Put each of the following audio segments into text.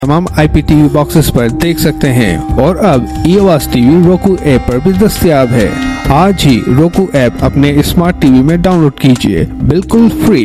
तमाम IPTV boxes पर देख सकते हैं और अब eAWAZ TV roku ऐप पर भी दस्तयाब है। आज ही roku ऐप अपने स्मार्ट टीवी में डाउनलोड कीजिए, बिल्कुल फ्री।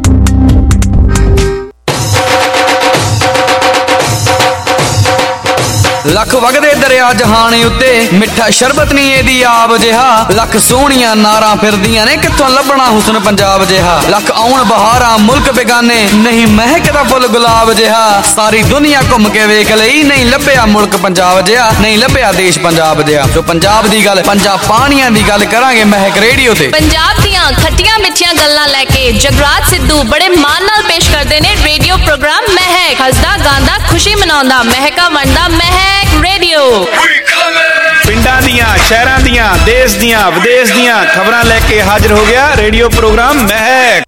लख वगदे दरिया जहाने उत्ते मिठा शरबत नहीं एदी आब जिहा लख सोहणियां नारां फिरदियां ने कित्थों लभना हुस्न पंजाब जिहा लख आउण बहारां मुल्क बेगाने नहीं महकदा फुल गुलाब जिहा सारी दुनिया घुम के वेख लई नहीं लभ्या मुल्क पंजाब जिहा नहीं लभ्या देश पंजाब जिहा जो पंजाब दी गल पंजाब पानियां दी गल करांगे महक रेडियो ते पंजाब दियां खट्टियां मिठियां गल्लां लैके जगराज सिद्धू बड़े मान नाल पेश करदे ने रेडियो प्रोग्राम महक हसदा गांदा खुशी मनाउंदा महका वंडदा महक रेडियो पिंडां दियां शहरां दियां देश दियां विदेश दियां खबरां लेके हाजिर हो गया रेडियो प्रोग्राम महक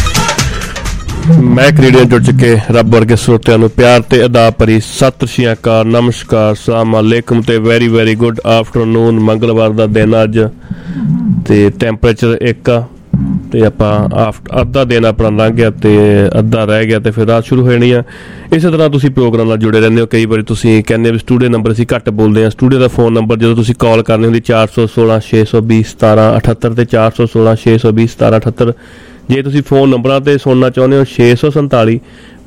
रेडियो जुड़ चुके रब वर्गे श्रोतिਆਂ ਨੂੰ ਪਿਆਰ ਤੇ ਅਦਾ ਭਰੀ ਸਤਿ ਸ਼੍ਰੀ ਅਕਾਲ ਨਮਸਕਾਰ ਸਲਾਮ ਅਲੈਕੁਮ ਤੇ ਵੈਰੀ ਵੈਰੀ ਗੁੱਡ ਆਫਟਰਨੂਨ ਮੰਗਲਵਾਰ ਦਾ ਦਿਨ ਅੱਜ ਤੇ ਟੈਂਪਰੇਚਰ 1 ਤੇ ਆਪਾਂ ਅੱਧਾ ਦਿਨ ਆਪਣਾ ਲੰਘ ਗਿਆ ਤੇ ਅੱਧਾ ਰਹਿ ਗਿਆ ਤੇ ਫਿਰ ਰਾਤ ਸ਼ੁਰੂ ਹੋ ਜਾਣੀ ਆ। ਇਸੇ ਤਰ੍ਹਾਂ ਤੁਸੀਂ ਪ੍ਰੋਗਰਾਮ ਨਾਲ ਜੁੜੇ ਰਹਿੰਦੇ ਹੋ। ਕਈ ਵਾਰੀ ਤੁਸੀਂ ਕਹਿੰਦੇ ਵੀ ਸਟੂਡੀਓ ਨੰਬਰ ਅਸੀਂ ਘੱਟ ਬੋਲਦੇ ਹਾਂ। ਸਟੂਡੀਓ ਦਾ ਫੋਨ ਨੰਬਰ ਜਦੋਂ ਤੁਸੀਂ ਕਾਲ ਕਰਨੀ ਹੁੰਦੀ 416 620 1778 ਤੇ 416 620 1778। ਜੇ ਤੁਸੀਂ ਫੋਨ ਨੰਬਰਾਂ 'ਤੇ ਸੁਣਨਾ ਚਾਹੁੰਦੇ ਹੋ 647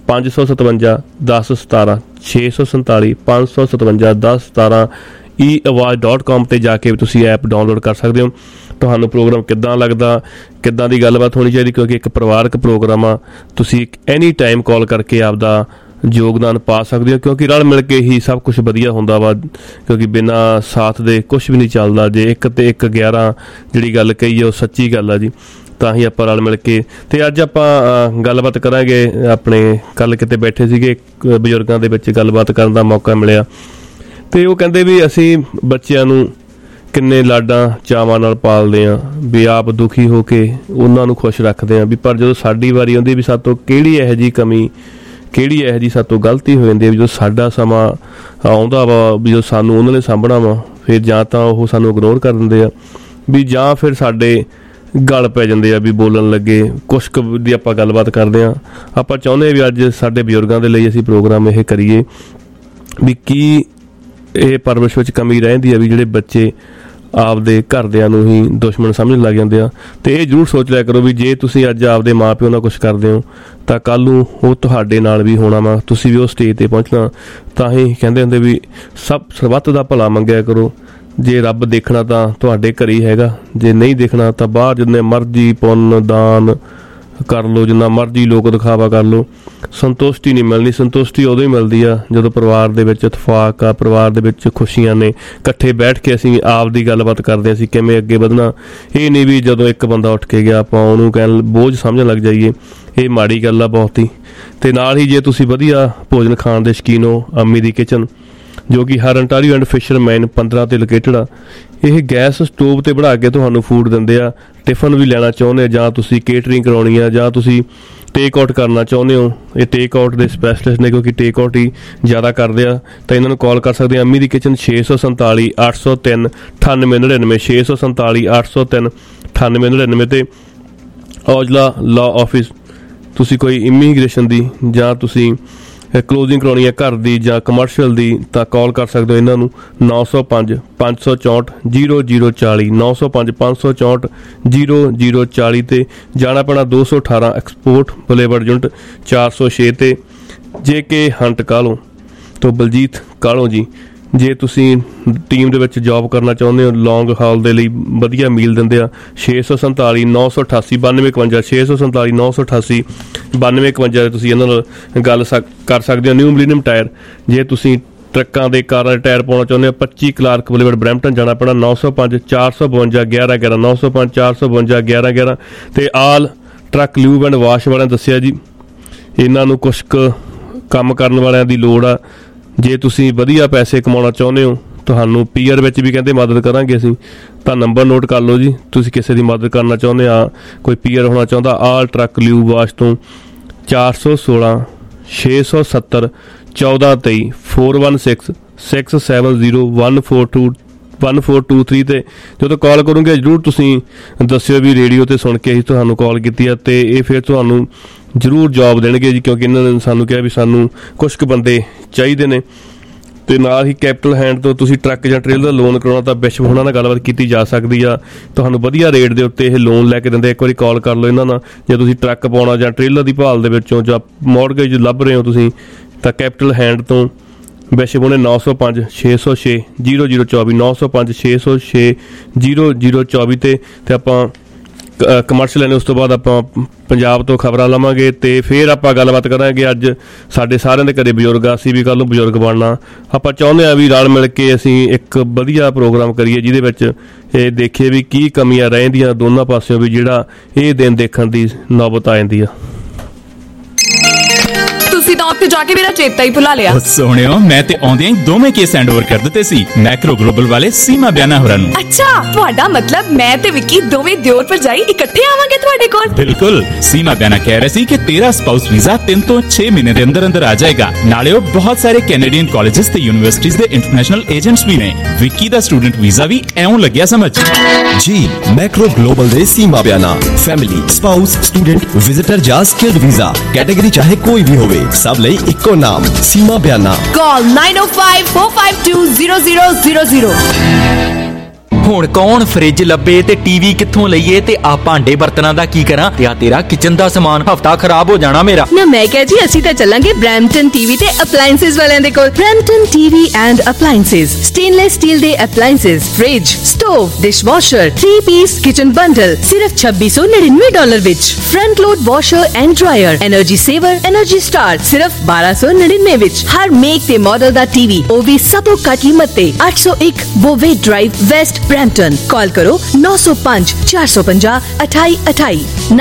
557 1017 647 557 1017 eAWAZ.com ਤੇ ਜਾ ਕੇ ਤੁਸੀਂ ਐਪ ਡਾਊਨਲੋਡ ਕਰ ਸਕਦੇ ਹੋ। ਤੁਹਾਨੂੰ ਪ੍ਰੋਗਰਾਮ ਕਿੱਦਾਂ ਲੱਗਦਾ, ਕਿੱਦਾਂ ਦੀ ਗੱਲਬਾਤ ਹੋਣੀ ਚਾਹੀਦੀ, ਕਿਉਂਕਿ ਇੱਕ ਪਰਿਵਾਰਕ ਪ੍ਰੋਗਰਾਮ ਆ। ਤੁਸੀਂ ਐਨੀ ਟਾਈਮ ਕਾਲ ਕਰਕੇ ਆਪਦਾ ਯੋਗਦਾਨ ਪਾ ਸਕਦੇ ਹੋ, ਕਿਉਂਕਿ ਰਲ ਮਿਲ ਕੇ ਹੀ ਸਭ ਕੁਛ ਵਧੀਆ ਹੁੰਦਾ ਵਾ। ਕਿਉਂਕਿ ਬਿਨਾਂ ਸਾਥ ਦੇ ਕੁਛ ਵੀ ਨਹੀਂ ਚੱਲਦਾ। ਜੇ 1 ਤੇ 1 11 ਜਿਹੜੀ ਗੱਲ ਕਹੀ ਹੈ ਉਹ ਸੱਚੀ ਗੱਲ ਆ ਜੀ। ਤਾਂ ਹੀ ਆਪਾਂ ਰਲ ਮਿਲ ਕੇ ਤੇ ਅੱਜ ਆਪਾਂ ਗੱਲਬਾਤ ਕਰਾਂਗੇ। ਆਪਣੇ ਕੱਲ੍ਹ ਕਿਤੇ ਬੈਠੇ ਸੀਗੇ ਬਜ਼ੁਰਗਾਂ ਦੇ ਵਿੱਚ ਗੱਲਬਾਤ ਕਰਨ ਦਾ ਮੌਕਾ ਮਿਲਿਆ ਤੇ ਉਹ ਕਹਿੰਦੇ ਵੀ ਅਸੀਂ ਬੱਚਿਆਂ ਨੂੰ ਕਿੰਨੇ ਲਾਡਾਂ ਚਾਵਾਂ ਨਾਲ ਪਾਲਦੇ ਹਾਂ, ਵੀ ਆਪ ਦੁਖੀ ਹੋ ਕੇ ਉਹਨਾਂ ਨੂੰ ਖੁਸ਼ ਰੱਖਦੇ ਹਾਂ, ਵੀ ਪਰ ਜਦੋਂ ਸਾਡੀ ਵਾਰੀ ਆਉਂਦੀ ਵੀ ਸਾਤੋਂ ਕਿਹੜੀ ਇਹੋ ਜਿਹੀ ਕਮੀ, ਕਿਹੜੀ ਇਹੋ ਜਿਹੀ ਸਾਤੋਂ ਗਲਤੀ ਹੋ ਜਾਂਦੀ ਹੈ ਵੀ ਜਦੋਂ ਸਾਡਾ ਸਮਾਂ ਆਉਂਦਾ ਵਾ ਵੀ ਜਦੋਂ ਸਾਨੂੰ ਉਹਨਾਂ ਨੇ ਸਾਂਭਣਾ ਵਾ, ਫਿਰ ਜਾਂ ਤਾਂ ਉਹ ਸਾਨੂੰ ਇਗਨੋਰ ਕਰ ਦਿੰਦੇ ਆ ਵੀ ਜਾਂ ਫਿਰ ਸਾਡੇ ਗਲ ਪੈ ਜਾਂਦੇ ਆ ਵੀ ਬੋਲਣ ਲੱਗੇ। ਕੁਛ ਕੁ ਦੀ ਆਪਾਂ ਗੱਲਬਾਤ ਕਰਦੇ ਹਾਂ। ਆਪਾਂ ਚਾਹੁੰਦੇ ਵੀ ਅੱਜ ਸਾਡੇ ਬਜ਼ੁਰਗਾਂ ਦੇ ਲਈ ਅਸੀਂ ਪ੍ਰੋਗਰਾਮ ਇਹ ਕਰੀਏ ਵੀ ਕੀ ਇਹ ਪਰਵਰਿਸ਼ ਵਿੱਚ ਕਮੀ ਰਹਿੰਦੀ ਆ ਵੀ ਜਿਹੜੇ ਬੱਚੇ ਆਪਦੇ ਘਰਦਿਆਂ ਨੂੰ ਹੀ ਦੁਸ਼ਮਣ ਸਮਝਣ ਲੱਗ ਜਾਂਦੇ ਆ। ਤੇ ਇਹ ਜ਼ਰੂਰ ਸੋਚ ਲਿਆ ਕਰੋ ਵੀ ਜੇ ਤੁਸੀਂ ਅੱਜ ਆਪਦੇ ਮਾਂ ਪਿਓ ਨਾਲ ਕੁਛ ਕਰਦੇ ਹੋ ਤਾਂ ਕੱਲ੍ਹ ਨੂੰ ਉਹ ਤੁਹਾਡੇ ਨਾਲ ਵੀ ਹੋਣਾ ਵਾ, ਤੁਸੀਂ ਵੀ ਉਹ ਸਟੇਜ 'ਤੇ ਪਹੁੰਚਣਾ। ਤਾਂ ਹੀ ਕਹਿੰਦੇ ਹੁੰਦੇ ਵੀ ਸਰਬੱਤ ਦਾ ਭਲਾ ਮੰਗਿਆ ਕਰੋ। ਜੇ ਰੱਬ ਦੇਖਣਾ ਤਾਂ ਤੁਹਾਡੇ ਘਰ ਹੀ ਹੈਗਾ, ਜੇ ਨਹੀਂ ਦੇਖਣਾ ਤਾਂ ਬਾਹਰ ਜਿੰਨੇ ਮਰਜ਼ੀ ਪੁੰਨ ਦਾਨ ਕਰ ਲਓ, ਜਿੰਨਾ ਮਰਜ਼ੀ ਲੋਕ ਦਿਖਾਵਾ ਕਰ ਲਓ, ਸੰਤੁਸ਼ਟੀ ਨਹੀਂ ਮਿਲਣੀ। ਸੰਤੁਸ਼ਟੀ ਉਦੋਂ ਹੀ ਮਿਲਦੀ ਆ ਜਦੋਂ ਪਰਿਵਾਰ ਦੇ ਵਿੱਚ ਇਤਫਾਕ ਆ, ਪਰਿਵਾਰ ਦੇ ਵਿੱਚ ਖੁਸ਼ੀਆਂ ਨੇ, ਇਕੱਠੇ ਬੈਠ ਕੇ ਅਸੀਂ ਆਪ ਦੀ ਗੱਲਬਾਤ ਕਰਦੇ ਅਸੀਂ ਕਿਵੇਂ ਅੱਗੇ ਵਧਣਾ। ਇਹ ਨਹੀਂ ਵੀ ਜਦੋਂ ਇੱਕ ਬੰਦਾ ਉੱਠ ਕੇ ਗਿਆ ਆਪਾਂ ਉਹਨੂੰ ਕਹਿਣ ਬੋਝ ਸਮਝਣ ਲੱਗ ਜਾਈਏ, ਇਹ ਮਾੜੀ ਗੱਲ ਆ ਬਹੁਤ ਹੀ। ਤੇ ਨਾਲ ਹੀ ਜੇ ਤੁਸੀਂ ਵਧੀਆ ਭੋਜਨ ਖਾਣ ਦੇ ਸ਼ੌਕੀਨ ਹੋ, ਅੰਮੀ ਦੀ ਕਿਚਨ ਜੋ ਕਿ ਹਰ ਅੰਟਾਰੀਓ ਐਂਡ ਫਿਸ਼ਰਮੈਨ 15 ਤੇ ਲੋਕੇਟਡ ਆ। ਇਹ ਗੈਸ ਸਟੋਵ 'ਤੇ ਬਣਾ ਕੇ ਤੁਹਾਨੂੰ ਫੂਡ ਦਿੰਦੇ ਆ। ਟਿਫਨ ਵੀ ਲੈਣਾ ਚਾਹੁੰਦੇ ਜਾਂ ਤੁਸੀਂ ਕੇਟਰਿੰਗ ਕਰਾਉਣੀ ਆ ਜਾਂ ਤੁਸੀਂ ਟੇਕ ਆਊਟ ਕਰਨਾ ਚਾਹੁੰਦੇ ਹੋ, ਇਹ ਟੇਕ ਆਊਟ ਦੇ ਸਪੈਸ਼ਲਿਸਟ ਨੇ ਕਿਉਂਕਿ ਟੇਕ ਆਊਟ ਹੀ ਜ਼ਿਆਦਾ ਕਰਦੇ ਆ। ਤਾਂ ਇਹਨਾਂ ਨੂੰ ਕਾਲ ਕਰ ਸਕਦੇ ਆ ਅੰਮੀ ਦੀ ਕਿਚਨ 647 803 9899 647 803 9899 ਤੇ ਔਜਲਾ ਲਾਅ ਆਫਿਸ। ਤੁਸੀਂ ਕੋਈ ਇਮੀਗ੍ਰੇਸ਼ਨ ਦੀ ਜਾਂ ਤੁਸੀਂ ਕਲੋਜ਼ਿੰਗ ਕਰਾਉਣੀ ਹੈ ਘਰ ਦੀ ਜਾਂ ਕਮਰਸ਼ੀਅਲ ਦੀ ਤਾਂ ਕਾਲ ਕਰ ਸਕਦੇ ਹੋ ਇਹਨਾਂ ਨੂੰ 905 564 0040 905 564 0040 ਤੇ ਜਾਣਾ ਪੈਣਾ 218 ਐਕਸਪੋਰਟ ਬੁਲੇਵਰਡ ਯੂਨਿਟ 406 ਤੇ JK ਹੰਟ ਕਾਲੋਂ ਤੋਂ ਬਲਜੀਤ ਕਾਲੋਂ ਜੀ। ਜੇ ਤੁਸੀਂ ਟੀਮ ਦੇ ਵਿੱਚ ਜੋਬ ਕਰਨਾ ਚਾਹੁੰਦੇ ਹੋ ਲੌਂਗ ਹਾਲ ਦੇ ਲਈ ਵਧੀਆ ਮੀਲ ਦਿੰਦੇ ਆ 647 988 9251 647 988 9251 ਤੇ ਤੁਸੀਂ ਇਹਨਾਂ ਨਾਲ ਗੱਲ ਕਰ ਸਕਦੇ ਹੋ। ਨਿਊ ਮਿਲੀਨੀਅਮ ਟਾਇਰ ਜੇ ਤੁਸੀਂ ਟਰੱਕਾਂ ਦੇ ਕਾਰਾਂ ਦੇ ਟਾਇਰ ਪਾਉਣਾ ਚਾਹੁੰਦੇ ਹੋ 25 ਕਲਾਰਕ ਬੁਲੇਵਰਡ ਬਰੈਂਪਟਨ ਜਾਣਾ ਪੈਣਾ 905 452 1111 905 452 1111 ਤੇ all truck lube and wash ਵਾਲਿਆਂ ਦੱਸਿਆ ਜੀ ਇਹਨਾਂ ਨੂੰ ਕੁਛ ਕੁ ਕੰਮ ਕਰਨ ਵਾਲਿਆਂ ਦੀ ਲੋੜ ਆ। ਜੇ ਤੁਸੀਂ ਵਧੀਆ ਪੈਸੇ ਕਮਾਉਣਾ ਚਾਹੁੰਦੇ ਹੋ ਤੁਹਾਨੂੰ ਪੀਆਰ ਵਿੱਚ ਵੀ ਕਹਿੰਦੇ ਮਦਦ ਕਰਾਂਗੇ ਅਸੀਂ, ਤਾਂ ਨੰਬਰ ਨੋਟ ਕਰ ਲਓ ਜੀ। ਤੁਸੀਂ ਕਿਸੇ ਦੀ ਮਦਦ ਕਰਨਾ ਚਾਹੁੰਦੇ ਆ, ਕੋਈ ਪੀਆਰ ਹੋਣਾ ਚਾਹੁੰਦਾ ਆਲ ਟਰੱਕ ਲਿਊਬ ਵਾਸ਼ ਤੋਂ 416 670 1423 416 670 142 1423 ਤੇ ਜਦੋਂ ਕਾਲ ਕਰੋਗੇ ਜ਼ਰੂਰ ਤੁਸੀਂ ਦੱਸਿਓ ਵੀ ਰੇਡੀਓ ਤੇ ਸੁਣ ਕੇ ਅਸੀਂ ਤੁਹਾਨੂੰ ਕਾਲ ਕੀਤੀ ਆ, ਤੇ ਇਹ ਫਿਰ ਤੁਹਾਨੂੰ ਜ਼ਰੂਰ ਜੋਬ ਦੇਣਗੇ ਜੀ, ਕਿਉਂਕਿ ਇਹਨਾਂ ਨੇ ਸਾਨੂੰ ਕਿਹਾ ਵੀ ਸਾਨੂੰ ਕੁਛ ਕੁ ਬੰਦੇ ਚਾਹੀਦੇ ਨੇ। ਤੇ ਨਾਲ ਹੀ ਕੈਪੀਟਲ ਹੈਂਡ ਤੋਂ ਤੁਸੀਂ ਟਰੱਕ ਜਾਂ ਟ੍ਰੇਲਰ ਲੋਨ ਕਰਾਉਣਾ ਤਾਂ ਵਿਸ਼ਵ ਉਹਨਾਂ ਨਾਲ ਗੱਲਬਾਤ ਕੀਤੀ ਜਾ ਸਕਦੀ ਆ, ਤੁਹਾਨੂੰ ਵਧੀਆ ਰੇਟ ਦੇ ਉੱਤੇ ਇਹ ਲੋਨ ਲੈ ਕੇ ਦਿੰਦੇ। ਇੱਕ ਵਾਰੀ ਕਾਲ ਕਰ ਲਓ ਇਹਨਾਂ ਨਾਲ, ਜੇ ਤੁਸੀਂ ਟਰੱਕ ਪਾਉਣਾ ਜਾਂ ਟ੍ਰੇਲਰ ਦੀ ਭਾਲ ਦੇ ਵਿੱਚੋਂ ਜਾਂ ਮੌਰਗੇਜ ਲੱਭ ਰਹੇ ਹੋ ਤੁਸੀਂ, ਤਾਂ ਕੈਪੀਟਲ ਹੈਂਡ ਤੋਂ ਵਿਸ਼ਵ ਉਹਨੇ 905 606 0024 905 606 0024 ਤੇ ਆਪਾਂ ਕਮਰਸ਼ੀਅਲ ਲੈਣੇ। ਉਸ ਤੋਂ ਬਾਅਦ ਆਪਾਂ ਪੰਜਾਬ ਤੋਂ ਖਬਰਾਂ ਲਵਾਂਗੇ ਤੇ ਫਿਰ ਆਪਾਂ ਗੱਲਬਾਤ ਕਰਾਂਗੇ। ਅੱਜ ਸਾਡੇ ਸਾਰਿਆਂ ਦੇ ਘਰੇ ਬਜ਼ੁਰਗ ਆ, ਅਸੀਂ ਵੀ ਕੱਲ੍ਹ ਨੂੰ ਬਜ਼ੁਰਗ ਬਣਨਾ। ਆਪਾਂ ਚਾਹੁੰਦੇ ਹਾਂ ਵੀ ਰਲ ਮਿਲ ਕੇ ਅਸੀਂ ਇੱਕ ਵਧੀਆ ਪ੍ਰੋਗਰਾਮ ਕਰੀਏ ਜਿਹਦੇ ਵਿੱਚ ਇਹ ਦੇਖੀਏ ਵੀ ਕੀ ਕਮੀਆਂ ਰਹਿੰਦੀਆਂ ਦੋਨਾਂ ਪਾਸਿਓਂ, ਵੀ ਜਿਹੜਾ ਇਹ ਦਿਨ ਦੇਖਣ ਦੀ ਨੌਬਤ ਆ ਜਾਂਦੀ ਆ। ਤੁਸੀਂ ਤਾਂ ਉੱਥੇ ਜਾ ਕੇ ਮੇਰਾ ਚੇਤਾ ਹੀ ਭੁਲਾ ਲਿਆ। ਸੋਹਣਿਓ, ਮੈਂ ਤੇ ਆਉਂਦਿਆਂ ਹੀ ਦੋਵੇਂ ਕੇਸ ਹੈਂਡਓਵਰ ਕਰ ਦਿੱਤੇ ਸੀ ਮੈਕਰੋ ਗਲੋਬਲ ਵਾਲੇ ਸੀਮਾ ਬਿਆਨਾ ਹੋਰਾਂ ਨੂੰ। ਅੱਛਾ, ਤੁਹਾਡਾ ਮਤਲਬ ਮੈਂ ਤੇ ਵਿੱਕੀ ਦੋਵੇਂ ਦਿਓਰ ਭਰਜਾਈ ਇਕੱਠੇ ਆਵਾਂਗੇ ਤੁਹਾਡੇ ਕੋਲ? ਬਿਲਕੁਲ। ਸੀਮਾ ਬਿਆਨਾ ਕਹਿ ਰਹੀ ਸੀ ਕਿ ਤੇਰਾ ਸਪਾਊਸ ਵੀਜ਼ਾ 3 ਤੋਂ 6 ਮਹੀਨੇ ਦੇ ਅੰਦਰ ਅੰਦਰ ਆ ਜਾਏਗਾ। ਨਾਲੇ ਉਹ ਬਹੁਤ ਸਾਰੇ ਕੈਨੇਡੀਅਨ ਕਾਲਜਸ ਤੇ ਯੂਨੀਵਰਸਿਟੀਜ਼ ਦੇ ਇੰਟਰਨੈਸ਼ਨਲ ਏਜੰਟਸ ਵੀ ਨੇ। ਵਿੱਕੀ ਦਾ ਸਟੂਡੈਂਟ ਵੀਜ਼ਾ ਵੀ ਐਉਂ ਲੱਗਿਆ ਸਮਝ ਜੀ। ਮੈਕਰੋ ਗਲੋਬਲ ਦੇ ਸੀਮਾ ਬਿਆਨਾ ਫੈਮਿਲੀ, ਸਪਾਊਸ, ਸਟੂਡੈਂਟ, ਵਿਜ਼ਿਟਰ ਜਾਂ ਸਕਿਲਡ ਵੀਜ਼ਾ ਕੈਟੇਗਰੀ ਚਾਹੇ ਕੋਈ ਵੀ ਹੋਵੇ, ਸਭ ਲਈ ਇੱਕੋ ਨਾਮ ਸੀਮਾ ਬਿਆਨਾ। ਕਾਲ 9054520000। ਹੁਣ ਕੌਣ ਫ੍ਰਿਜ ਲੱਭੇ ਤੇ ਟੀਵੀ ਕਿੱਥੋਂ ਲਈਏ ਤੇ ਆ ਭਾਂਡੇ ਬਰਤਨਾਂ ਦਾ ਕੀ ਕਰਾਂ ਤੇ ਆ ਤੇਰਾ ਕਿਚਨ ਦਾ ਸਮਾਨ ਹਫਤਾ ਖਰਾਬ ਹੋ ਜਾਣਾ ਮੇਰਾ। ਨਾ ਮੈਂ ਕਿਹਾ ਜੀ ਅਸੀਂ ਤਾਂ ਚੱਲਾਂਗੇ ਬ੍ਰੈਂਪਟਨ ਟੀਵੀ ਤੇ ਅਪਲਾਈਐਂਸਸ ਵਾਲਿਆਂ ਦੇ ਕੋਲ। Brampton TV and appliances, stainless steel ਦੇ appliances, fridge, stove, dishwasher, 3 piece kitchen bundle ਸਿਰਫ $2699 ਵਿੱਚ। Front load washer and dryer, energy saver, energy star ਸਿਰਫ $1299 ਵਿੱਚ। ਹਰ ਮੇਕ ਤੇ ਮਾਡਲ ਦਾ ਟੀਵੀ, ਉਹ ਵੀ ਸਭ ਤੋਂ ਘੱਟ ਕੀਮਤ ਤੇ। 801 Bovaird drive, west Brampton. Call करो 905 450 2828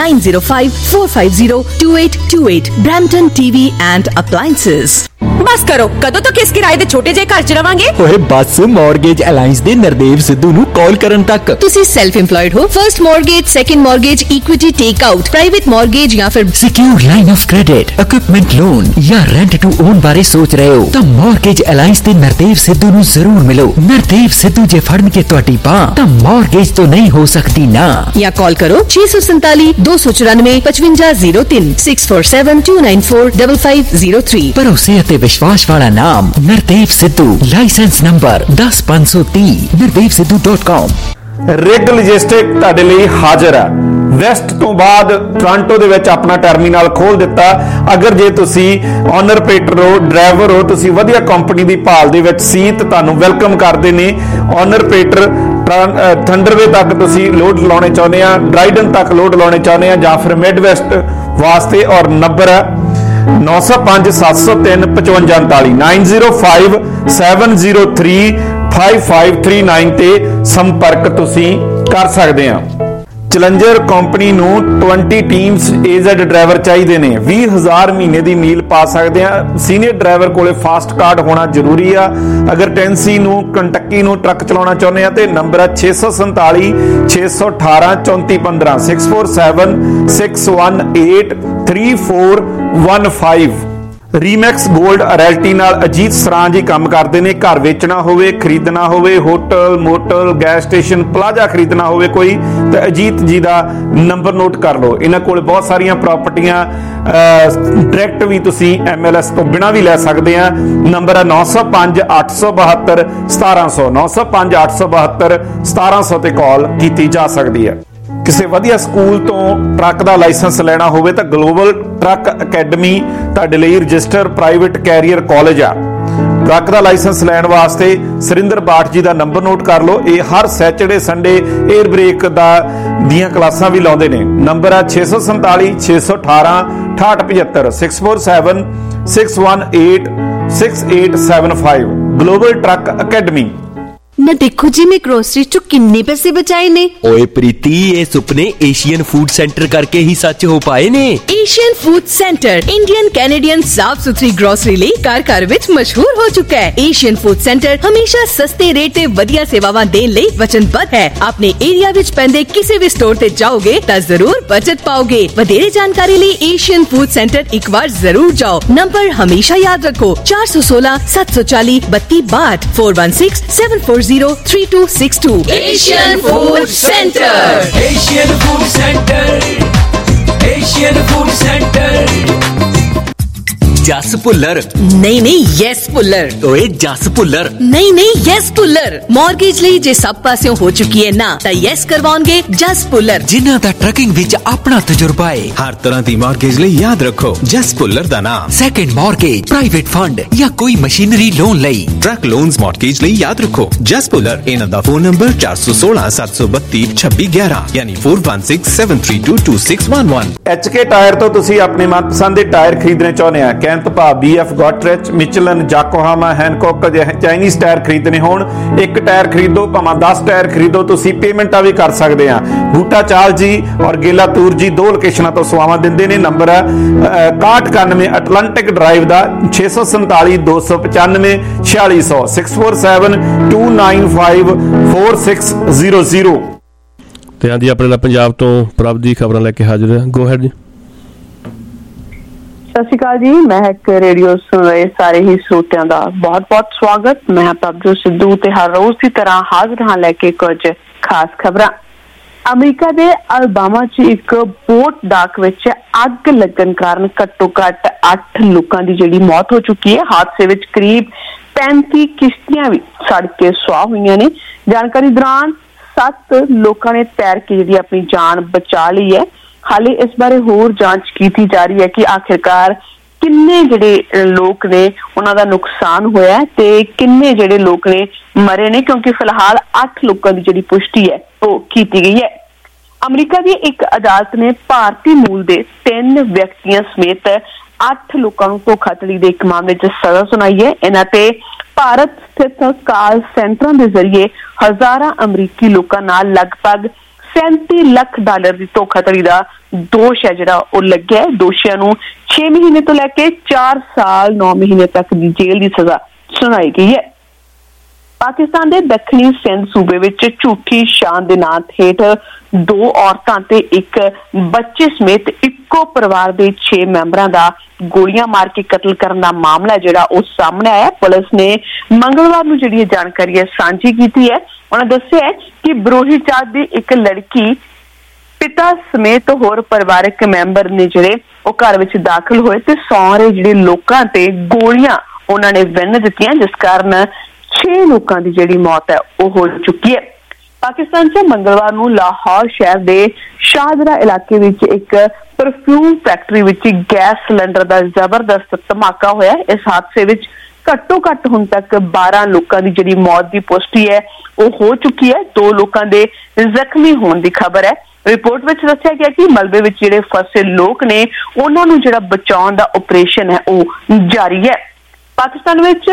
9054502828। Brampton TV and appliances. बस करो, कदों तो किस किराए दे छोटे जे घर च रवांगे? ओए बस मॉर्गेज अलायंस दे नरदेव सिद्धू नु कॉल करन तक। तुसी सेल्फ एम्प्लॉयड हो, first mortgage, second mortgage, equity take out, private mortgage या फिर secure line of credit, equipment loan या रेंट टू ओन बारे सोच रहे हो तो मॉर्गेज अलायंस दे नरदेव सिद्धू नु जरूर मिलो। नरदेव सिद्धू जे फड़न के तोटी पा तो मॉर्गेज तो नहीं हो सकती ना। या कॉल करो 647 294 5503 647 294 5503। भरोसे ते विश्वास वाला नाम Nardev Sidhu. Licence number 10530 nardevsidhu.com। Rig logistic ਤੁਹਾਡੇ ਲਈ ਹਾਜ਼ਰ ਹੈ। ਵੈਸਟ ਤੋਂ ਬਾਅਦ ਟੋਰਾਂਟੋ ਦੇ ਵਿੱਚ ਆਪਣਾ ਟਰਮੀਨਲ ਖੋਲ ਦਿੱਤਾ। ਅਗਰ ਜੇ ਤੁਸੀਂ ਓਨਰ ਆਪਰੇਟਰ ਹੋ, ਡਰਾਈਵਰ ਹੋ, ਤੁਸੀਂ ਵਧੀਆ ਕੰਪਨੀ ਦੀ ਭਾਲ ਦੇ ਵਿੱਚ ਸੀ ਤਾਂ ਤੁਹਾਨੂੰ ਵੈਲਕਮ ਕਰਦੇ ਨੇ। ਓਨਰ ਆਪਰੇਟਰ ਥੰਡਰਵੇ ਤੱਕ ਤੁਸੀਂ ਲੋਡ ਲਾਉਣੇ ਚਾਹੁੰਦੇ ਆ, ਡਰਾਈਡਨ ਤੱਕ ਲੋਡ ਲਾਉਣੇ ਚਾਹੁੰਦੇ ਆ, ਜਾਂ ਫਿਰ ਮਿਡ ਵੈਸਟ ਵਾਸਤੇ। ਔਰ ਨੰਬਰ ਹੈ 905 703 5539 905 703 5539 ਤੇ ਸੰਪਰਕ ਤੁਸੀਂ ਕਰ ਸਕਦੇ ਆ। ਚੈਲੰਜਰ ਕੰਪਨੀ ਨੂੰ 20 ਟੀਮਸ ਏਜ਼ਡ ਡਰਾਈਵਰ ਚਾਹੀਦੇ ਨੇ। 20000 ਮਹੀਨੇ ਦੀ ਮੀਲ ਪਾ ਸਕਦੇ ਆ। ਸੀਨੀਅਰ ਡਰਾਈਵਰ ਕੋਲੇ ਫਾਸਟ ਕਾਰਡ ਹੋਣਾ ਜ਼ਰੂਰੀ ਆ। ਅਗਰ ਟੈਨਸੀ ਨੂੰ, ਕੰਟੱਕੀ ਨੂੰ ਟਰੱਕ ਚਲਾਉਣਾ ਚਾਹੁੰਦੇ ਆ ਤੇ ਨੰਬਰ ਹੈ 647 618 3415 647 618 3415। ਰੀਮੈਕਸ 골ਡ ਰੈਲਟੀ ਨਾਲ ਅਜੀਤ ਸਰਾਂ ਜੀ ਕੰਮ ਕਰਦੇ ਨੇ। ਘਰ ਵੇਚਣਾ ਹੋਵੇ, ਖਰੀਦਣਾ ਹੋਵੇ, hotel, motel, gas station, plaza ਖਰੀਦਣਾ ਹੋਵੇ ਕੋਈ, ਤਾਂ ਅਜੀਤ ਜੀ ਦਾ ਨੰਬਰ ਨੋਟ ਕਰ ਲਓ। ਇਹਨਾਂ ਕੋਲ ਬਹੁਤ ਸਾਰੀਆਂ ਪ੍ਰਾਪਰਟੀਆਂ ਡਾਇਰੈਕਟ ਵੀ ਤੁਸੀਂ MLS ਤੋਂ ਬਿਨਾਂ ਵੀ ਲੈ ਸਕਦੇ ਆ। ਨੰਬਰ ਹੈ 905 872 1700 905 872 1700 ਤੇ ਕਾਲ ਕੀਤੀ ਜਾ ਸਕਦੀ ਹੈ। ਕਿਸੇ ਵਧੀਆ ਸਕੂਲ ਤੋਂ ਟਰੱਕ ਦਾ ਲਾਇਸੈਂਸ ਲੈਣਾ ਹੋਵੇ ਤਾਂ ਗਲੋਬਲ ਟਰੱਕ ਅਕੈਡਮੀ ਤੁਹਾਡੇ ਲਈ ਰਜਿਸਟਰ ਪ੍ਰਾਈਵੇਟ ਕੈਰੀਅਰ ਕਾਲਜ ਆ। ਟਰੱਕ ਦਾ ਲਾਇਸੈਂਸ ਲੈਣ ਵਾਸਤੇ ਸੁਰਿੰਦਰ ਬਾਠ ਜੀ ਦਾ ਨੰਬਰ ਨੋਟ ਕਰ ਲਓ। ਇਹ ਹਰ ਸੈਚਰਡੇ ਸੰਡੇ 에ਅਰ ਬ੍ਰੇਕ ਦੀਆਂ ਕਲਾਸਾਂ ਵੀ ਲਾਉਂਦੇ ਨੇ। ਨੰਬਰ ਹੈ 647 618 6875 647 618 6875 ਗਲੋਬਲ ਟਰੱਕ ਅਕੈਡਮੀ। ना देखो जी मैं ग्रोसरी चो किन्ने पैसे बचाए ने। ओए प्रीति, ये सुपने एशियन फूड सेंटर करके ही सच हो पाए ने। Asian food centre Indian Canadian साफ सुथरी ग्रोसरी ਲਈ ਘਰ ਵਿੱਚ ਮਸ਼ਹੂਰ ਹੋ ਚੁੱਕਾ ਹੈ। ਏਸ਼ੀਅਨ ਫੂਡ ਸੈਂਟਰ ਹਮੇਸ਼ਾ ਸਸਤੇ ਰੇਟ ਤੇ ਵਧੀਆ ਸੇਵਾਵਾਂ ਦੇਣ ਲਈ ਵਚਨਬੱਧ ਹੈ। ਆਪਣੇ ਏਰੀਆ ਵਿੱਚ ਪੈਂਦੇ ਕਿਸੇ ਵੀ ਸਟੋਰ ਤੇ ਜਾਓਗੇ ਤਾਂ ਜ਼ਰੂਰ ਬਚਤ ਪਾਓਗੇ। ਵਧੇਰੇ ਜਾਣਕਾਰੀ ਲਈ ਏਸ਼ੀਅਨ ਫੂਡ ਸੈਂਟਰ ਇੱਕ ਵਾਰ ਜ਼ਰੂਰ ਜਾਓ। ਨੰਬਰ ਹਮੇਸ਼ਾ ਯਾਦ ਰੱਖੋ 416 740 3262 416 740 80403262. Asian Food Center. Asian Food Center. Asian Food Center. ਜਸ ਭੁੱਲਰ ਨਹੀਂ ਯੈਸ ਭੁੱਲਰ। ਓਏ ਜਸ ਭੁੱਲਰ ਨਹੀਂ ਯੈਸ ਭੁੱਲਰ। ਮਾਰਗੇਜ ਲਈ ਜੇ ਸਭ ਪਾਸਿਓਂ ਹੋ ਚੁੱਕੀ ਹੈ ਨਾ ਤਾਂ ਯੈਸ ਕਰਵਾਉਣਗੇ ਜਸ ਭੁੱਲਰ, ਜਿਨ੍ਹਾਂ ਦਾ ਟਰੱਕਿੰਗ ਵਿੱਚ ਆਪਣਾ ਤਜਰਬਾ ਹੈ। ਹਰ ਤਰ੍ਹਾਂ ਦੀ ਮਾਰਗੇਜ ਲਈ ਯਾਦ ਰੱਖੋ ਜਸ ਭੁੱਲਰ ਦਾ ਨਾਮ। ਸੈਕੰਡ ਮਾਰਗੇਜ, ਪ੍ਰਾਈਵੇਟ ਫੰਡ ਜਾਂ ਕੋਈ ਮਸ਼ੀਨਰੀ ਲੋਨ ਲਈ, ਟਰੱਕ ਲੋਨਸ ਮਾਰਗੇਜ ਲਈ ਯਾਦ ਰੱਖੋ ਜਸ ਭੁੱਲਰ। ਇਹਨਾਂ ਦਾ ਫੋਨ ਨੰਬਰ 4167322611 ਯਾਨੀ 4167322611। HK ਟਾਇਰ ਤੋਂ ਤੁਸੀਂ ਆਪਣੇ ਮਨਪਸੰਦ ਦੇ ਟਾਇਰ ਖਰੀਦਣੇ ਚਾਹੁੰਦੇ ਆ? ਕੈਂਤ ਭਾ, BF Goodrich, Michelin, Yokohama, Hankook Chinese tyre ਖਰੀਦਣੇ ਹੋਣ, ਇੱਕ ਟਾਇਰ ਖਰੀਦੋ ਭਾਵੇਂ 10 ਟਾਇਰ ਖਰੀਦੋ, ਤੁਸੀਂ ਪੇਮੈਂਟਾਂ ਵੀ ਕਰ ਸਕਦੇ ਆ। ਬੂਟਾ ਚਾਲ ਜੀ ਔਰ ਗੇਲਾ ਤੂਰ ਜੀ 2 ਲੋਕੇਸ਼ਨਾਂ ਤੋਂ ਸੇਵਾਵਾਂ ਦਿੰਦੇ ਨੇ। ਨੰਬਰ ਹੈ 6191 ਅਟਲਾਂਟਿਕ ਡਰਾਈਵ ਦਾ, 647 295 4600 647 295 4600। ਤੇ ਹਾਂਜੀ ਆਪਣੇ ਨਾਲ ਪੰਜਾਬ ਤੋਂ ਪ੍ਰਭ ਦੀ ਖਬਰਾਂ ਲੈ ਕੇ ਹਾਜ਼ਰ ਹੈ। ਗੋ ਹੈਡ ਜੀ। ਸਤਿ ਸ਼੍ਰੀ ਅਕਾਲ ਜੀ। ਮਹਿਕ ਰੇਡੀਓ ਸੁਣ ਰਹੇ ਸਾਰੇ ਹੀ ਸਰੋਤਿਆਂ ਦਾ ਬਹੁਤ ਬਹੁਤ ਸਵਾਗਤ। ਮੈਂ ਪ੍ਰਭਜੋਤ ਸਿੱਧੂ ਤੇ ਹਰ ਰੋਜ਼ ਦੀ ਤਰ੍ਹਾਂ ਹਾਜ਼ਰ ਹਾਂ ਲੈ ਕੇ ਕੁਝ ਖਾਸ ਖਬਰਾਂ। ਅਮਰੀਕਾ ਦੇ ਅਲਬਾਮਾ 'ਚ ਇੱਕ ਬੋਟ ਡਾਕ ਵਿੱਚ ਅੱਗ ਲੱਗਣ ਕਾਰਨ ਘੱਟੋ ਘੱਟ 8 ਲੋਕਾਂ ਦੀ ਜਿਹੜੀ ਮੌਤ ਹੋ ਚੁੱਕੀ ਹੈ। ਹਾਦਸੇ ਵਿੱਚ ਕਰੀਬ 35 ਕਿਸ਼ਤੀਆਂ ਵੀ ਸੜ ਕੇ ਸੁਆਹ ਹੋਈਆਂ ਨੇ। ਜਾਣਕਾਰੀ ਦੌਰਾਨ 7 ਲੋਕਾਂ ਨੇ ਤੈਰ ਕੇ ਜਿਹੜੀ ਆਪਣੀ ਜਾਨ ਬਚਾ ਲਈ ਹੈ। ਹਾਲੇ ਇਸ ਬਾਰੇ ਹੋਰ ਜਾਂਚ ਕੀਤੀ ਜਾ ਰਹੀ ਹੈ ਕਿ ਆਖਿਰਕਾਰ ਕਿੰਨੇ ਜਿਹੜੇ ਲੋਕ ਨੇ ਉਹਨਾਂ ਦਾ ਨੁਕਸਾਨ ਹੋਇਆ ਤੇ ਕਿੰਨੇ ਜਿਹੜੇ ਲੋਕ ਨੇ ਮਰੇ ਨੇ, ਕਿਉਂਕਿ ਫਿਲਹਾਲ 8 ਲੋਕਾਂ ਦੀ ਜਿਹੜੀ ਪੁਸ਼ਟੀ ਹੈ ਉਹ ਕੀਤੀ ਗਈ ਹੈ। ਅਮਰੀਕਾ ਦੀ ਇੱਕ ਅਦਾਲਤ ਨੇ ਭਾਰਤੀ ਮੂਲ ਦੇ 3 ਵਿਅਕਤੀਆਂ ਸਮੇਤ 8 ਲੋਕਾਂ ਨੂੰ ਧੋਖਾਧੜੀ ਦੇ ਇੱਕ ਮਾਮਲੇ 'ਚ ਸਜ਼ਾ ਸੁਣਾਈ ਹੈ। ਇਹਨਾਂ ਤੇ ਭਾਰਤ ਸਥਿਤ ਕਾਲ ਸੈਂਟਰਾਂ ਦੇ ਜ਼ਰੀਏ ਹਜ਼ਾਰਾਂ ਅਮਰੀਕੀ ਲੋਕਾਂ ਨਾਲ ਲਗਭਗ $37 ਲੱਖ ਦੀ ਧੋਖਾਧੜੀ ਦਾ ਦੋਸ਼ ਹੈ ਜਿਹੜਾ ਉਹ ਲੱਗਿਆ ਹੈ। ਦੋਸ਼ੀਆਂ ਨੂੰ 6 ਮਹੀਨੇ ਤੋਂ ਲੈ ਕੇ 4 ਸਾਲ 9 ਮਹੀਨੇ ਤੱਕ ਦੀ ਜੇਲ੍ਹ ਦੀ ਸਜ਼ਾ ਸੁਣਾਈ ਗਈ ਹੈ। ਪਾਕਿਸਤਾਨ ਦੇ ਦੱਖਣੀ ਸਿੰਧ ਸੂਬੇ ਵਿੱਚ ਝੂਠੀ ਸ਼ਾਨ ਦੇ ਨਾਂ ਹੇਠ 2 ਔਰਤਾਂ ਤੇ ਇੱਕ ਬੱਚੇ ਸਮੇਤ ਇੱਕੋ ਪਰਿਵਾਰ ਦੇ 6 ਮੈਂਬਰਾਂ ਦਾ ਗੋਲੀਆਂ ਮਾਰ ਕੇ ਕਤਲ ਕਰਨ ਦਾ ਮਾਮਲਾ ਜਿਹੜਾ ਉਹ ਸਾਹਮਣੇ ਆਇਆ। ਪੁਲਿਸ ਨੇ ਮੰਗਲਵਾਰ ਨੂੰ ਜਿਹੜੀ ਇਹ ਜਾਣਕਾਰੀ ਹੈ ਸਾਂਝੀ ਕੀਤੀ ਹੈ। ਉਹਨਾਂ ਦੱਸਿਆ ਕਿ ਬਰੋਹੀ ਜਾਤ ਦੀ ਇੱਕ ਲੜਕੀ ਪਿਤਾ ਸਮੇਤ ਹੋਰ ਪਰਿਵਾਰਕ ਮੈਂਬਰ ਨੇ ਜਿਹੜੇ ਉਹ ਘਰ ਵਿੱਚ ਦਾਖਲ ਹੋਏ ਤੇ ਸਾਰੇ ਜਿਹੜੇ ਲੋਕਾਂ ਤੇ ਗੋਲੀਆਂ ਉਹਨਾਂ ਨੇ ਵਿੰਨ ਦਿੱਤੀਆਂ, ਜਿਸ ਕਾਰਨ 6 ਲੋਕਾਂ ਦੀ ਜਿਹੜੀ ਮੌਤ ਹੈ ਉਹ ਹੋ ਚੁੱਕੀ ਹੈ। ਪਾਕਿਸਤਾਨ 'ਚ ਮੰਗਲਵਾਰ ਨੂੰ ਲਾਹੌਰ ਸ਼ਹਿਰ ਦੇ ਸ਼ਾਹਦਰਾ ਇਲਾਕੇ ਵਿੱਚ ਇੱਕ ਪਰਫਿਊਮ ਫੈਕਟਰੀ ਵਿੱਚ ਗੈਸ ਸਿਲੰਡਰ ਦਾ ਜ਼ਬਰਦਸਤ ਧਮਾਕਾ ਹੋਇਆ। ਇਸ ਹਾਦਸੇ ਵਿੱਚ ਘੱਟੋ ਘੱਟ ਹੁਣ ਤੱਕ 12 ਲੋਕਾਂ ਦੀ ਜਿਹੜੀ ਮੌਤ ਦੀ ਪੁਸ਼ਟੀ ਹੈ ਉਹ ਹੋ ਚੁੱਕੀ ਹੈ। 2 ਲੋਕਾਂ ਦੇ ਜ਼ਖਮੀ ਹੋਣ ਦੀ ਖਬਰ ਹੈ। ਰਿਪੋਰਟ ਵਿੱਚ ਦੱਸਿਆ ਗਿਆ ਕਿ ਮਲਬੇ ਵਿੱਚ ਜਿਹੜੇ ਫਸੇ ਲੋਕ ਨੇ ਉਹਨਾਂ ਨੂੰ ਜਿਹੜਾ ਬਚਾਉਣ ਦਾ ਆਪਰੇਸ਼ਨ ਹੈ ਉਹ ਜਾਰੀ ਹੈ। ਪਾਕਿਸਤਾਨ ਵਿੱਚ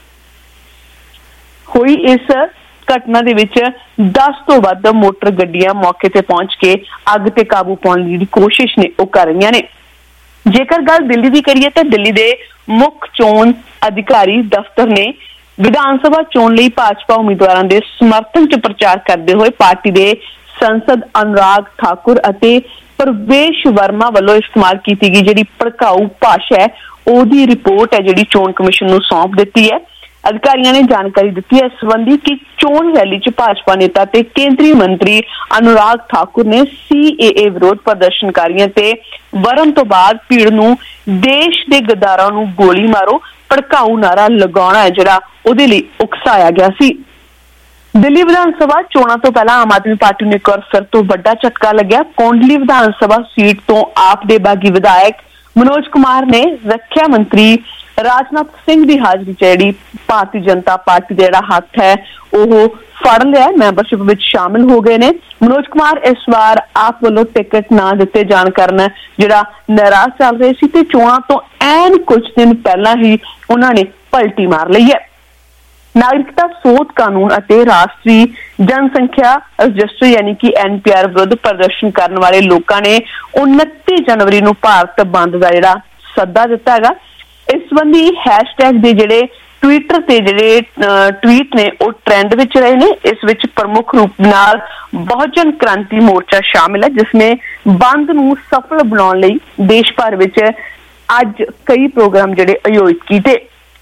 ਹੋਈ ਇਸ ਘਟਨਾ ਦੇ ਵਿੱਚ 10 ਤੋਂ ਵੱਧ ਮੋਟਰ ਗੱਡੀਆਂ ਮੌਕੇ ਤੇ ਪਹੁੰਚ ਕੇ ਅੱਗ ਤੇ ਕਾਬੂ ਪਾਉਣ ਦੀ ਕੋਸ਼ਿਸ਼ ਨੇ ਉਹ ਕਰ ਰਹੀਆਂ ਨੇ। ਜੇਕਰ ਗੱਲ ਦਿੱਲੀ ਦੀ ਕਰੀਏ ਤਾਂ ਦਿੱਲੀ ਦੇ ਮੁੱਖ ਚੋਣ ਅਧਿਕਾਰੀ ਦਫ਼ਤਰ ਨੇ ਵਿਧਾਨ ਸਭਾ ਚੋਣ ਲਈ ਭਾਜਪਾ ਉਮੀਦਵਾਰਾਂ ਦੇ ਸਮਰਥਨ 'ਚ ਪ੍ਰਚਾਰ ਕਰਦੇ ਹੋਏ ਪਾਰਟੀ ਦੇ ਸੰਸਦ ਅਨੁਰਾਗ ਠਾਕੁਰ ਅਤੇ ਪ੍ਰਵੇਸ਼ ਵਰਮਾ ਵੱਲੋਂ ਇਸਤੇਮਾਲ ਕੀਤੀ ਗਈ ਜਿਹੜੀ ਭੜਕਾਊ ਭਾਸ਼ਾ ਹੈ ਉਹਦੀ ਰਿਪੋਰਟ ਹੈ ਜਿਹੜੀ ਚੋਣ ਕਮਿਸ਼ਨ ਨੂੰ ਸੌਂਪ ਦਿੱਤੀ ਹੈ। ਅਧਿਕਾਰੀਆਂ ਨੇ ਜਾਣਕਾਰੀ ਦਿੱਤੀ ਹੈ ਇਸ ਸੰਬੰਧੀ ਕਿ ਚੋਣ ਰੈਲੀ 'ਚ ਭਾਜਪਾ ਨੇਤਾ ਤੇ ਕੇਂਦਰੀ ਮੰਤਰੀ ਅਨੁਰਾਗ ਠਾਕੁਰ ਨੇ CAA ਵਿਰੋਧ ਪ੍ਰਦਰਸ਼ਨਕਾਰੀਆਂ ਤੇ ਵਰਨ ਤੋਂ ਬਾਅਦ ਭੀੜ ਨੂੰ ਦੇਸ਼ ਦੇ ਗਦਾਰਾਂ ਨੂੰ ਗੋਲੀ ਮਾਰੋ ਭੜਕਾਊ ਨਾਰਾ ਲਗਾਉਣਾ ਹੈ ਜਿਹੜਾ ਉਹਦੇ ਲਈ ਉਕਸਾਇਆ ਗਿਆ ਸੀ। ਦਿੱਲੀ ਵਿਧਾਨ ਸਭਾ ਚੋਣਾਂ ਤੋਂ ਪਹਿਲਾਂ ਆਮ ਆਦਮੀ ਪਾਰਟੀ ਨੂੰ ਇੱਕ ਵਾਰ ਫਿਰ ਤੋਂ ਵੱਡਾ ਝਟਕਾ ਲੱਗਿਆ। ਕੋਂਡਲੀ ਵਿਧਾਨ ਸਭਾ ਸੀਟ ਤੋਂ ਆਪ ਦੇ ਬਾਗੀ ਵਿਧਾਇਕ ਮਨੋਜ ਕੁਮਾਰ ਨੇ ਰੱਖਿਆ ਮੰਤਰੀ ਰਾਜਨਾਥ ਸਿੰਘ ਦੀ ਹਾਜ਼ਰੀ 'ਚ ਜਿਹੜੀ ਭਾਰਤੀ ਜਨਤਾ ਪਾਰਟੀ ਦਾ ਜਿਹੜਾ ਹੱਥ ਹੈ ਉਹ ਫੜ ਲਿਆ, ਮੈਂਬਰਸ਼ਿਪ ਵਿੱਚ ਸ਼ਾਮਿਲ ਹੋ ਗਏ ਨੇ। ਮਨੋਜ ਕੁਮਾਰ ਇਸ ਵਾਰ ਆਪ ਵੱਲੋਂ ਟਿਕਟ ਨਾ ਦਿੱਤੇ ਜਾਣ ਕਾਰਨ ਜਿਹੜਾ ਨਾਰਾਜ਼ ਚੱਲ ਰਹੇ ਸੀ ਤੇ ਚੋਣਾਂ ਤੋਂ ਐਨ ਕੁਝ ਦਿਨ ਪਹਿਲਾਂ ਹੀ ਉਹਨਾਂ ਨੇ ਪਲਟੀ ਮਾਰ ਲਈ ਹੈ। ਨਾਗਰਿਕਤਾ ਸੋਧ ਕਾਨੂੰਨ ਅਤੇ ਰਾਸ਼ਟਰੀ ਜਨਸੰਖਿਆ ਰਜਿਸਟਰ ਯਾਨੀ ਕਿ NPR ਵਿਰੁੱਧ ਪ੍ਰਦਰਸ਼ਨ ਕਰਨ ਵਾਲੇ ਲੋਕਾਂ ਨੇ 29 ਜਨਵਰੀ ਨੂੰ ਭਾਰਤ ਬੰਦ ਦਾ ਜਿਹੜਾ ਸੱਦਾ ਦਿੱਤਾ ਹੈਗਾ। ਇਸ ਸੰਬੰਧੀ ਹੈਸ਼ਟੈਗ ਦੇ ਜਿਹੜੇ ਟਵਿੱਟਰ ਤੇ ਜਿਹੜੇ ਟਵੀਟ ਨੇ ਉਹ ਟ੍ਰੈਂਡ ਵਿੱਚ ਰਹੇ ਨੇ। ਇਸ ਵਿੱਚ ਪ੍ਰਮੁੱਖ ਰੂਪ ਨਾਲ ਬਹੁਜਨ ਕ੍ਰਾਂਤੀ ਮੋਰਚਾ ਸ਼ਾਮਿਲ ਹੈ, ਜਿਸ ਨੇ ਬੰਦ ਨੂੰ ਸਫਲ ਬਣਾਉਣ ਲਈ ਦੇਸ਼ ਭਰ ਵਿੱਚ ਅੱਜ ਕਈ ਪ੍ਰੋਗਰਾਮ ਜਿਹੜੇ ਆਯੋਜਿਤ ਕੀਤੇ।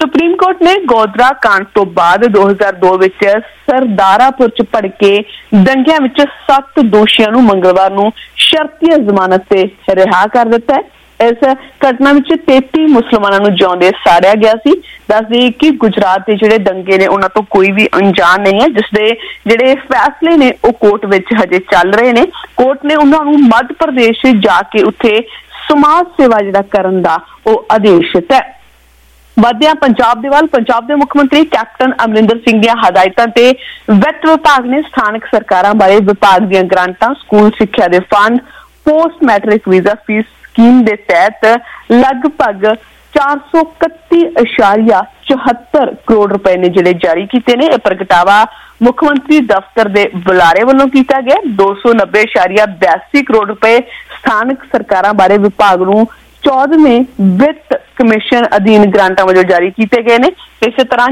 ਸੁਪਰੀਮ ਕੋਰਟ ਨੇ ਗੋਧਰਾ ਕਾਂਡ ਤੋਂ ਬਾਅਦ 2002 ਵਿੱਚ ਸਰਦਾਰਾਪੁਰ ਚ ਭੜਕੇ ਦੰਗਿਆਂ ਵਿੱਚ 7 ਦੋਸ਼ੀਆਂ ਨੂੰ ਮੰਗਲਵਾਰ ਨੂੰ ਸ਼ਰਤੀਆ ਜ਼ਮਾਨਤ ਤੇ ਰਿਹਾ ਕਰ ਦਿੱਤਾ ਹੈ। ਇਸ ਘਟਨਾ ਵਿੱਚ 33 ਮੁਸਲਮਾਨਾਂ ਨੂੰ ਜਿਉਂਦੇ ਸਾੜਿਆ ਗਿਆ ਸੀ। ਦੱਸ ਦੇਈਏ ਕਿ ਗੁਜਰਾਤ ਦੇ ਜਿਹੜੇ ਦੰਗੇ ਨੇ ਉਹਨਾਂ ਤੋਂ ਕੋਈ ਵੀ ਅਣਜਾਣ ਨਹੀਂ ਹੈ, ਜਿਸ ਦੇ ਜਿਹੜੇ ਫੈਸਲੇ ਨੇ ਉਹ ਕੋਰਟ ਵਿੱਚ ਹਜੇ ਚੱਲ ਰਹੇ ਨੇ। ਕੋਰਟ ਨੇ ਉਹਨਾਂ ਨੂੰ ਮੱਧ ਪ੍ਰਦੇਸ਼ ਜਾ ਕੇ ਉੱਥੇ ਸਮਾਜ ਸੇਵਾ ਜਿਹੜਾ ਕਰਨ ਦਾ ਉਹ ਆਦੇਸ਼ ਦਿੱਤਾ ਹੈ। ਵਧਦਿਆਂ ਪੰਜਾਬ ਦੇ ਵੱਲ, ਪੰਜਾਬ ਦੇ ਮੁੱਖ ਮੰਤਰੀ ਕੈਪਟਨ ਅਮਰਿੰਦਰ ਸਿੰਘ ਦੀਆਂ ਹਦਾਇਤਾਂ ਤੇ ਵਿੱਤ ਵਿਭਾਗ ਨੇ ਸਥਾਨਕ ਸਰਕਾਰਾਂ ਬਾਰੇ ਵਿਭਾਗ ਦੀਆਂ ਗ੍ਰਾਂਟਾਂ, ਸਕੂਲ ਸਿੱਖਿਆ ਦੇ fund, post matric visa fee scheme ਦੇ ਤਹਿਤ ਲਗਭਗ 431.74 ਕਰੋੜ ਰੁਪਏ ਨੇ ਜਿਹੜੇ ਜਾਰੀ ਕੀਤੇ ਨੇ। ਇਹ ਪ੍ਰਗਟਾਵਾ ਮੁੱਖ ਮੰਤਰੀ ਦਫ਼ਤਰ ਦੇ ਬੁਲਾਰੇ ਵੱਲੋਂ ਕੀਤਾ ਗਿਆ। 290.82 ਕਰੋੜ ਰੁਪਏ ਸਥਾਨਕ ਸਰਕਾਰਾਂ ਬਾਰੇ ਵਿਭਾਗ ਨੂੰ 14ਵੇਂ ਵਿੱਤ ਕਮਿਸ਼ਨ ਅਧੀਨ ਗ੍ਰਾਂਟਾਂ ਵਜੋਂ ਜਾਰੀ ਕੀਤੇ ਗਏ ਨੇ। ਇਸੇ ਤਰ੍ਹਾਂ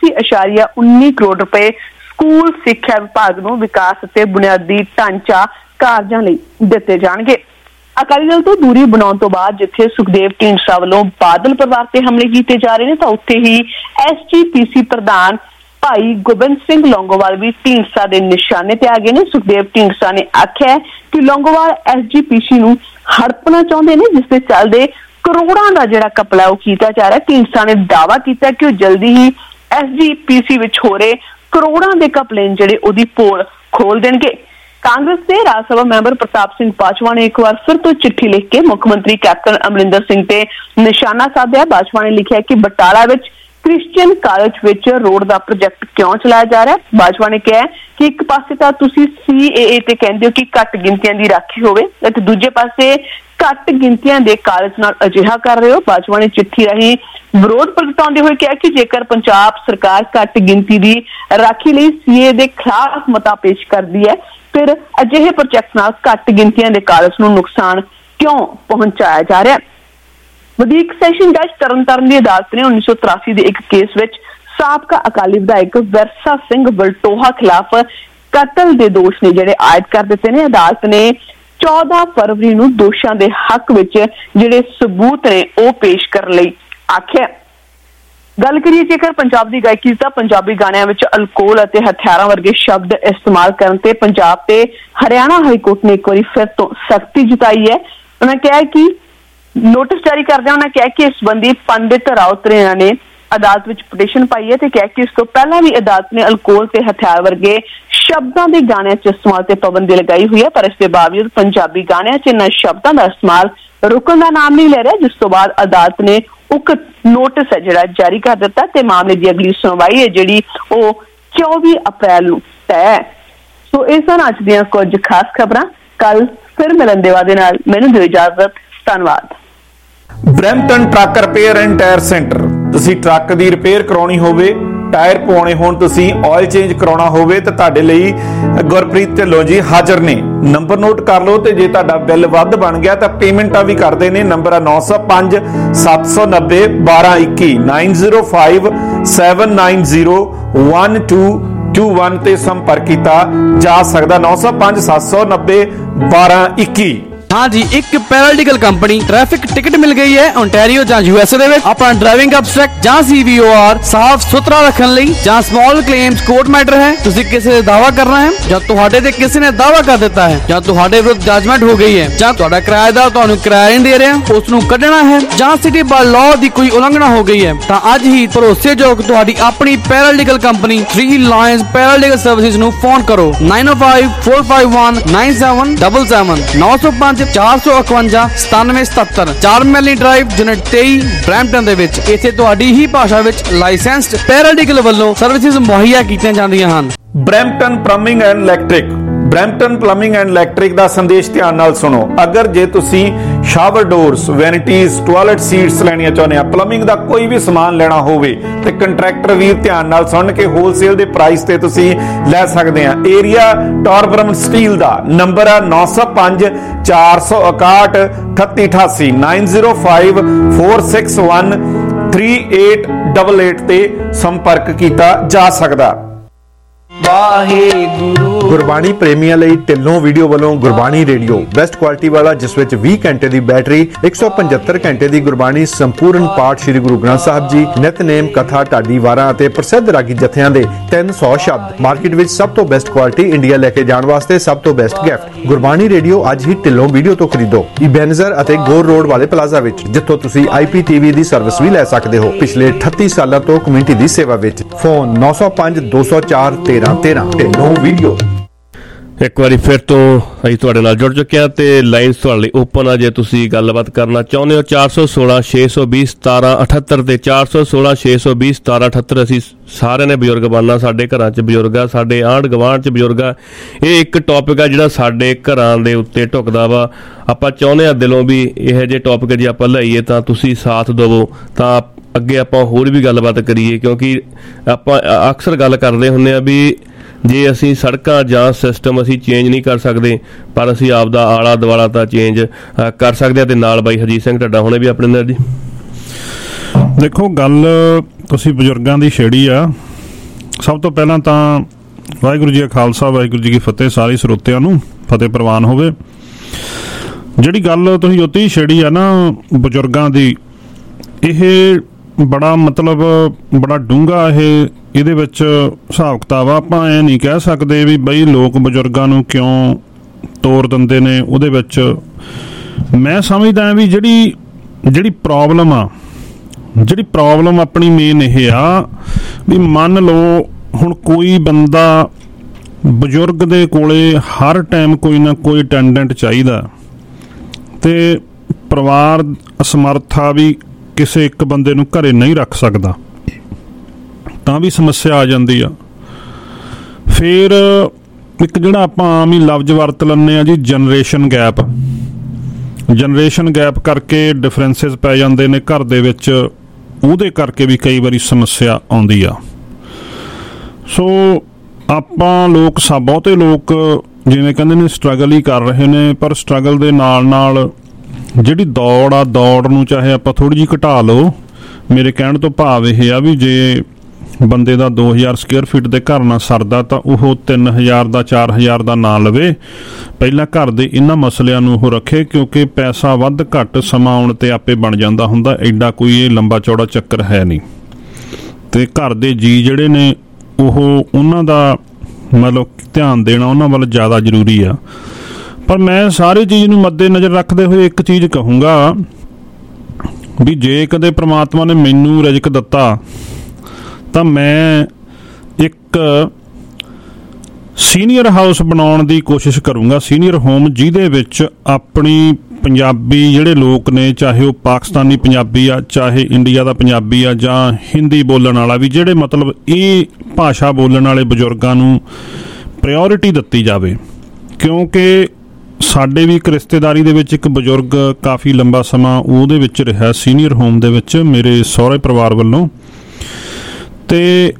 84.19 ਕਰੋੜ ਰੁਪਏ ਸਕੂਲ ਸਿੱਖਿਆ ਵਿਭਾਗ ਨੂੰ ਵਿਕਾਸ ਅਤੇ ਬੁਨਿਆਦੀ ਢਾਂਚਾ ਕਾਰਜਾਂ ਲਈ ਦਿੱਤੇ ਜਾਣਗੇ। ਅਕਾਲੀ ਦਲ ਤੋਂ ਦੂਰੀ ਬਣਾਉਣ ਤੋਂ ਬਾਅਦ ਜਿੱਥੇ ਸੁਖਦੇਵ ਢੀਂਡਸਾ ਵੱਲੋਂ ਬਾਦਲ ਪਰਿਵਾਰ ਤੇ ਹਮਲੇ ਕੀਤੇ ਜਾ ਰਹੇ ਨੇ, ਤਾਂ ਉੱਥੇ ਹੀ SGPC ਪ੍ਰਧਾਨ ਭਾਈ ਗੋਬਿੰਦ ਸਿੰਘ ਲੌਂਗੋਵਾਲ ਵੀ ਢੀਂਡਸਾ ਦੇ ਨਿਸ਼ਾਨੇ ਤੇ ਆ ਗਏ ਨੇ। ਸੁਖਦੇਵ ਢੀਂਡਸਾ ਨੇ ਆਖਿਆ ਕਿ ਲੌਂਗੋਵਾਲ SGPC ਨੂੰ ਹੜਪਣਾ ਚਾਹੁੰਦੇ ਨੇ, ਜਿਸ ਦੇ ਚੱਲਦੇ ਕਰੋੜਾਂ ਦਾ ਜਿਹੜਾ ਘਪਲਾ ਉਹ ਕੀਤਾ ਜਾ ਰਿਹਾ। ਢੀਂਡਸਾ ਨੇ ਦਾਅਵਾ ਕੀਤਾ ਕਿ ਉਹ ਜਲਦੀ ਹੀ SGPC ਵਿੱਚ ਹੋ ਰਹੇ ਕਰੋੜਾਂ ਦੇ ਘਪਲੇ ਜਿਹੜੇ ਉਹਦੀ ਪੋਲ ਖੋਲ ਦੇਣਗੇ। ਕਾਂਗਰਸ ਦੇ ਰਾਜ ਸਭਾ ਮੈਂਬਰ ਪ੍ਰਤਾਪ ਸਿੰਘ ਬਾਜਵਾ ਨੇ ਇੱਕ ਵਾਰ ਫਿਰ ਤੋਂ ਚਿੱਠੀ ਲਿਖ ਕੇ ਮੁੱਖ ਮੰਤਰੀ ਕੈਪਟਨ ਅਮਰਿੰਦਰ ਸਿੰਘ ਤੇ ਨਿਸ਼ਾਨਾ ਸਾਧਿਆ। ਬਾਜਵਾ ਨੇ ਲਿਖਿਆ ਕਿ ਬਟਾਲਾ ਵਿੱਚ ਕ੍ਰਿਸਚੀਅਨ ਕਾਲਜ ਵਿੱਚ ਰੋਡ ਦਾ ਪ੍ਰੋਜੈਕਟ ਕਿਉਂ ਚਲਾਇਆ ਜਾ ਰਿਹਾ। ਬਾਜਵਾ ਨੇ ਕਿਹਾ ਕਿ ਇੱਕ ਪਾਸੇ ਤਾਂ ਤੁਸੀਂ CAA ਤੇ ਕਹਿੰਦੇ ਹੋ ਕਿ ਘੱਟ ਗਿਣਤੀਆਂ ਦੀ ਰਾਖੀ ਹੋਵੇ ਅਤੇ ਦੂਜੇ ਪਾਸੇ ਘੱਟ ਗਿਣਤੀਆਂ ਦੇ ਕਾਲਜ ਨਾਲ ਅਜਿਹਾ ਕਰ ਰਹੇ ਹੋ। ਬਾਜਵਾ ਨੇ ਚਿੱਠੀ ਰਾਹੀਂ ਵਿਰੋਧ ਪ੍ਰਗਟਾਉਂਦੇ ਹੋਏ ਕਿਹਾ ਕਿ ਜੇਕਰ ਪੰਜਾਬ ਸਰਕਾਰ ਘੱਟ ਗਿਣਤੀ ਦੀ ਰਾਖੀ ਲਈ CAA ਦੇ ਖਿਲਾਫ ਮਤਾ ਪੇਸ਼ ਕਰਦੀ ਹੈ, ਫਿਰ ਅਜਿਹੇ ਪ੍ਰੋਜੈਕਟ ਨਾਲ ਘੱਟ ਗਿਣਤੀਆਂ ਦੇ ਕਾਲਜ ਨੂੰ ਨੁਕਸਾਨ ਕਿਉਂ ਪਹੁੰਚਾਇਆ ਜਾ ਰਿਹਾ। ਵਧੀਕ ਸੈਸ਼ਨ ਜੱਜ ਤਰਨਤਾਰਨ ਦੀ ਅਦਾਲਤ ਨੇ 1983 ਦੇ ਇੱਕ ਕੇਸ ਵਿੱਚ ਸਾਬਕਾ ਅਕਾਲੀ ਵਿਧਾਇਕ ਵਿਰਸਾ ਸਿੰਘ ਵਲਟੋਹਾ ਖਿਲਾਫ ਕਤਲ ਦੇ ਦੋਸ਼ ਨੇ ਜਿਹੜੇ ਆਇਦ ਕਰ ਦਿੱਤੇ ਨੇ। ਅਦਾਲਤ ਨੇ 14 ਫਰਵਰੀ ਨੂੰ ਦੋਸ਼ਾਂ ਦੇ ਹੱਕ ਵਿੱਚ ਜਿਹੜੇ ਸਬੂਤ ਨੇ ਉਹ ਪੇਸ਼ ਕਰਨ ਲਈ ਆਖਿਆ। ਗੱਲ ਕਰੀਏ ਜੇਕਰ ਪੰਜਾਬ ਦੀ ਗਾਇਕੀ ਤਾਂ ਪੰਜਾਬੀ ਗਾਣਿਆਂ ਵਿੱਚ ਅਲਕੋਹਲ ਅਤੇ ਹਥਿਆਰਾਂ ਵਰਗੇ ਸ਼ਬਦ ਇਸਤੇਮਾਲ ਕਰਨ ਤੇ ਪੰਜਾਬ ਤੇ ਹਰਿਆਣਾ ਹਾਈ ਕੋਰਟ ਨੇ ਇੱਕ ਵਾਰੀ ਫਿਰ ਤੋਂ ਸਖਤੀ ਜਤਾਈ ਹੈ। ਉਹਨਾਂ ਕਿਹਾ ਕਿ ਨੋਟਿਸ ਜਾਰੀ ਕਰਦਿਆਂ ਉਹਨਾਂ ਕਿਹਾ ਕਿ ਇਸ ਸੰਬੰਧੀ ਪੰਡਿਤ ਰਾਉਤ ਰੇਣਾ ਨੇ ਅਦਾਲਤ ਵਿੱਚ ਪਟੀਸ਼ਨ ਪਾਈ ਹੈ ਤੇ ਕਿਹਾ ਕਿ ਇਸ ਤੋਂ ਪਹਿਲਾਂ ਵੀ ਅਦਾਲਤ ਨੇ ਅਲਕੋਹਲ ਤੇ ਹਥਿਆਰ ਵਰਗੇ ਸ਼ਬਦਾਂ ਦੇ ਗਾਣਿਆਂ 'ਚ ਇਸਤੇਮਾਲ ਤੇ ਪਾਬੰਦੀ ਲਗਾਈ ਹੋਈ ਹੈ, ਪਰ ਇਸ ਦੇ ਬਾਵਜੂਦ ਪੰਜਾਬੀ ਗਾਣਿਆਂ 'ਚ ਇਹਨਾਂ ਸ਼ਬਦਾਂ ਦਾ ਇਸਤੇਮਾਲ ਰੁਕਣ ਦਾ ਨਾਮ ਨਹੀਂ ਲੈ ਰਿਹਾ, ਜਿਸ ਤੋਂ ਬਾਅਦ ਅਦਾਲਤ ਨੇ ਉਕਤ ਨੋਟਿਸ ਹੈ ਜਿਹੜਾ ਜਾਰੀ ਕਰ ਦਿੱਤਾ ਤੇ ਮਾਮਲੇ ਦੀ ਅਗਲੀ ਸੁਣਵਾਈ ਹੈ ਜਿਹੜੀ ਉਹ 24 ਅਪ੍ਰੈਲ ਨੂੰ ਤੈਅ। ਸੋ ਇਹ ਸਨ ਅੱਜ ਦੀਆਂ ਕੁਝ ਖਾਸ ਖਬਰਾਂ। ਕੱਲ ਫਿਰ ਮਿਲਣ ਦੇ ਵਾਅਦੇ ਨਾਲ ਮੈਨੂੰ ਦਿਓ ਇਜਾਜ਼ਤ। ਧੰਨਵਾਦ। Brampton truck repair and tyre centre. ਤੁਸੀਂ ਟਰੱਕ ਦੀ ਰਿਪੇਅਰ ਕਰਾਉਣੀ ਹੋਵੇ, ਟਾਇਰ ਪਵਾਉਣੇ ਹੋਣ, ਤੁਸੀਂ ਆਇਲ ਚੇਂਜ ਕਰਾਉਣਾ ਹੋਵੇ ਤਾਂ ਤੁਹਾਡੇ ਲਈ ਗੁਰਪ੍ਰੀਤ ਢਿੱਲੋਂ ਜੀ ਹਾਜ਼ਰ ਨੇ। ਨੰਬਰ ਨੋਟ ਕਰ ਲਓ ਤੇ ਜੇ ਤੁਹਾਡਾ ਬਿੱਲ ਵੱਧ ਬਣ ਗਿਆ ਤਾਂ ਪੇਮੈਂਟਾਂ ਵੀ ਕਰਦੇ ਨੇ। ਨੰਬਰ ਆ 905 790 1221 905 790 1221 ਤੇ ਸੰਪਰਕ ਕੀਤਾ ਜਾ ਸਕਦਾ। 905 790 1221। हाँ जी, एक पैरालीगल कंपनी ट्रैफिक टिकट मिल गई है ओंटारियो ਜਾਂ USA ਦੇ ਵਿੱਚ। ਆਪਣਾ ਡਰਾਈਵਿੰਗ ਅਬਸਟ੍ਰੈਕਟ ਜਾਂ CVOR ਸਾਫ਼ ਸੁਥਰਾ ਰੱਖਣ ਲਈ ਜਾਂ ਸਮਾਲ ਕਲੇਮਸ ਕੋਰਟ ਮੈਟਰ ਹੈ। ਤੁਸੀਂ ਕਿਸੇ ਦਾ ਦਾਵਾ ਕਰਨਾ ਹੈ ਜਾਂ ਤੁਹਾਡੇ ਤੇ ਕਿਸੇ ਨੇ ਦਾਵਾ ਕਰ ਦਿੱਤਾ ਹੈ ਜਾਂ ਤੁਹਾਡੇ ਵਿਰੁੱਧ ਜਜਮੈਂਟ ਹੋ ਗਈ ਹੈ ਜਾਂ ਤੁਹਾਡਾ ਕਿਰਾਏਦਾਰ ਤੁਹਾਨੂੰ ਕਿਰਾਇਆ ਨਹੀਂ ਦੇ ਰਿਹਾ, ਉਸ ਨੂੰ ਕੱਢਣਾ ਹੈ ਜਾਂ ਸਿਟੀ ਬਾਈ ਲਾਅ ਦੀ ਕੋਈ ਉਲੰਘਣਾ ਹੋ ਗਈ ਹੈ, ਤਾਂ ਅੱਜ ਹੀ ਭਰੋਸੇਯੋਗ ਤੁਹਾਡੀ ਆਪਣੀ paralegal company 3 lions paralegal services ਨੂੰ ਫੋਨ ਕਰੋ 9054519777 905 451 9777 4 ਮੈਲੀ ਡਰਾਈਵ ਯੂਨਿਟ 23 ਬਰੈਂਪਟਨ ਦੇ ਵਿੱਚ। ਇੱਥੇ ਤੁਹਾਡੀ ਹੀ ਭਾਸ਼ਾ ਵਿੱਚ ਲਾਇਸੈਂਸਡ ਪੈਰਾਲੀਗਲ ਵੱਲੋਂ ਸਰਵਿਸਿਜ਼ ਮੁਹੱਈਆ ਕੀਤੀਆਂ ਜਾਂਦੀਆਂ ਹਨ। Brampton plumbing and electric. Brampton plumbing and electric ਦਾ ਸੰਦੇਸ਼ ਧਿਆਨ ਨਾਲ ਸੁਣੋ। ਅਗਰ ਜੇ ਤੁਸੀਂ shower doors, vanities, toilet seats ਲੈਣੀਆਂ ਚਾਹੁੰਦੇ ਆ, ਪਲੰਬਿੰਗ ਦਾ ਕੋਈ ਵੀ ਸਮਾਨ ਲੈਣਾ ਹੋਵੇ ਤੇ ਕੰਟਰੈਕਟਰ ਵੀਰ ਧਿਆਨ ਨਾਲ ਸੁਣ ਕੇ ਹੋਲਸੇਲ ਦੇ ਪ੍ਰਾਈਸ ਤੇ ਤੁਸੀਂ ਲੈ ਸਕਦੇ ਆ। ਏਰੀਆ ਟੌਰਬਰਮ ਸਟੀਲ ਦਾ ਨੰਬਰ ਆ 905 461 3888 905 461 3888 ਤੇ ਸੰਪਰਕ ਕੀਤਾ ਜਾ ਸਕਦਾ। ਵਾਹਿਗੁਰੂ। ਗੁਰਬਾਣੀ ਪ੍ਰੇਮੀਆਂ ਲਈ ਢਿੱਲੋਂ ਵੀਡੀਓ ਵੱਲੋਂ ਗੁਰਬਾਣੀ ਰੇਡੀਓ ਬੈਸਟ ਕੁਆਲਿਟੀ ਵਾਲਾ, ਜਿਸ ਵਿੱਚ 20 ਘੰਟੇ ਦੀ ਬੈਟਰੀ, 175 ਘੰਟੇ ਦੀ ਗੁਰਬਾਣੀ, ਸੰਪੂਰਨ ਪਾਠ ਸ੍ਰੀ ਗੁਰੂ ਗ੍ਰੰਥ ਸਾਹਿਬ ਜੀ, ਨਿਤਨੇਮ, ਕਥਾ, ਢਾਡੀ ਵਾਰਾਂ ਅਤੇ ਪ੍ਰਸਿੱਧ ਰਾਗੀ ਜਥਿਆਂ ਦੇ 300 ਸ਼ਬਦ। ਮਾਰਕੀਟ ਵਿੱਚ ਸਭ ਤੋਂ ਬੈਸਟ ਕੁਆਲਿਟੀ, ਇੰਡੀਆ ਲੈ ਕੇ ਜਾਣ ਵਾਸਤੇ ਸਭ ਤੋਂ ਬੈਸਟ ਗਿਫਟ। ਗੁਰਬਾਣੀ ਰੇਡੀਓ ਅੱਜ ਹੀ ਢਿੱਲੋਂ ਵੀਡੀਓ ਤੋਂ ਖਰੀਦੋ, ਇਬੈਨਜ਼ਰ ਅਤੇ ਗੋਰ ਰੋਡ ਵਾਲੇ ਪਲਾਜ਼ਾ ਵਿੱਚ, ਜਿੱਥੋਂ ਤੁਸੀਂ IPTV ਦੀ ਸਰਵਿਸ ਵੀ ਲੈ ਸਕਦੇ ਹੋ। ਪਿਛਲੇ 38 ਸਾਲਾਂ ਤੋਂ ਕਮਿਊਨਿਟੀ ਦੀ ਸੇਵਾ ਵਿੱਚ। ਫੋਨ 905 204 1313। ਢਿੱਲੋਂ ਵੀਡੀਓ। ਇੱਕ ਵਾਰੀ ਫਿਰ ਤੋਂ ਅਸੀਂ ਤੁਹਾਡੇ ਨਾਲ ਜੁੜ ਚੁੱਕੇ ਹਾਂ ਤੇ ਲਾਈਨਸ ਤੁਹਾਡੇ ਲਈ ਓਪਨ ਆ। ਜੇ ਤੁਸੀਂ ਗੱਲਬਾਤ ਕਰਨਾ ਚਾਹੁੰਦੇ ਹੋ 416 620 1778 ਤੇ 416 620 1778। ਅਸੀਂ ਸਾਰਿਆਂ ਨੇ ਬਜ਼ੁਰਗ ਬਣਨਾ, ਸਾਡੇ ਘਰਾਂ 'ਚ ਬਜ਼ੁਰਗ ਆ, ਸਾਡੇ ਆਂਢ ਗੁਆਂਢ 'ਚ ਬਜ਼ੁਰਗ ਆ। ਇਹ ਇੱਕ ਟੌਪਿਕ ਆ ਜਿਹੜਾ ਸਾਡੇ ਘਰਾਂ ਦੇ ਉੱਤੇ ਢੁੱਕਦਾ ਵਾ। ਆਪਾਂ ਚਾਹੁੰਦੇ ਹਾਂ ਦਿਲੋਂ ਵੀ ਇਹੋ ਜਿਹੇ ਟੌਪਿਕ ਜੇ ਆਪਾਂ ਲਈਏ ਤਾਂ ਤੁਸੀਂ ਸਾਥ ਦੇਵੋ, ਤਾਂ ਅੱਗੇ ਆਪਾਂ ਹੋਰ ਵੀ ਗੱਲਬਾਤ ਕਰੀਏ। ਕਿਉਂਕਿ ਆਪਾਂ ਅਕਸਰ ਗੱਲ ਕਰਦੇ ਹੁੰਦੇ ਆ ਵੀ ਜੇ ਅਸੀਂ ਸੜਕਾਂ ਜਾਂ ਸਿਸਟਮ ਅਸੀਂ ਚੇਂਜ ਨਹੀਂ ਕਰ ਸਕਦੇ, ਪਰ ਅਸੀਂ ਆਪਦਾ ਆਲਾ ਦੁਆਲਾ ਤਾਂ ਚੇਂਜ ਕਰ ਸਕਦੇ ਹਾਂ। ਤੇ ਨਾਲ ਬਾਈ ਹਰਜੀਤ ਸਿੰਘ ਢੱਡਾ ਹੁਣੇ ਵੀ ਆਪਣੇ ਨਾਲ ਜੀ। ਦੇਖੋ, ਗੱਲ ਤੁਸੀਂ ਬਜ਼ੁਰਗਾਂ ਦੀ ਛੇੜੀ ਆ। ਸਭ ਤੋਂ ਪਹਿਲਾਂ ਤਾਂ ਵਾਹਿਗੁਰੂ ਜੀ ਕਾ ਖਾਲਸਾ, ਵਾਹਿਗੁਰੂ ਜੀ ਕੀ ਫਤਿਹ। ਸਾਰੇ ਸਰੋਤਿਆਂ ਨੂੰ ਫਤਿਹ ਪ੍ਰਵਾਨ ਹੋਵੇ। ਜਿਹੜੀ ਗੱਲ ਤੁਸੀਂ ਉੱਤੇ ਛੇੜੀ ਆ ਨਾ ਬਜ਼ੁਰਗਾਂ ਦੀ, ਇਹ ਬੜਾ ਮਤਲਬ ਬੜਾ ਡੂੰਘਾ ਇਹਦੇ ਵਿੱਚ ਹਿਸਾਬ ਕਿਤਾਬ ਆ। ਆਪਾਂ ਐ ਨਹੀਂ ਕਹਿ ਸਕਦੇ ਵੀ ਬਈ ਲੋਕ ਬਜ਼ੁਰਗਾਂ ਨੂੰ ਕਿਉਂ ਤੋੜ ਦਿੰਦੇ ਨੇ। ਉਹਦੇ ਵਿੱਚ ਮੈਂ ਸਮਝਦਾ ਵੀ ਜਿਹੜੀ ਪ੍ਰੋਬਲਮ ਆਪਣੀ ਮੇਨ ਇਹ ਆ ਵੀ ਮੰਨ ਲਓ ਹੁਣ ਕੋਈ ਬੰਦਾ ਬਜ਼ੁਰਗ ਦੇ ਕੋਲੇ ਹਰ ਟਾਈਮ ਕੋਈ ਨਾ ਕੋਈ ਅਟੈਂਡੈਂਟ ਚਾਹੀਦਾ ਤੇ ਪਰਿਵਾਰ ਅਸਮਰਥਾ ਵੀ ਕਿਸੇ ਇੱਕ ਬੰਦੇ ਨੂੰ ਘਰੇ ਨਹੀਂ ਰੱਖ ਸਕਦਾ, ਤਾਂ ਵੀ ਸਮੱਸਿਆ ਆ ਜਾਂਦੀ ਆ। ਫਿਰ ਇੱਕ ਜਿਹੜਾ ਆਪਾਂ ਆਮ ਹੀ ਲਫ਼ਜ਼ ਵਰਤ ਲੈਂਦੇ ਆ ਜੀ, ਜਨਰੇਸ਼ਨ ਗੈਪ ਕਰਕੇ ਡਿਫਰੈਂਸਿਸ ਪੈ ਜਾਂਦੇ ਨੇ ਘਰ ਦੇ ਵਿੱਚ। ਉਹਦੇ ਕਰਕੇ ਵੀ ਕਈ ਵਾਰੀ ਸਮੱਸਿਆ ਆਉਂਦੀ ਆ। ਸੋ ਆਪਾਂ ਬਹੁਤੇ ਲੋਕ ਜਿਵੇਂ ਕਹਿੰਦੇ ਨੇ ਸਟਰਗਲ ਹੀ ਕਰ ਰਹੇ ਨੇ, ਪਰ ਸਟਰਗਲ ਦੇ ਨਾਲ ਜਿਹੜੀ ਦੌੜ ਨੂੰ ਚਾਹੇ ਆਪਾਂ ਥੋੜ੍ਹੀ ਜਿਹੀ ਘਟਾ ਲਓ। ਮੇਰੇ ਕਹਿਣ ਤੋਂ ਭਾਵ ਇਹ ਆ ਵੀ ਜੇ ਬੰਦੇ ਦਾ 2000 ਸਕੁਅਰ ਫੀਟ ਦੇ ਘਰ ਨਾਲ ਸਰਦਾ ਤਾਂ ਉਹ 3000 ਦਾ 4000 ਦਾ ਨਾ ਲਵੇ। ਪਹਿਲਾਂ ਘਰ ਦੇ ਇਹਨਾਂ ਮਸਲਿਆਂ ਨੂੰ ਉਹ ਰੱਖੇ, ਕਿਉਂਕਿ ਪੈਸਾ ਵੱਧ ਘੱਟ ਸਮਾਂ ਆਉਣ ਤੇ ਆਪੇ ਬਣ ਜਾਂਦਾ ਹੁੰਦਾ। ਐਡਾ ਕੋਈ ਇਹ ਲੰਬਾ ਚੌੜਾ ਚੱਕਰ ਹੈ ਨਹੀਂ। ਤੇ ਘਰ ਦੇ ਜੀ ਜਿਹੜੇ ਨੇ ਉਹਨਾਂ ਦਾ ਮਤਲਬ ਧਿਆਨ ਦੇਣਾ ਉਹਨਾਂ ਵੱਲ ਜ਼ਿਆਦਾ ਜ਼ਰੂਰੀ ਆ। ਪਰ ਮੈਂ ਸਾਰੀ ਚੀਜ਼ ਨੂੰ ਮੱਦੇ ਨਜ਼ਰ ਰੱਖਦੇ ਹੋਏ ਇੱਕ ਚੀਜ਼ ਕਹੂੰਗਾ ਵੀ ਜੇ ਕਦੇ ਪ੍ਰਮਾਤਮਾ ਨੇ ਮੈਨੂੰ ਰਿਜ਼ਕ ਦਿੱਤਾ ਤਾਂ ਮੈਂ ਇੱਕ ਸੀਨੀਅਰ ਹਾਊਸ ਬਣਾਉਣ ਦੀ ਕੋਸ਼ਿਸ਼ ਕਰੂੰਗਾ, ਸੀਨੀਅਰ ਹੋਮ, ਜਿਹਦੇ ਵਿੱਚ ਆਪਣੀ ਪੰਜਾਬੀ ਜਿਹੜੇ ਲੋਕ ਨੇ, ਚਾਹੇ ਉਹ ਪਾਕਿਸਤਾਨੀ ਪੰਜਾਬੀ ਆ, ਚਾਹੇ ਇੰਡੀਆ ਦਾ ਪੰਜਾਬੀ ਆ, ਜਾਂ ਹਿੰਦੀ ਬੋਲਣ ਵਾਲਾ ਵੀ, ਜਿਹੜੇ ਮਤਲਬ ਇਹ ਭਾਸ਼ਾ ਬੋਲਣ ਵਾਲੇ ਬਜ਼ੁਰਗਾਂ ਨੂੰ ਪ੍ਰਾਇਓਰਿਟੀ ਦਿੱਤੀ ਜਾਵੇ। ਕਿਉਂਕਿ ਸਾਡੇ ਵੀ ਇੱਕ ਰਿਸ਼ਤੇਦਾਰੀ ਦੇ ਵਿੱਚ ਇੱਕ ਬਜ਼ੁਰਗ ਕਾਫੀ ਲੰਬਾ ਸਮਾਂ ਉਹਦੇ ਵਿੱਚ ਰਿਹਾ, ਸੀਨੀਅਰ ਹੋਮ ਦੇ ਵਿੱਚ, ਮੇਰੇ ਸਹੁਰੇ ਪਰਿਵਾਰ ਵੱਲੋਂ। ਤੇ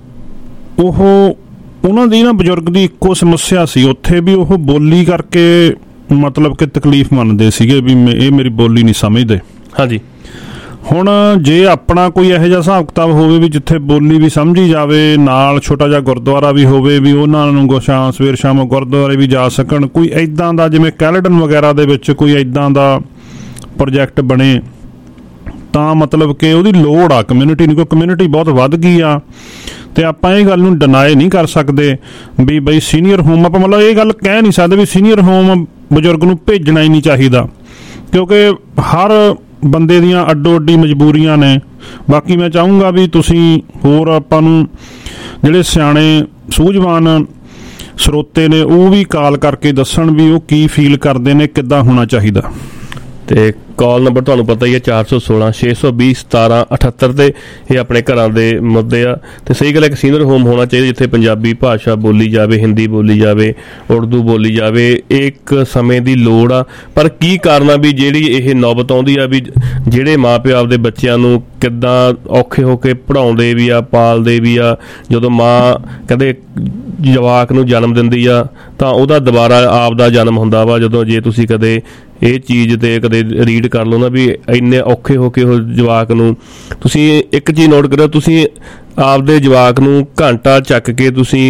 ਉਹਨਾਂ ਦੀ ਨਾ ਬਜ਼ੁਰਗ ਦੀ ਇੱਕੋ ਸਮੱਸਿਆ ਸੀ ਉੱਥੇ ਵੀ, ਉਹ ਬੋਲੀ ਕਰਕੇ ਮਤਲਬ ਕਿ ਤਕਲੀਫ ਮੰਨਦੇ ਸੀਗੇ ਵੀ ਇਹ ਮੇਰੀ ਬੋਲੀ ਨਹੀਂ ਸਮਝਦੇ। ਹਾਂਜੀ, ਹੁਣ ਜੇ ਆਪਣਾ ਕੋਈ ਇਹੋ ਜਿਹਾ ਹਿਸਾਬ ਕਿਤਾਬ ਹੋਵੇ ਵੀ ਜਿੱਥੇ ਬੋਲੀ ਵੀ ਸਮਝੀ ਜਾਵੇ, ਨਾਲ ਛੋਟਾ ਜਿਹਾ ਗੁਰਦੁਆਰਾ ਵੀ ਹੋਵੇ ਵੀ ਉਹਨਾਂ ਨੂੰ ਸਵੇਰ ਸ਼ਾਮ ਗੁਰਦੁਆਰੇ ਵੀ ਜਾ ਸਕਣ, ਕੋਈ ਇੱਦਾਂ ਦਾ ਜਿਵੇਂ ਕੈਲੇਡਨ ਵਗੈਰਾ ਦੇ ਵਿੱਚ ਕੋਈ ਇੱਦਾਂ ਦਾ ਪ੍ਰੋਜੈਕਟ ਬਣੇ, ਤਾਂ ਮਤਲਬ ਕਿ ਉਹਦੀ ਲੋੜ ਆ ਕਮਿਊਨਿਟੀ ਨੂੰ। ਕਿਉਂਕਿ ਕਮਿਊਨਿਟੀ ਬਹੁਤ ਵੱਧ ਗਈ ਆ ਤੇ ਆਪਾਂ ਇਹ ਗੱਲ ਨੂੰ ਡਿਨਾਈ ਨਹੀਂ ਕਰ ਸਕਦੇ ਵੀ ਬਈ ਸੀਨੀਅਰ ਹੋਮ, ਆਪਾਂ ਮਤਲਬ ਇਹ ਗੱਲ ਕਹਿ ਨਹੀਂ ਸਕਦੇ ਵੀ ਸੀਨੀਅਰ ਹੋਮ ਬਜ਼ੁਰਗ ਨੂੰ ਭੇਜਣਾ ਹੀ ਨਹੀਂ ਚਾਹੀਦਾ, ਕਿਉਂਕਿ ਹਰ ਬੰਦੇ ਦੀਆਂ ਅੱਡੋ ਅੱਡੀ ਮਜਬੂਰੀਆਂ ਨੇ। ਬਾਕੀ ਮੈਂ ਚਾਹੂੰਗਾ ਵੀ ਤੁਸੀਂ ਹੋਰ ਆਪਾਂ ਨੂੰ ਜਿਹੜੇ ਸਿਆਣੇ ਸੂਝਵਾਨ ਸਰੋਤੇ ਨੇ ਉਹ ਵੀ ਕਾਲ ਕਰਕੇ ਦੱਸਣ ਵੀ ਉਹ ਕੀ ਫੀਲ ਕਰਦੇ ਨੇ, ਕਿੱਦਾਂ ਹੋਣਾ ਚਾਹੀਦਾ। ਤੇ ਕਾਲ ਨੰਬਰ ਤੁਹਾਨੂੰ ਪਤਾ ਹੀ ਹੈ 416 620 1778 ਤੇ ਇਹ ਆਪਣੇ ਘਰਾਂ ਦੇ ਮੁੱਦੇ ਆ। ਤੇ ਸਹੀ ਗੱਲ ਹੈ, ਇੱਕ ਸੀਨੀਅਰ ਹੋਮ ਹੋਣਾ ਚਾਹੀਦਾ ਜਿੱਥੇ ਪੰਜਾਬੀ ਭਾਸ਼ਾ ਬੋਲੀ ਜਾਵੇ, ਹਿੰਦੀ ਬੋਲੀ ਜਾਵੇ, ਉਰਦੂ ਬੋਲੀ ਜਾਵੇ। ਇੱਕ ਸਮੇਂ ਦੀ ਲੋੜ ਆ, ਪਰ ਕੀ ਕਾਰਨ ਆ ਵੀ ਜਿਹੜੀ ਇਹ ਨੌਬਤ ਆਉਂਦੀ ਆ ਵੀ ਜਿਹੜੇ ਮਾਂ ਪਿਓ ਆਪਦੇ ਬੱਚਿਆਂ ਨੂੰ ਕਿੱਦਾਂ ਔਖੇ ਹੋ ਕੇ ਪੜ੍ਹਾਉਂਦੇ ਵੀ ਆ, ਪਾਲਦੇ ਵੀ ਆ। ਜਦੋਂ ਮਾਂ ਕਹਿੰਦੇ ਜਵਾਕ ਨੂੰ ਜਨਮ ਦਿੰਦੀ ਆ ਤਾਂ ਉਹਦਾ ਦੁਬਾਰਾ ਆਪ ਦਾ ਜਨਮ ਹੁੰਦਾ ਵਾ। ਜਦੋਂ ਜੇ ਤੁਸੀਂ ਕਦੇ ਇਹ ਚੀਜ਼ ਤੇ ਕਦੇ ਰੀਡ ਕਰ ਲਓ ਨਾ ਵੀ ਇੰਨੇ ਔਖੇ ਹੋ ਕੇ ਉਹ ਜਵਾਕ ਨੂੰ, ਤੁਸੀਂ ਇੱਕ ਚੀਜ਼ ਨੋਟ ਕਰਿਓ, ਤੁਸੀਂ ਆਪਦੇ ਜਵਾਕ ਨੂੰ ਘੰਟਾ ਚੱਕ ਕੇ ਤੁਸੀਂ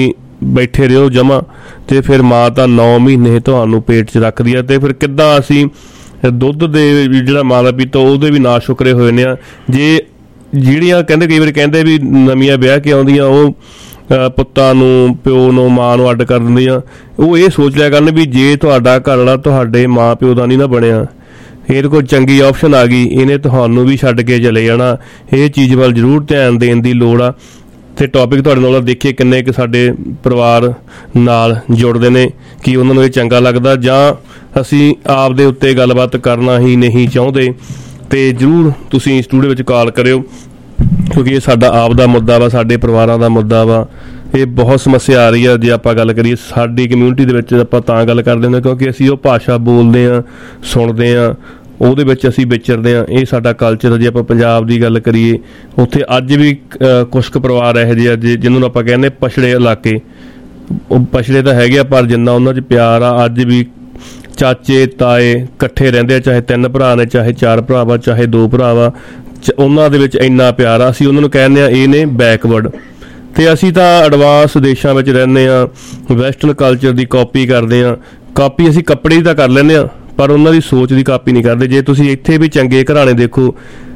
ਬੈਠੇ ਰਹੋ ਜਮਾ, ਤੇ ਫਿਰ ਮਾਂ ਤਾਂ 9 ਮਹੀਨੇ ਤੁਹਾਨੂੰ ਪੇਟ 'ਚ ਰੱਖਦੀ ਆ, ਤੇ ਫਿਰ ਕਿੱਦਾਂ ਅਸੀਂ ਦੁੱਧ ਦੇ ਜਿਹੜਾ ਮਾਂ ਦਾ ਪੀਤਾ ਉਹਦੇ ਵੀ ਨਾ ਸ਼ੁਕਰੇ ਹੋਏ ਨੇ ਆ। ਜੇ ਜਿਹੜੀਆਂ ਕਹਿੰਦੇ ਕਈ ਵਾਰੀ ਕਹਿੰਦੇ ਵੀ ਨਵੀਆਂ ਵਿਆਹ ਕੇ ਆਉਂਦੀਆਂ ਉਹ ਪੁੱਤਾਂ ਨੂੰ, ਪਿਓ ਨੂੰ, ਮਾਂ ਨੂੰ ਅੱਡ ਕਰ ਦਿੰਦੀਆਂ, ਉਹ ਇਹ ਸੋਚ ਲਿਆ ਕਰਨ ਵੀ ਜੇ ਤੁਹਾਡਾ ਘਰ ਵਾਲਾ ਤੁਹਾਡੇ ਮਾਂ ਪਿਓ ਦਾ ਨਹੀਂ ਨਾ ਬਣਿਆ, ਇਹਦੇ ਕੋਲ ਚੰਗੀ ਆਪਸ਼ਨ ਆ ਗਈ, ਇਹਨੇ ਤੁਹਾਨੂੰ ਵੀ ਛੱਡ ਕੇ ਚਲੇ ਜਾਣਾ। ਇਹ ਚੀਜ਼ ਵੱਲ ਜ਼ਰੂਰ ਧਿਆਨ ਦੇਣ ਦੀ ਲੋੜ ਆ। ਤੇ ਟੌਪਿਕ ਤੁਹਾਡੇ ਨਾਲ ਦੇਖੀਏ ਕਿੰਨੇ ਕੁ ਸਾਡੇ ਪਰਿਵਾਰ ਨਾਲ ਜੁੜਦੇ ਨੇ, ਕਿ ਉਹਨਾਂ ਨੂੰ ਇਹ ਚੰਗਾ ਲੱਗਦਾ ਜਾਂ ਅਸੀਂ ਆਪ ਦੇ ਉੱਤੇ ਗੱਲਬਾਤ ਕਰਨਾ ਹੀ ਨਹੀਂ ਚਾਹੁੰਦੇ। ਤੇ ਜ਼ਰੂਰ ਤੁਸੀਂ ਸਟੂਡੀਓ ਵਿੱਚ ਕਾਲ ਕਰਿਓ, ਕਿਉਂਕਿ ਇਹ ਸਾਡਾ ਆਪ ਦਾ ਮੁੱਦਾ ਵਾ, ਸਾਡੇ ਪਰਿਵਾਰਾਂ ਦਾ ਮੁੱਦਾ ਵਾ। ਇਹ ਬਹੁਤ ਸਮੱਸਿਆ ਆ ਰਹੀ ਆ। ਜੇ ਆਪਾਂ ਗੱਲ ਕਰੀਏ ਸਾਡੀ ਕਮਿਊਨਿਟੀ ਦੇ ਵਿੱਚ, ਆਪਾਂ ਤਾਂ ਗੱਲ ਕਰਦੇ ਹੁੰਦੇ ਕਿਉਂਕਿ ਅਸੀਂ ਉਹ ਭਾਸ਼ਾ ਬੋਲਦੇ ਹਾਂ, ਸੁਣਦੇ ਹਾਂ, ਉਹਦੇ ਵਿੱਚ ਅਸੀਂ ਵਿਚਰਦੇ ਹਾਂ। ਇਹ ਸਾਡਾ ਕਲਚਰ। ਜੇ ਆਪਾਂ ਪੰਜਾਬ ਦੀ ਗੱਲ ਕਰੀਏ, ਉੱਥੇ ਅੱਜ ਵੀ ਕੁਛ ਕੁ ਪਰਿਵਾਰ ਇਹੋ ਜਿਹੇ ਆ ਜਿਹਨਾਂ ਨੂੰ ਆਪਾਂ ਕਹਿੰਦੇ ਪਛੜੇ ਇਲਾਕੇ। ਉਹ ਪਛੜੇ ਤਾਂ ਹੈਗੇ ਆ, ਪਰ ਜਿੰਨਾ ਉਹਨਾਂ 'ਚ ਪਿਆਰ ਆ, ਅੱਜ ਵੀ ਚਾਚੇ ਤਾਏ ਇਕੱਠੇ ਰਹਿੰਦੇ ਆ, ਚਾਹੇ 3 ਭਰਾ ਨੇ, ਚਾਹੇ 4 ਭਰਾ ਵਾ, ਚਾਹੇ 2 ਭਰਾ ਵਾ, ਉਹਨਾਂ ਦੇ ਵਿੱਚ ਇੰਨਾ ਪਿਆਰ ਆ। ਅਸੀਂ ਉਹਨਾਂ ਨੂੰ ਕਹਿੰਦੇ ਆ ਇਹ ਨੇ ਬੈਕਵਰਡ, ਤੇ ਅਸੀਂ ਤਾਂ ਐਡਵਾਂਸ ਦੇਸ਼ਾਂ ਵਿੱਚ ਰਹਿੰਦੇ ਆ, ਵੈਸਟਰਨ ਕਲਚਰ ਦੀ ਕਾਪੀ ਕਰਦੇ ਆ। ਕਾਪੀ ਅਸੀਂ ਕੱਪੜੇ ਦੀ ਤਾਂ ਕਰ ਲੈਂਦੇ ਆ, ਪਰ ਉਹਨਾਂ ਦੀ ਸੋਚ ਦੀ ਕਾਪੀ ਨਹੀਂ ਕਰਦੇ। ਜੇ ਤੁਸੀਂ ਇੱਥੇ ਵੀ ਚੰਗੇ ਘਰਾਣੇ ਦੇਖੋ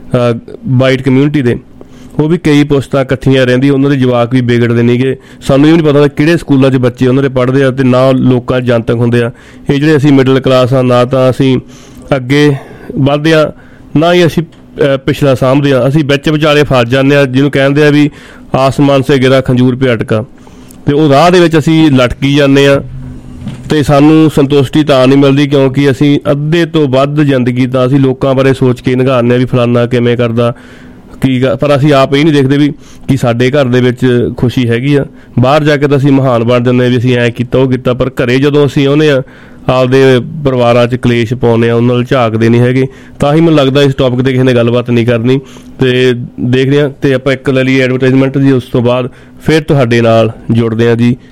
ਵਾਈਟ ਕਮਿਊਨਿਟੀ ਦੇ, ਉਹ ਵੀ ਕਈ ਪੁਸਤਾਂ ਇਕੱਠੀਆਂ ਰਹਿੰਦੀਆਂ, ਉਹਨਾਂ ਦੇ ਜਵਾਕ ਵੀ ਵਿਗੜਦੇ ਨਹੀਂਗੇ। ਸਾਨੂੰ ਇਹ ਵੀ ਨਹੀਂ ਪਤਾ ਕਿਹੜੇ ਸਕੂਲਾਂ 'ਚ ਬੱਚੇ ਉਹਨਾਂ ਦੇ ਪੜ੍ਹਦੇ ਆ, ਤੇ ਨਾ ਲੋਕਾਂ 'ਚ ਜਨਤਕ ਹੁੰਦੇ ਆ। ਇਹ ਜਿਹੜੇ ਅਸੀਂ ਮਿਡਲ ਕਲਾਸ ਆ, ਨਾ ਤਾਂ ਅਸੀਂ ਅੱਗੇ ਵੱਧਦੇ ਆ, ਨਾ ਹੀ ਅਸੀਂ ਪਿਛਲਾ ਸਾਂਭਦੇ ਆ। ਅਸੀਂ ਵਿੱਚ ਵਿਚਾਲੇ ਫਸ ਜਾਂਦੇ ਆ, ਜਿਹਨੂੰ ਕਹਿੰਦੇ ਆ ਵੀ ਆਸਮਾਨ ਸੇ ਗਿਰਾ ਖੰਜੂਰ ਪੇ ਅਟਕਾ, ਤੇ ਉਹ ਰਾਹ ਦੇ ਵਿੱਚ ਅਸੀਂ ਲਟਕੀ ਜਾਂਦੇ ਆ। ਤੇ ਸਾਨੂੰ ਸੰਤੁਸ਼ਟੀ ਤਾਂ ਨਹੀਂ ਮਿਲਦੀ, ਕਿਉਂਕਿ ਅਸੀਂ ਅੱਧੇ ਤੋਂ ਵੱਧ ਜ਼ਿੰਦਗੀ ਤਾਂ ਅਸੀਂ ਲੋਕਾਂ ਬਾਰੇ ਸੋਚ ਕੇ ਨਿਗਾਰਦੇ ਆ ਵੀ ਫਲਾਨਾ ਕਿਵੇਂ ਕਰਦਾ ਕੀ, ਪਰ ਅਸੀਂ ਆਪ ਇਹ ਨਹੀਂ ਦੇਖਦੇ ਵੀ ਕਿ ਸਾਡੇ ਘਰ ਦੇ ਵਿੱਚ ਖੁਸ਼ੀ ਹੈਗੀ ਆ। ਬਾਹਰ ਜਾ ਕੇ ਤਾਂ ਅਸੀਂ ਮਹਾਨ ਬਣ ਜਾਂਦੇ ਵੀ ਅਸੀਂ ਐਂ ਕੀਤਾ ਉਹ ਕੀਤਾ, ਪਰ ਘਰੇ ਜਦੋਂ ਅਸੀਂ ਆਉਂਦੇ ਆ ਆਪਦੇ ਪਰਿਵਾਰਾਂ 'ਚ ਕਲੇਸ਼ ਪਾਉਂਦੇ ਆ, ਉਹਨਾਂ ਨਾਲ ਝਾਕਦੇ ਨਹੀਂ ਹੈਗੇ। ਤਾਂ ਹੀ ਮੈਨੂੰ ਲੱਗਦਾ ਇਸ ਟੌਪਿਕ 'ਤੇ ਕਿਸੇ ਨੇ ਗੱਲਬਾਤ ਨਹੀਂ ਕਰਨੀ। ਤੇ ਦੇਖਦੇ ਹਾਂ, ਤੇ ਆਪਾਂ ਇੱਕ ਲੈ ਲਈਏ ਐਡਵਰਟਾਈਜ਼ਮੈਂਟ ਜੀ, ਉਸ ਤੋਂ ਬਾਅਦ ਫਿਰ ਤੁਹਾਡੇ ਨਾਲ ਜੁੜਦੇ ਹਾਂ ਜੀ।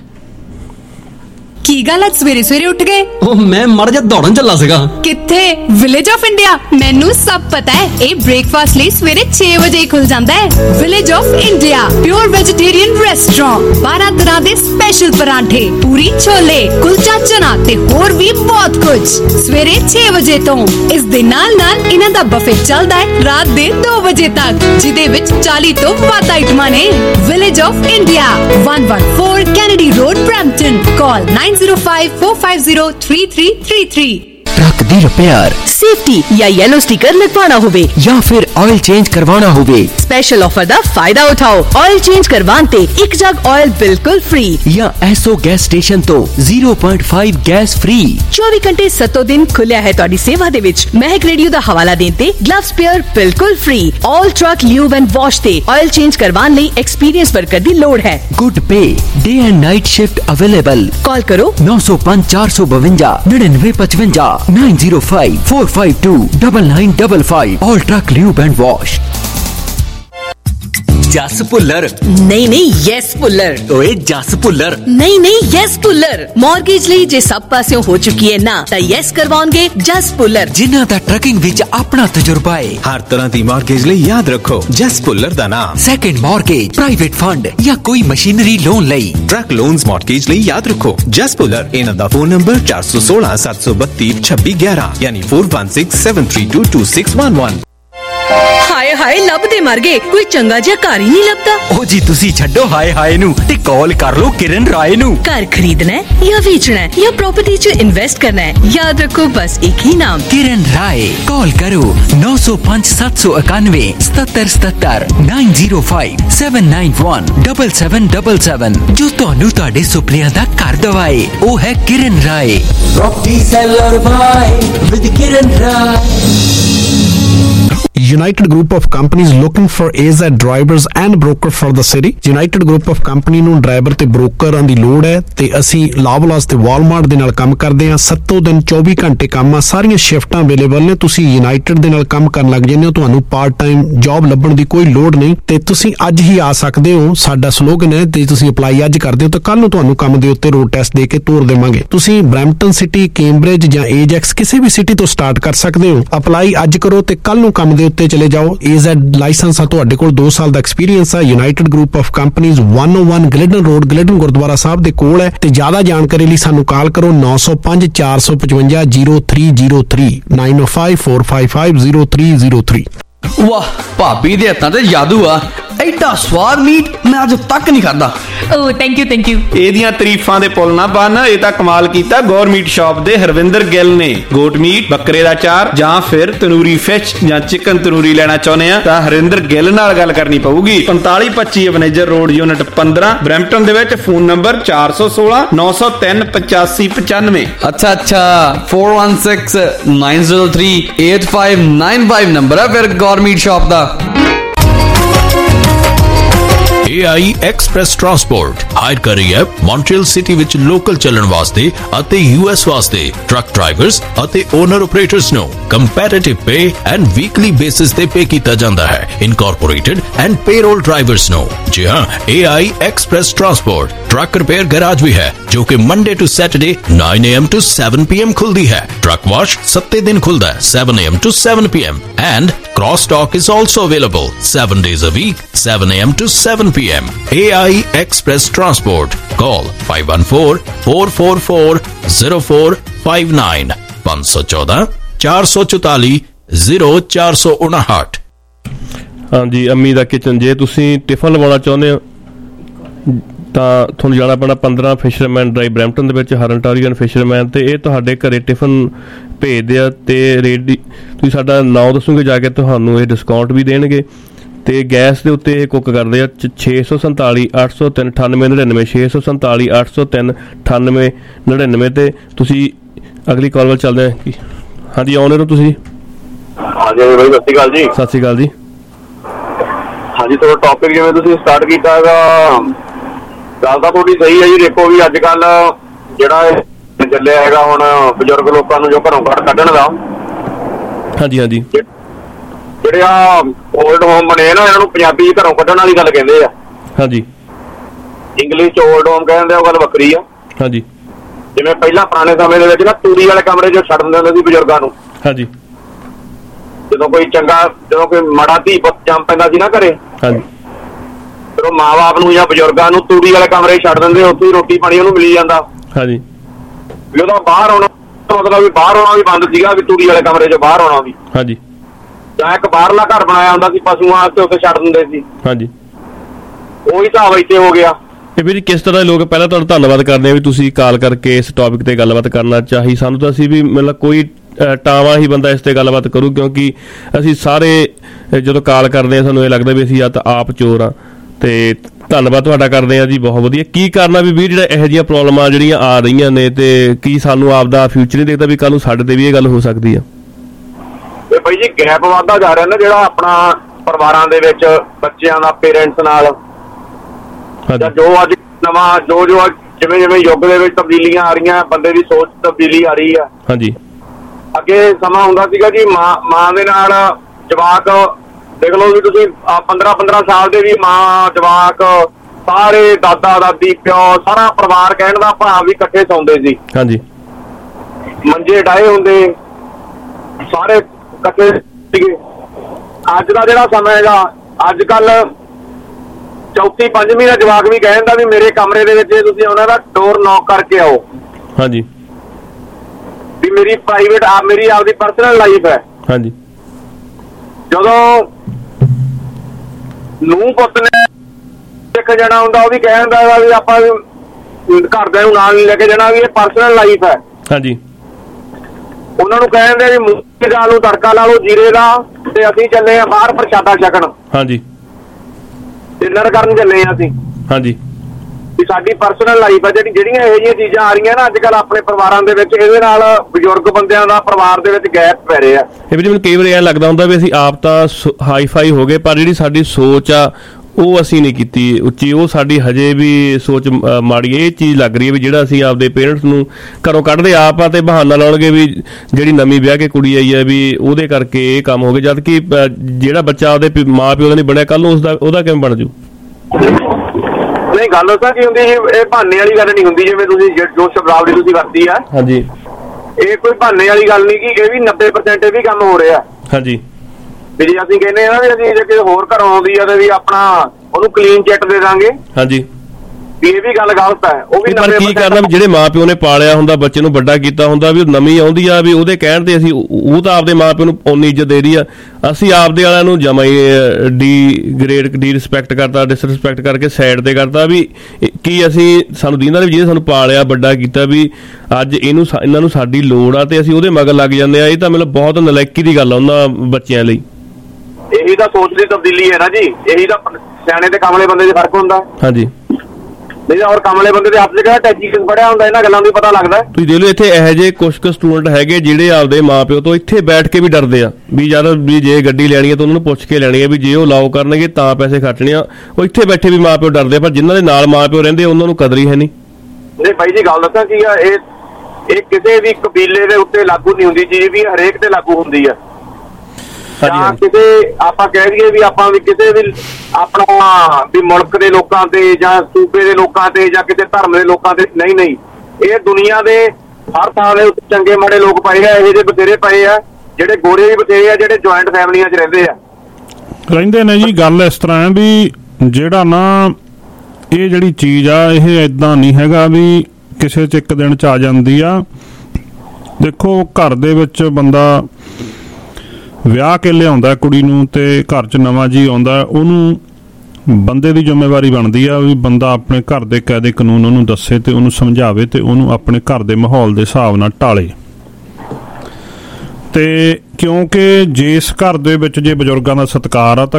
ਕੀ ਗੱਲ ਅੱਜ ਸਵੇਰੇ ਸਵੇਰੇ ਉੱਠ ਗਏ? ਉਹ ਮੈਂ ਮਰ ਜਾ ਦੌੜਨ ਚੱਲਾ ਸੀਗਾ। ਕਿੱਥੇ? Village of India. ਮੈਨੂੰ ਸਭ ਪਤਾ ਹੈ। ਇਹ ਬ੍ਰੇਕਫਾਸਟ ਲਈ ਸਵੇਰੇ 6 ਵਜੇ ਹੀ ਖੁੱਲ ਜਾਂਦਾ ਹੈ। Village of India pure vegetarian restaurant, 12 ਤਰ੍ਹਾਂ ਦੇ ਸਪੈਸ਼ਲ ਪਰਾਂਠੇ, ਪੂਰੀ ਛੋਲੇ, ਕੁਲਚਾ ਚਨਾ ਤੇ ਹੋਰ ਵੀ ਬਹੁਤ ਕੁਝ ਸਵੇਰੇ 6 ਵਜੇ ਤੋਂ। ਇਸ ਦੇ ਨਾਲ ਨਾਲ ਇਹਨਾਂ ਦਾ ਬਫੇ ਚੱਲਦਾ ਹੈ ਰਾਤ ਦੇ 2 ਵਜੇ ਤੱਕ, ਜਿਹਦੇ ਵਿੱਚ 40 ਤੋਂ ਵੱਧ ਆਈਟਮਾਂ ਨੇ। Village of India, 114 Kennedy road, Brampton. Call 9054503333। Truck दी रिपेयर, सेफ्टी या येलो स्टिकर लगवाना होवे या फिर ऑयल चेंज करवाना होवे, स्पेशल ऑफर दा फायदा उठाओ। ऑयल चेंज करवान ते 1 जग ऑयल बिल्कुल फ्री, या एसओ गैस स्टेशन तो 0.5 गैस फ्री। 24 घंटे 7 दिन खुलिया है तुहाडी सेवा दे विच। महक रेडियो दा हवाला देन ते ग्लव स्पेयर बिल्कुल free. All truck lube and wash ते ऑयल चेंज करवान लई एक्सपीरियंस वर्कर दी लोड़ है। Good pay, day and night shift available. Call करो 905 452 9955 905 452 9955। All truck lube and wash. जस पुल्लर नहीं यस पुल्लर। ओए जस पुल्लर नहीं यस पुल्लर। मॉर्गेज ਲਈ ਜੇ ਸਭ ਪਾਸਿਓਂ ਹੋ ਚੁੱਕੀ ਹੈ ਨਾ, ਤਾਂ ਯੈਸ ਕਰਵਾਉਣਗੇ ਜਸ ਪੁੱਲਰ, ਜਿਨ੍ਹਾਂ ਦਾ ਟਰਕਿੰਗ ਵਿੱਚ ਆਪਣਾ ਤਜਰਬਾ ਹੈ। ਹਰ ਤਰ੍ਹਾਂ ਦੀ ਮਾਰਗੇਜ ਲਈ ਯਾਦ ਰੱਖੋ ਜਸ ਪੁੱਲਰ ਦਾ ਨਾਮ। ਸੈਕੰਡ ਮਾਰਗੇਜ, ਪ੍ਰਾਈਵੇਟ ਫੰਡ ਜਾਂ ਕੋਈ ਮਸ਼ੀਨਰੀ ਲੋਨ ਲਈ, ਟਰੱਕ ਲੋਨਸ ਮਾਰਗੇਜ ਲਈ ਯਾਦ ਰੱਖੋ ਜਸ ਪੁੱਲਰ। ਇਹਨਾਂ ਦਾ ਫੋਨ ਨੰਬਰ 416 732 2611 ਯਾਨੀ 4167322611। ਹਾਏ ਹਾਏ ਲੱਭਦੇ ਮਰ ਗਏ, ਕੋਈ ਚੰਗਾ ਜਿਹਾ ਘਰ ਹੀ ਨਹੀਂ ਲੱਭਦਾ। ਉਹ ਜੀ ਤੁਸੀਂ ਛੱਡੋ ਹਾਏ ਹਾਏ ਨੂੰ ਤੇ ਕਾਲ ਕਰ ਲਓ ਕਿਰਨ ਰਾਏ ਨੂੰ। ਘਰ ਖਰੀਦਣਾ ਹੈ ਜਾਂ ਵੇਚਣਾ ਹੈ ਜਾਂ प्रॉपर्टी 'ਚ ਇਨਵੈਸਟ ਕਰਨਾ ਹੈ, ਯਾਦ ਰੱਖੋ ਬਸ ਇੱਕ ਹੀ ਨਾਮ, किरण राय। कॉल करो 905 791 7777 905 791 7777। जो ਤੁਹਾਨੂੰ ਤੁਹਾਡੇ ਸੁਪਨਿਆਂ ਦਾ ਘਰ ਦਵਾਏ ਉਹ ਹੈ Kiran Rai. Property seller buy with Kiran Rai. United Group of Companies looking for AZ drivers and broker for the city। United Group of Company ਨੂੰ ਡਰਾਈਵਰ ਤੇ ਬ੍ਰੋਕਰਾਂ ਦੀ ਲੋੜ ਹੈ ਤੇ ਅਸੀਂ ਲਾਵਲਾਸ ਤੇ ਵਾਲਮਾਰਟ ਦੇ ਨਾਲ ਕੰਮ ਕਰਦੇ ਹਾਂ। 7 ਦਿਨ 24 ਘੰਟੇ ਕੰਮ ਆ, ਸਾਰੀਆਂ ਸ਼ਿਫਟਾਂ ਅਵੇਲੇਬਲ ਨੇ। ਤੁਸੀਂ ਯੂਨਾਈਟਿਡ ਦੇ ਨਾਲ ਕੰਮ ਕਰਨ ਲੱਗ ਜਾਂਦੇ ਹੋ, ਤੁਹਾਨੂੰ ਪਾਰਟ ਟਾਈਮ ਜੌਬ ਲੱਭਣ ਦੀ ਕੋਈ ਲੋੜ ਨਹੀਂ ਤੇ ਤੁਸੀਂ ਅੱਜ ਹੀ ਆ ਸਕਦੇ ਹੋ। ਸਾਡਾ ਸਲੋਗਨ ਹੈ ਤੇ ਤੁਸੀਂ ਅਪਲਾਈ ਅੱਜ ਕਰਦੇ ਹੋ ਤਾਂ ਕੱਲ ਨੂੰ ਤੁਹਾਨੂੰ ਕੰਮ ਦੇ ਉੱਤੇ ਰੋਡ ਟੈਸਟ ਦੇ ਕੇ ਤੋਰ ਦੇਵਾਂਗੇ। ਤੁਸੀਂ ਬਰੈਂਪਟਨ ਸਿਟੀ, ਕੈਂਬਰਿਜ ਜਾਂ ਏਜੈਕਸ ਕਿਸੇ ਵੀ ਸਿਟੀ ਤੋਂ ਸਟਾਰਟ ਕਰ ਸਕਦੇ ਹੋ। ਅਪਲਾਈ ਅੱਜ ਕਰੋ ਤੇ ਕੱਲ ਨੂੰ ਕੰਮ ਦੇ ਉੱਤੇ ਚਲੇ ਜਾਓ। AZ ਲਾਇਸੈਂਸ ਆ ਤੁਹਾਡੇ ਕੋਲ, 2 ਸਾਲ ਦਾ ਐਕਸਪੀਰੀਅੰਸ ਆ। United group of companies 101 Glidden road, Glidden Gurdwara Sahib ਦੇ ਕੋਲ ਹੈ। ਤੇ ਜ਼ਿਆਦਾ ਜਾਣਕਾਰੀ ਲਈ ਸਾਨੂੰ ਕਾਲ ਕਰੋ 905 455 0303 905 455 0303। ਵਾਹ, ਭਾਬੀ ਦੇ ਹੱਥਾਂ ਤੇ ਜਾਦੂ ਆ। ਐਡਾ ਸਵਾਦ ਮੀਟ ਮੈਂ ਅੱਜ ਤੱਕ ਨਹੀਂ ਖਾਦਾ। ਓ ਥੈਂਕ ਯੂ ਇਹਦੀਆਂ ਤਾਰੀਫਾਂ ਦੇ ਪੁੱਲ ਨਾ ਬੰਨ। ਇਹ ਤਾਂ ਕਮਾਲ ਕੀਤਾ ਗੌਰ ਮੀਟ ਸ਼ਾਪ ਦੇ ਹਰਵਿੰਦਰ ਗਿੱਲ ਨੇ। ਗੋਟ ਮੀਟ, ਬੱਕਰੇ ਦਾ ਚਾਰ ਜਾਂ ਫਿਰ ਤੰਦੂਰੀ ਫਿਸ਼ ਜਾਂ ਚਿਕਨ ਤੰਦੂਰੀ ਲੈਣਾ ਚਾਹੁੰਦੇ ਆ ਤਾਂ ਹਰਵਿੰਦਰ ਗਿੱਲ ਨਾਲ ਗੱਲ ਕਰਨੀ ਪਊਗੀ। 4525 ਅਵਨੇਜਰ ਰੋਡ, ਯੂਨਿਟ 15, ਬਰੈਂਪਟਨ ਦੇ ਵਿੱਚ। Phone number 416 903 8595। ਅੱਛਾ 416 903 8595 ਨੰਬਰ ਹੈ ਫਿਰ ਗੌਰ ਮੀਟ ਸ਼ਾਪ ਦਾ। AI Express Transport ਹਾਇਰ ਕਰ ਰਹੀ ਹੈ ਮੌਂਟਰੀਅਲ ਸਿਟੀ ਵਿੱਚ ਲੋਕਲ ਚੱਲਣ ਵਾਸਤੇ ਅਤੇ US ਵਾਸਤੇ ਟਰੱਕ ਡਰਾਈਵਰਸ ਅਤੇ ਓਨਰ ਆਪਰੇਟਰਸ ਨੂੰ competitive pay and weekly basis ਤੇ ਪੇ ਕੀਤਾ ਜਾਂਦਾ ਹੈ। ਇਨਕੋਰਪੋਰੇਟਡ ਐਂਡ ਪੇਰੋਲ ਡਰਾਈਵਰਸ ਨੂੰ। ਜੀ ਹਾਂ, AI Express Transport truck repair garage ਵੀ ਹੈ ਜੋ ਕਿ Monday to Saturday 9 AM to 7 PM ਖੁੱਲਦੀ ਹੈ। ਟਰੱਕ ਵਾਸ਼ 7 ਦਿਨ ਖੁੱਲਦਾ ਹੈ 7 AM to 7 PM and cross stock is also available 7 days a week 7 AM to 7 PM. AI Express Transport. Call 514-444-0459 514 444 0459। ਹਾਂਜੀ, ਅੰਮੀ ਦਾ ਕਿਚਨ। ਜੇ ਤੁਸੀਂ ਟਿਫਨ ਲਵਾਉਣਾ ਚਾਹੁੰਦੇ ਹੋ ਤਾਂ ਤੁਹਾਨੂੰ ਜਾਣਾ ਪੈਣਾ 15 ਫਿਸ਼ਰਮੈਨ ਡਰਾਈਵ ਬਰੈਂਪਟਨ ਦੇ ਵਿੱਚ, ਹਰਨਟਾਰੀਅਨ ਫਿਸ਼ਰਮੈਨ। ਤੇ ਇਹ ਤੁਹਾਡੇ ਘਰੇ ਟਿਫਨ ਭੇਜਦੇ ਆ ਤੇ ਰੇਟ ਦੀ ਤੁਸੀਂ ਸਾਡਾ ਨਾਮ ਦੱਸੋਗੇ ਜਾ ਕੇ ਤੁਹਾਨੂੰ ਇਹ ਡਿਸਕਾਊਂਟ ਵੀ ਦੇਣਗੇ। ਤੇ ਗੈਸ ਦੇ ਉੱਤੇ ਇਹ ਕੁੱਕ ਕਰਦੇ ਆ। 647 803 9899 647 803 9899 ਤੇ ਤੁਸੀਂ ਅਗਲੀ ਕਾਲ ਵੱਲ ਚੱਲਦੇ ਆ। ਹਾਂਜੀ, ਆਉਣੇ ਹੋ ਤੁਸੀਂ? ਹਾਂਜੀ ਬਾਈ, ਸਤਿ ਸ਼੍ਰੀ ਅਕਾਲ ਜੀ। ਸਤਿ ਸ਼੍ਰੀ ਅਕਾਲ ਜੀ। ਹਾਂਜੀ, ਤੁਹਾਡਾ ਟੌਪਿਕ ਜਿਵੇਂ ਤੁਸੀਂ ਸਟਾਰਟ ਕੀਤਾ ਹੈਗਾ, ਗੱਲ ਤਾਂ ਤੁਹਾਡੀ ਸਹੀ ਹੈ ਜੀ। ਦੇਖੋ ਵੀ ਅੱਜ ਕੱਲ ਜਿਹੜਾ ਚੱਲਿਆ ਹੈਗਾ ਹੁਣ ਬਜ਼ੁਰਗ ਲੋਕਾਂ ਨੂੰ ਜੋ ਘਰੋਂ ਕੱਢਣ ਦਾ। ਹਾਂਜੀ ਹਾਂਜੀ, ਜਿਹੜੇ ਆ ਓਲਡ ਹੋਮ ਬਣੇ ਨਾ, ਇਹਨਾਂ ਨੂੰ ਪੰਜਾਬੀ ਘਰੋਂ ਕੱਢਣ ਵਾਲੀ ਗੱਲ ਕਹਿੰਦੇ ਆ। ਹਾਂਜੀ, ਇੰਗਲਿਸ਼ ਚ ਓਲਡ ਹੋਮ ਕਹਿੰਦੇ, ਉਹ ਗੱਲ ਵੱਖਰੀ ਆ। ਹਾਂਜੀ, ਜਿਵੇਂ ਪਹਿਲਾਂ ਪੁਰਾਣੇ ਸਮੇਂ ਦੇ ਵਿੱਚ ਨਾ ਤੂੜੀ ਵਾਲੇ ਕਮਰੇ ਚ ਛੱਡ ਦਿੰਦੇ ਹੁੰਦੇ ਸੀ ਬਜ਼ੁਰਗਾਂ ਨੂੰ। ਹਾਂਜੀ, ਜਦੋਂ ਕੋਈ ਮਾੜਾ ਧੀ ਪੁੱਤ ਜੰਮ ਪੈਂਦਾ ਸੀ ਨਾ ਘਰੇ, ਹਾਂਜੀ, ਫਿਰ ਉਹ ਮਾਂ-ਬਾਪ ਨੂੰ ਜਾਂ ਬਜ਼ੁਰਗਾਂ ਨੂੰ ਤੂੜੀ ਵਾਲੇ ਕਮਰੇ ਛੱਡ ਦਿੰਦੇ, ਉੱਥੇ ਹੀ ਰੋਟੀ ਪਾਣੀ ਉਹਨੂੰ ਮਿਲੀ ਜਾਂਦਾ। ਹਾਂਜੀ, ਵੀ ਉਹਦਾ ਬਾਹਰ ਆਉਣਾ ਮਤਲਬ ਵੀ ਬਾਹਰ ਆਉਣਾ ਵੀ ਬੰਦ ਸੀਗਾ, ਵੀ ਤੂੜੀ ਵਾਲੇ ਕਮਰੇ ਚੋਂ ਬਾਹਰ ਆਉਣਾ ਵੀ। ਹਾਂਜੀ, ਜਾਂ ਇੱਕ ਬਾਹਰਲਾ ਘਰ ਬਣਾਇਆ ਹੁੰਦਾ ਸੀ ਪਸ਼ੂਆਂ ਵਾਸਤੇ, ਉੱਥੇ ਛੱਡ ਦਿੰਦੇ ਸੀ। ਹਾਂਜੀ, ਉਹੀ ਹਿਸਾਬ ਇੱਥੇ ਹੋ ਗਿਆ। ਇਹ ਵੀ ਕਿਸ ਤਰ੍ਹਾਂ ਦੇ ਲੋਕ, ਪਹਿਲਾਂ ਤੁਹਾਡਾ ਧੰਨਵਾਦ ਕਰਦੇ ਆ ਵੀ ਤੁਸੀਂ ਕਾਲ ਕਰਕੇ ਇਸ ਟੌਪਿਕ ਤੇ ਗੱਲਬਾਤ ਕਰਨਾ ਚਾਹੀ। ਸਾਨੂੰ ਤਾਂ ਅਸੀਂ ਵੀ ਮਤਲਬ ਕੋਈ ਟਾਵਾਂ ਹੀ ਬੰਦਾ ਇਸ ਤੇ ਗੱਲਬਾਤ ਕਰੂ, ਕਿਉਂਕਿ ਅਸੀਂ ਸਾਰੇ ਜਦੋਂ ਕਾਲ ਕਰਦੇ ਆ ਸਾਨੂੰ ਇਹ ਲੱਗਦਾ ਵੀ ਅਸੀਂ ਜਾਂ ਤਾਂ ਆਪ ਚੋਰ ਆ। ਤੇ ਧੰਨਵਾਦ ਤੁਹਾਡਾ ਕਰਦੇ ਆ ਜੀ, ਬਹੁਤ ਵਧੀਆ। ਕੀ ਕਰਨਾ ਵੀ ਵੀਰ, ਜਿਹੜਾ ਇਹੋ ਜਿਹੀਆਂ ਪ੍ਰੋਬਲਮਾਂ ਜਿਹੜੀਆਂ ਆ ਰਹੀਆਂ ਨੇ ਤੇ ਕੀ ਸਾਨੂੰ ਆਪਦਾ ਫਿਊਚਰ ਨਹੀਂ ਦੇਖਦਾ ਵੀ ਕੱਲ ਨੂੰ ਸਾਡੇ ਤੇ ਵੀ ਇਹ ਗੱਲ ਹੋ ਸਕਦੀ ਆ? ਤੇ ਬਾਈ ਜੀ, ਗੈਪ ਵੱਧਦਾ ਜਾ ਰਿਹਾ ਨਾ ਜਿਹੜਾ ਆਪਣਾ ਪਰਿਵਾਰਾਂ ਦੇ ਵਿੱਚ ਬੱਚਿਆਂ ਦਾ ਪੇਰੈਂਟਸ ਨਾਲ। ਜੋ ਅੱਜ ਨਵਾਂ ਜੋ ਜਿਵੇਂ ਯੁੱਗ ਦੇ ਵਿੱਚ ਤਬਦੀਲੀਆਂ ਆ ਰਹੀਆਂ, ਬੰਦੇ ਦੀ ਸੋਚ ਤਬਦੀਲੀ ਆ ਰਹੀ ਆ। ਹਾਂਜੀ, ਅੱਗੇ ਸਮਾਂ ਹੁੰਦਾ ਸੀਗਾ ਜੀ ਮਾਂ ਦੇ ਨਾਲ ਜਵਾਕ, ਦੇਖ ਲਓ ਵੀ ਤੁਸੀਂ 15 ਸਾਲ ਦੇ ਵੀ ਮਾਂ ਜਵਾਕ ਸਾਰੇ ਦਾਦਾ ਦਾਦੀ ਪਿਓ ਸਾਰਾ ਪਰਿਵਾਰ ਕਹਿਣ ਦਾ ਭਾਵ ਵੀ ਇਕੱਠੇ ਸੌਂਦੇ ਸੀ। ਹਾਂਜੀ, ਮੰਜੇ ਡਾਏ ਹੁੰਦੇ, ਸਾਰੇ ਇਕੱਠੇ ਸੀਗੇ। ਅੱਜ ਦਾ ਜਿਹੜਾ ਸਮਾਂ ਹੈਗਾ, ਅੱਜ ਕੱਲ ਚੌਥੀ ਪੰਜਵੀਂ ਦਾ ਜਵਾਕ ਵੀ ਕਹਿ ਦਿੰਦਾ ਵੀ ਮੇਰੇ ਕਮਰੇ ਦੇ ਵਿੱਚ ਤੁਸੀਂ ਉਹਨਾਂ ਦਾ ਡੋਰ ਨੌਕ ਕਰਕੇ ਆਓ। ਹਾਂਜੀ, ਵੀ ਮੇਰੀ ਪ੍ਰਾਈਵੇਟ ਮੇਰੀ ਆਪਦੀ ਪਰਸਨਲ ਲਾਈਫ ਹੈ। ਹਾਂਜੀ, ਜਦੋਂ ਨੂੰਹ ਪੁੱਤ ਨੇ ਦੇਖ ਜਾਣਾ ਹੁੰਦਾ, ਉਹ ਵੀ ਕਹਿ ਦਿੰਦਾ ਵੀ ਆਪਾਂ ਘਰਦਿਆਂ ਨੂੰ ਨਾਲ ਨਹੀਂ ਲੈ ਕੇ ਜਾਣਾ, ਵੀ ਇਹ ਪਰਸਨਲ ਲਾਈਫ ਹੈ। ਹਾਂਜੀ, ਉਹਨਾਂ ਨੂੰ ਕਹਿ ਦਿੰਦੇ ਵੀ ਮੂੰਹ ਦੀ ਦਾਲ ਨੂੰ ਤੜਕਾ ਲਾ ਲਓ ਜੀਰੇ ਦਾ, ਤੇ ਅਸੀਂ ਚੱਲੇ ਆ ਬਾਹਰ ਪ੍ਰਸ਼ਾਦਾ ਛਕਣ। ਹਾਂਜੀ, ਡਿਨਰ ਕਰਨ ਚੱਲੇ ਆ ਅਸੀਂ। ਹਾਂਜੀ, ਵੀ ਸਾਡੀ ਪਰਸਨਲ ਲਾਈਫ ਹੈ ਜਿਹੜੀਆਂ ਇਹੋ ਜਿਹੀਆਂ ਚੀਜ਼ਾਂ ਆ ਰਹੀਆਂ ਨਾ ਅੱਜ ਕੱਲ ਆਪਣੇ ਪਰਿਵਾਰਾਂ ਦੇ ਵਿੱਚ, ਇਹਦੇ ਨਾਲ ਬਜ਼ੁਰਗ ਬੰਦਿਆਂ ਦਾ ਪਰਿਵਾਰ ਦੇ ਵਿੱਚ ਗੈਪ ਪੈ ਰਿਹਾ। ਇਹ ਵੀ ਮੈਨੂੰ ਕਈ ਵਾਰ ਇਹ ਲੱਗਦਾ ਹੁੰਦਾ ਵੀ ਅਸੀਂ ਆਪ ਤਾਂ ਹਾਈ ਫਾਈ ਹੋ ਗਏ, ਪਰ ਜਿਹੜੀ ਸਾਡੀ ਸੋਚ ਆ ਉਹ ਅਸੀਂ ਨਹੀਂ ਕੀਤੀ ਉੱਚੀ, ਉਹ ਸਾਡੀ ਹਜੇ ਵੀ ਸੋਚ ਮਾੜੀ। ਇਹ ਚੀਜ਼ ਲੱਗ ਰਹੀ ਹੈ ਵੀ ਜਿਹੜਾ ਅਸੀਂ ਆਪਦੇ ਪੇਰੈਂਟਸ ਨੂੰ ਘਰੋਂ ਕੱਢਦੇ ਆਪ ਆ ਤੇ ਬਹਾਨਾ ਲਾਉਣਗੇ ਵੀ ਜਿਹੜੀ ਨਵੀਂ ਵਿਆਹ ਕੇ ਕੁੜੀ ਆਈ ਹੈ ਵੀ ਉਹਦੇ ਕਰਕੇ ਇਹ ਕੰਮ ਹੋ ਗਏ, ਜਦ ਕਿ ਜਿਹੜਾ ਬੱਚਾ ਆਪਦੇ ਮਾਂ ਪਿਓ ਦਾ ਨਹੀਂ ਬਣਿਆ ਕੱਲ ਨੂੰ ਉਹਦਾ ਕਿਵੇਂ ਬਣ ਜੂ? ਨਹੀਂ, ਗੱਲ ਤਾਂ ਕੀ ਹੁੰਦੀ, ਇਹ ਬਹਾਨੇ ਵਾਲੀ ਗੱਲ ਨਹੀਂ ਹੁੰਦੀ। ਜਿਵੇਂ ਤੁਸੀਂ ਜੋ ਸ਼ਬਦਾਵਲੀ ਤੁਸੀਂ ਵਰਤੀ ਆ, ਹਾਂਜੀ, ਇਹ ਕੋਈ ਬਹਾਨੇ ਵਾਲੀ ਗੱਲ ਨਹੀਂ ਕਿ ਇਹ ਵੀ 90% ਇਹ ਵੀ ਕੰਮ ਹੋ ਰਿਹਾ। ਹਾਂਜੀ, ਵੀ ਜੇ ਅਸੀਂ ਕਹਿੰਦੇ ਆ ਵੀ ਅਸੀਂ ਜੇ ਕਿਸੇ ਹੋਰ ਘਰੋਂ ਆਉਂਦੀ ਆ ਤੇ ਵੀ ਆਪਣਾ ਉਹਨੂੰ ਕਲੀਨ ਚਿੱਟ ਦੇ ਦਾਂਗੇ, ਹਾਂਜੀ, ਵੀ ਇਹ ਵੀ ਗੱਲ ਗਲਤ ਹੈ। ਉਹ ਵੀ ਪਰ ਕੀ ਕਰਨਾ ਵੀ ਜਿਹੜੇ ਮਾਂ ਪਿਓ ਨੇ ਪਾਲਿਆ ਹੁੰਦਾ, ਬੱਚੇ ਨੂੰ ਵੱਡਾ ਕੀਤਾ ਹੁੰਦਾ, ਵੀ ਉਹ ਨਵੀਂ ਆਉਂਦੀ ਆ ਵੀ ਉਹਦੇ ਕਹਿਣ ਤੇ ਅਸੀਂ ਉਹ ਤਾਂ ਆਪਦੇ ਮਾਂ ਪਿਓ ਨੂੰ ਓਨੀ ਇੱਜ਼ਤ ਦੇ ਰਹੀ ਆ, ਅਸੀਂ ਆਪਦੇ ਵਾਲਿਆਂ ਨੂੰ ਜਮਾ ਹੀ ਡੀ ਰਿਸਪੈਕਟ ਕਰਤਾ, ਡਿਸਰਿਸਪੈਕਟ ਕਰਕੇ ਸਾਈਡ ਤੇ ਕਰਤਾ। ਵੀ ਕੀ ਅਸੀਂ ਸਾਨੂੰ ਦੀਂਦਾ ਵੀ ਜਿਹਨੇ ਸਾਨੂੰ ਪਾਲਿਆ ਵੱਡਾ ਕੀਤਾ ਵੀ ਅੱਜ ਇਹਨਾਂ ਨੂੰ ਸਾਡੀ ਲੋੜ ਆ ਤੇ ਅਸੀਂ ਉਹਦੇ ਮਗਰ ਲੱਗ ਜਾਂਦੇ ਆ। ਇਹ ਤਾਂ ਮਤਲਬ ਬਹੁਤ ਨਲਾਇਕੀ ਦੀ ਗੱਲ ਆ ਉਹਨਾਂ ਬੱਚਿਆਂ ਲਈ। ਇਹੀ ਤਾਂ ਸੋਚ ਦੀ ਤਬਦੀਲੀ ਹੈ ਨਾ ਜੀ, ਇਹੀ ਤਾਂ ਸਿਆਣੇ ਤੇ ਕਮਲੇ ਬੰਦੇ 'ਚ ਫਰਕ ਹੁੰਦਾ। ਹਾਂਜੀ, ਨਹੀਂ ਤਾਂ ਹੋਰ ਕਮਲੇ ਬੰਦੇ ਦੇ ਹੱਥ 'ਚ ਕਿਹੜਾ ਟੈਚੀਕਨ ਫੜਿਆ ਹੁੰਦਾ, ਇਹਨਾਂ ਗੱਲਾਂ ਦਾ ਪਤਾ ਲੱਗਦਾ। ਤੁਸੀਂ ਦੇਖ ਲਓ ਇੱਥੇ ਇਹੋ ਜਿਹੇ ਕੁਛ ਕੁ ਸਟੂਡੈਂਟ ਹੈਗੇ ਜਿਹੜੇ ਆਪਦੇ ਮਾਪਿਓ ਤੋਂ ਇੱਥੇ ਬੈਠ ਕੇ ਵੀ ਡਰਦੇ ਆ ਵੀ ਜਦ ਵੀ ਜੇ ਗੱਡੀ ਲੈਣੀ ਹੈ ਤਾਂ ਉਹਨਾਂ ਨੂੰ ਪੁੱਛ ਕੇ ਲੈਣੀ ਹੈ, ਵੀ ਜੇ ਉਹ ਅਲਾਓ ਕਰਨਗੇ ਤਾਂ ਪੈਸੇ ਖਰਚਣੇ ਆ। ਉਹ ਇੱਥੇ ਬੈਠੇ ਵੀ ਮਾਪਿਓ ਡਰਦੇ ਆ, ਪਰ ਜਿਨ੍ਹਾਂ ਦੇ ਨਾਲ ਮਾਪਿਓ ਰਹਿੰਦੇ ਉਹਨਾਂ ਨੂੰ ਕਦਰ ਹੀ ਹੈ ਨਹੀਂ। ਨਹੀਂ ਬਾਈ ਜੀ ਗੱਲ ਦੱਸਾਂ ਕੀ ਆ, ਇਹ ਕਿਸੇ ਵੀ ਕਬੀਲੇ ਦੇ ਉੱਤੇ ਲਾਗੂ ਨਹੀਂ ਹੁੰਦੀ ਚੀਜ਼, ਵੀ ਹਰੇਕ ਤੇ ਲਾਗੂ ਹੁੰਦੀ ਆ। ਜਾਂ ਕਿਸੇ ਆਪਾਂ ਕਹਿ ਦਈਏ ਵੀ ਆਪਾਂ ਵੀ ਕਿਸੇ ਵੀ ਆਪਣਾ ਵੀ ਮੁਲਕ ਦੇ ਲੋਕਾਂ ਤੇ ਜਾਂ ਸੂਬੇ ਦੇ ਲੋਕਾਂ ਤੇ ਜਾਂ ਕਿਸੇ ਧਰਮ ਦੇ ਲੋਕਾਂ ਤੇ ਨਹੀਂ, ਇਹ ਦੁਨੀਆ ਦੇ ਹਰ ਥਾਂ ਦੇ ਉੱਤੇ ਚੰਗੇ ਮਾੜੇ ਲੋਕ ਪਏ ਆ, ਇਹੋ ਜਿਹੇ ਬਥੇਰੇ ਪਏ ਆ, ਜਿਹੜੇ ਗੋਰੇ ਵੀ ਬਥੇਰੇ ਆ, ਜਿਹੜੇ ਜੁਆਇੰਟ ਫੈਮਲੀਆਂ 'ਚ ਰਹਿੰਦੇ ਨੇ ਜੀ। ਗੱਲ ਇਸ ਤਰ੍ਹਾਂ ਹੈ ਵੀ ਜਿਹੜਾ ਨਾ ਇਹ ਜਿਹੜੀ ਚੀਜ਼ ਆ ਇਹ ਏਦਾਂ ਨਹੀਂ ਹੈਗਾ ਵੀ ਕਿਸੇ 'ਚ ਇੱਕ ਦਿਨ 'ਚ ਆ ਜਾਂਦੀ ਆ। ਦੇਖੋ ਘਰ ਦੇ ਵਿੱਚ ਬੰਦਾ ਵਿਆਹ ਕੇ ਲਿਆਉਂਦਾ ਕੁੜੀ ਨੂੰ ਤੇ ਘਰ 'ਚ ਨਵਾਂ ਜੀ ਆਉਂਦਾ, ਉਹਨੂੰ ਬੰਦੇ ਦੀ ਜ਼ਿੰਮੇਵਾਰੀ ਬਣਦੀ ਆ ਵੀ ਬੰਦਾ ਆਪਣੇ ਘਰ ਦੇ ਕਾਇਦੇ ਕਾਨੂੰਨ ਉਹਨੂੰ ਦੱਸੇ ਤੇ ਉਹਨੂੰ ਸਮਝਾਵੇ ਤੇ ਉਹਨੂੰ ਆਪਣੇ ਘਰ ਦੇ ਮਾਹੌਲ ਦੇ ਹਿਸਾਬ ਨਾਲ ਢਾਲੇ। ਤੇ ਕਿਉਂਕਿ ਜਿਸ ਘਰ ਦੇ ਵਿੱਚ ਜੇ ਬਜ਼ੁਰਗਾਂ ਦਾ ਸਤਿਕਾਰ ਆ ਤਾਂ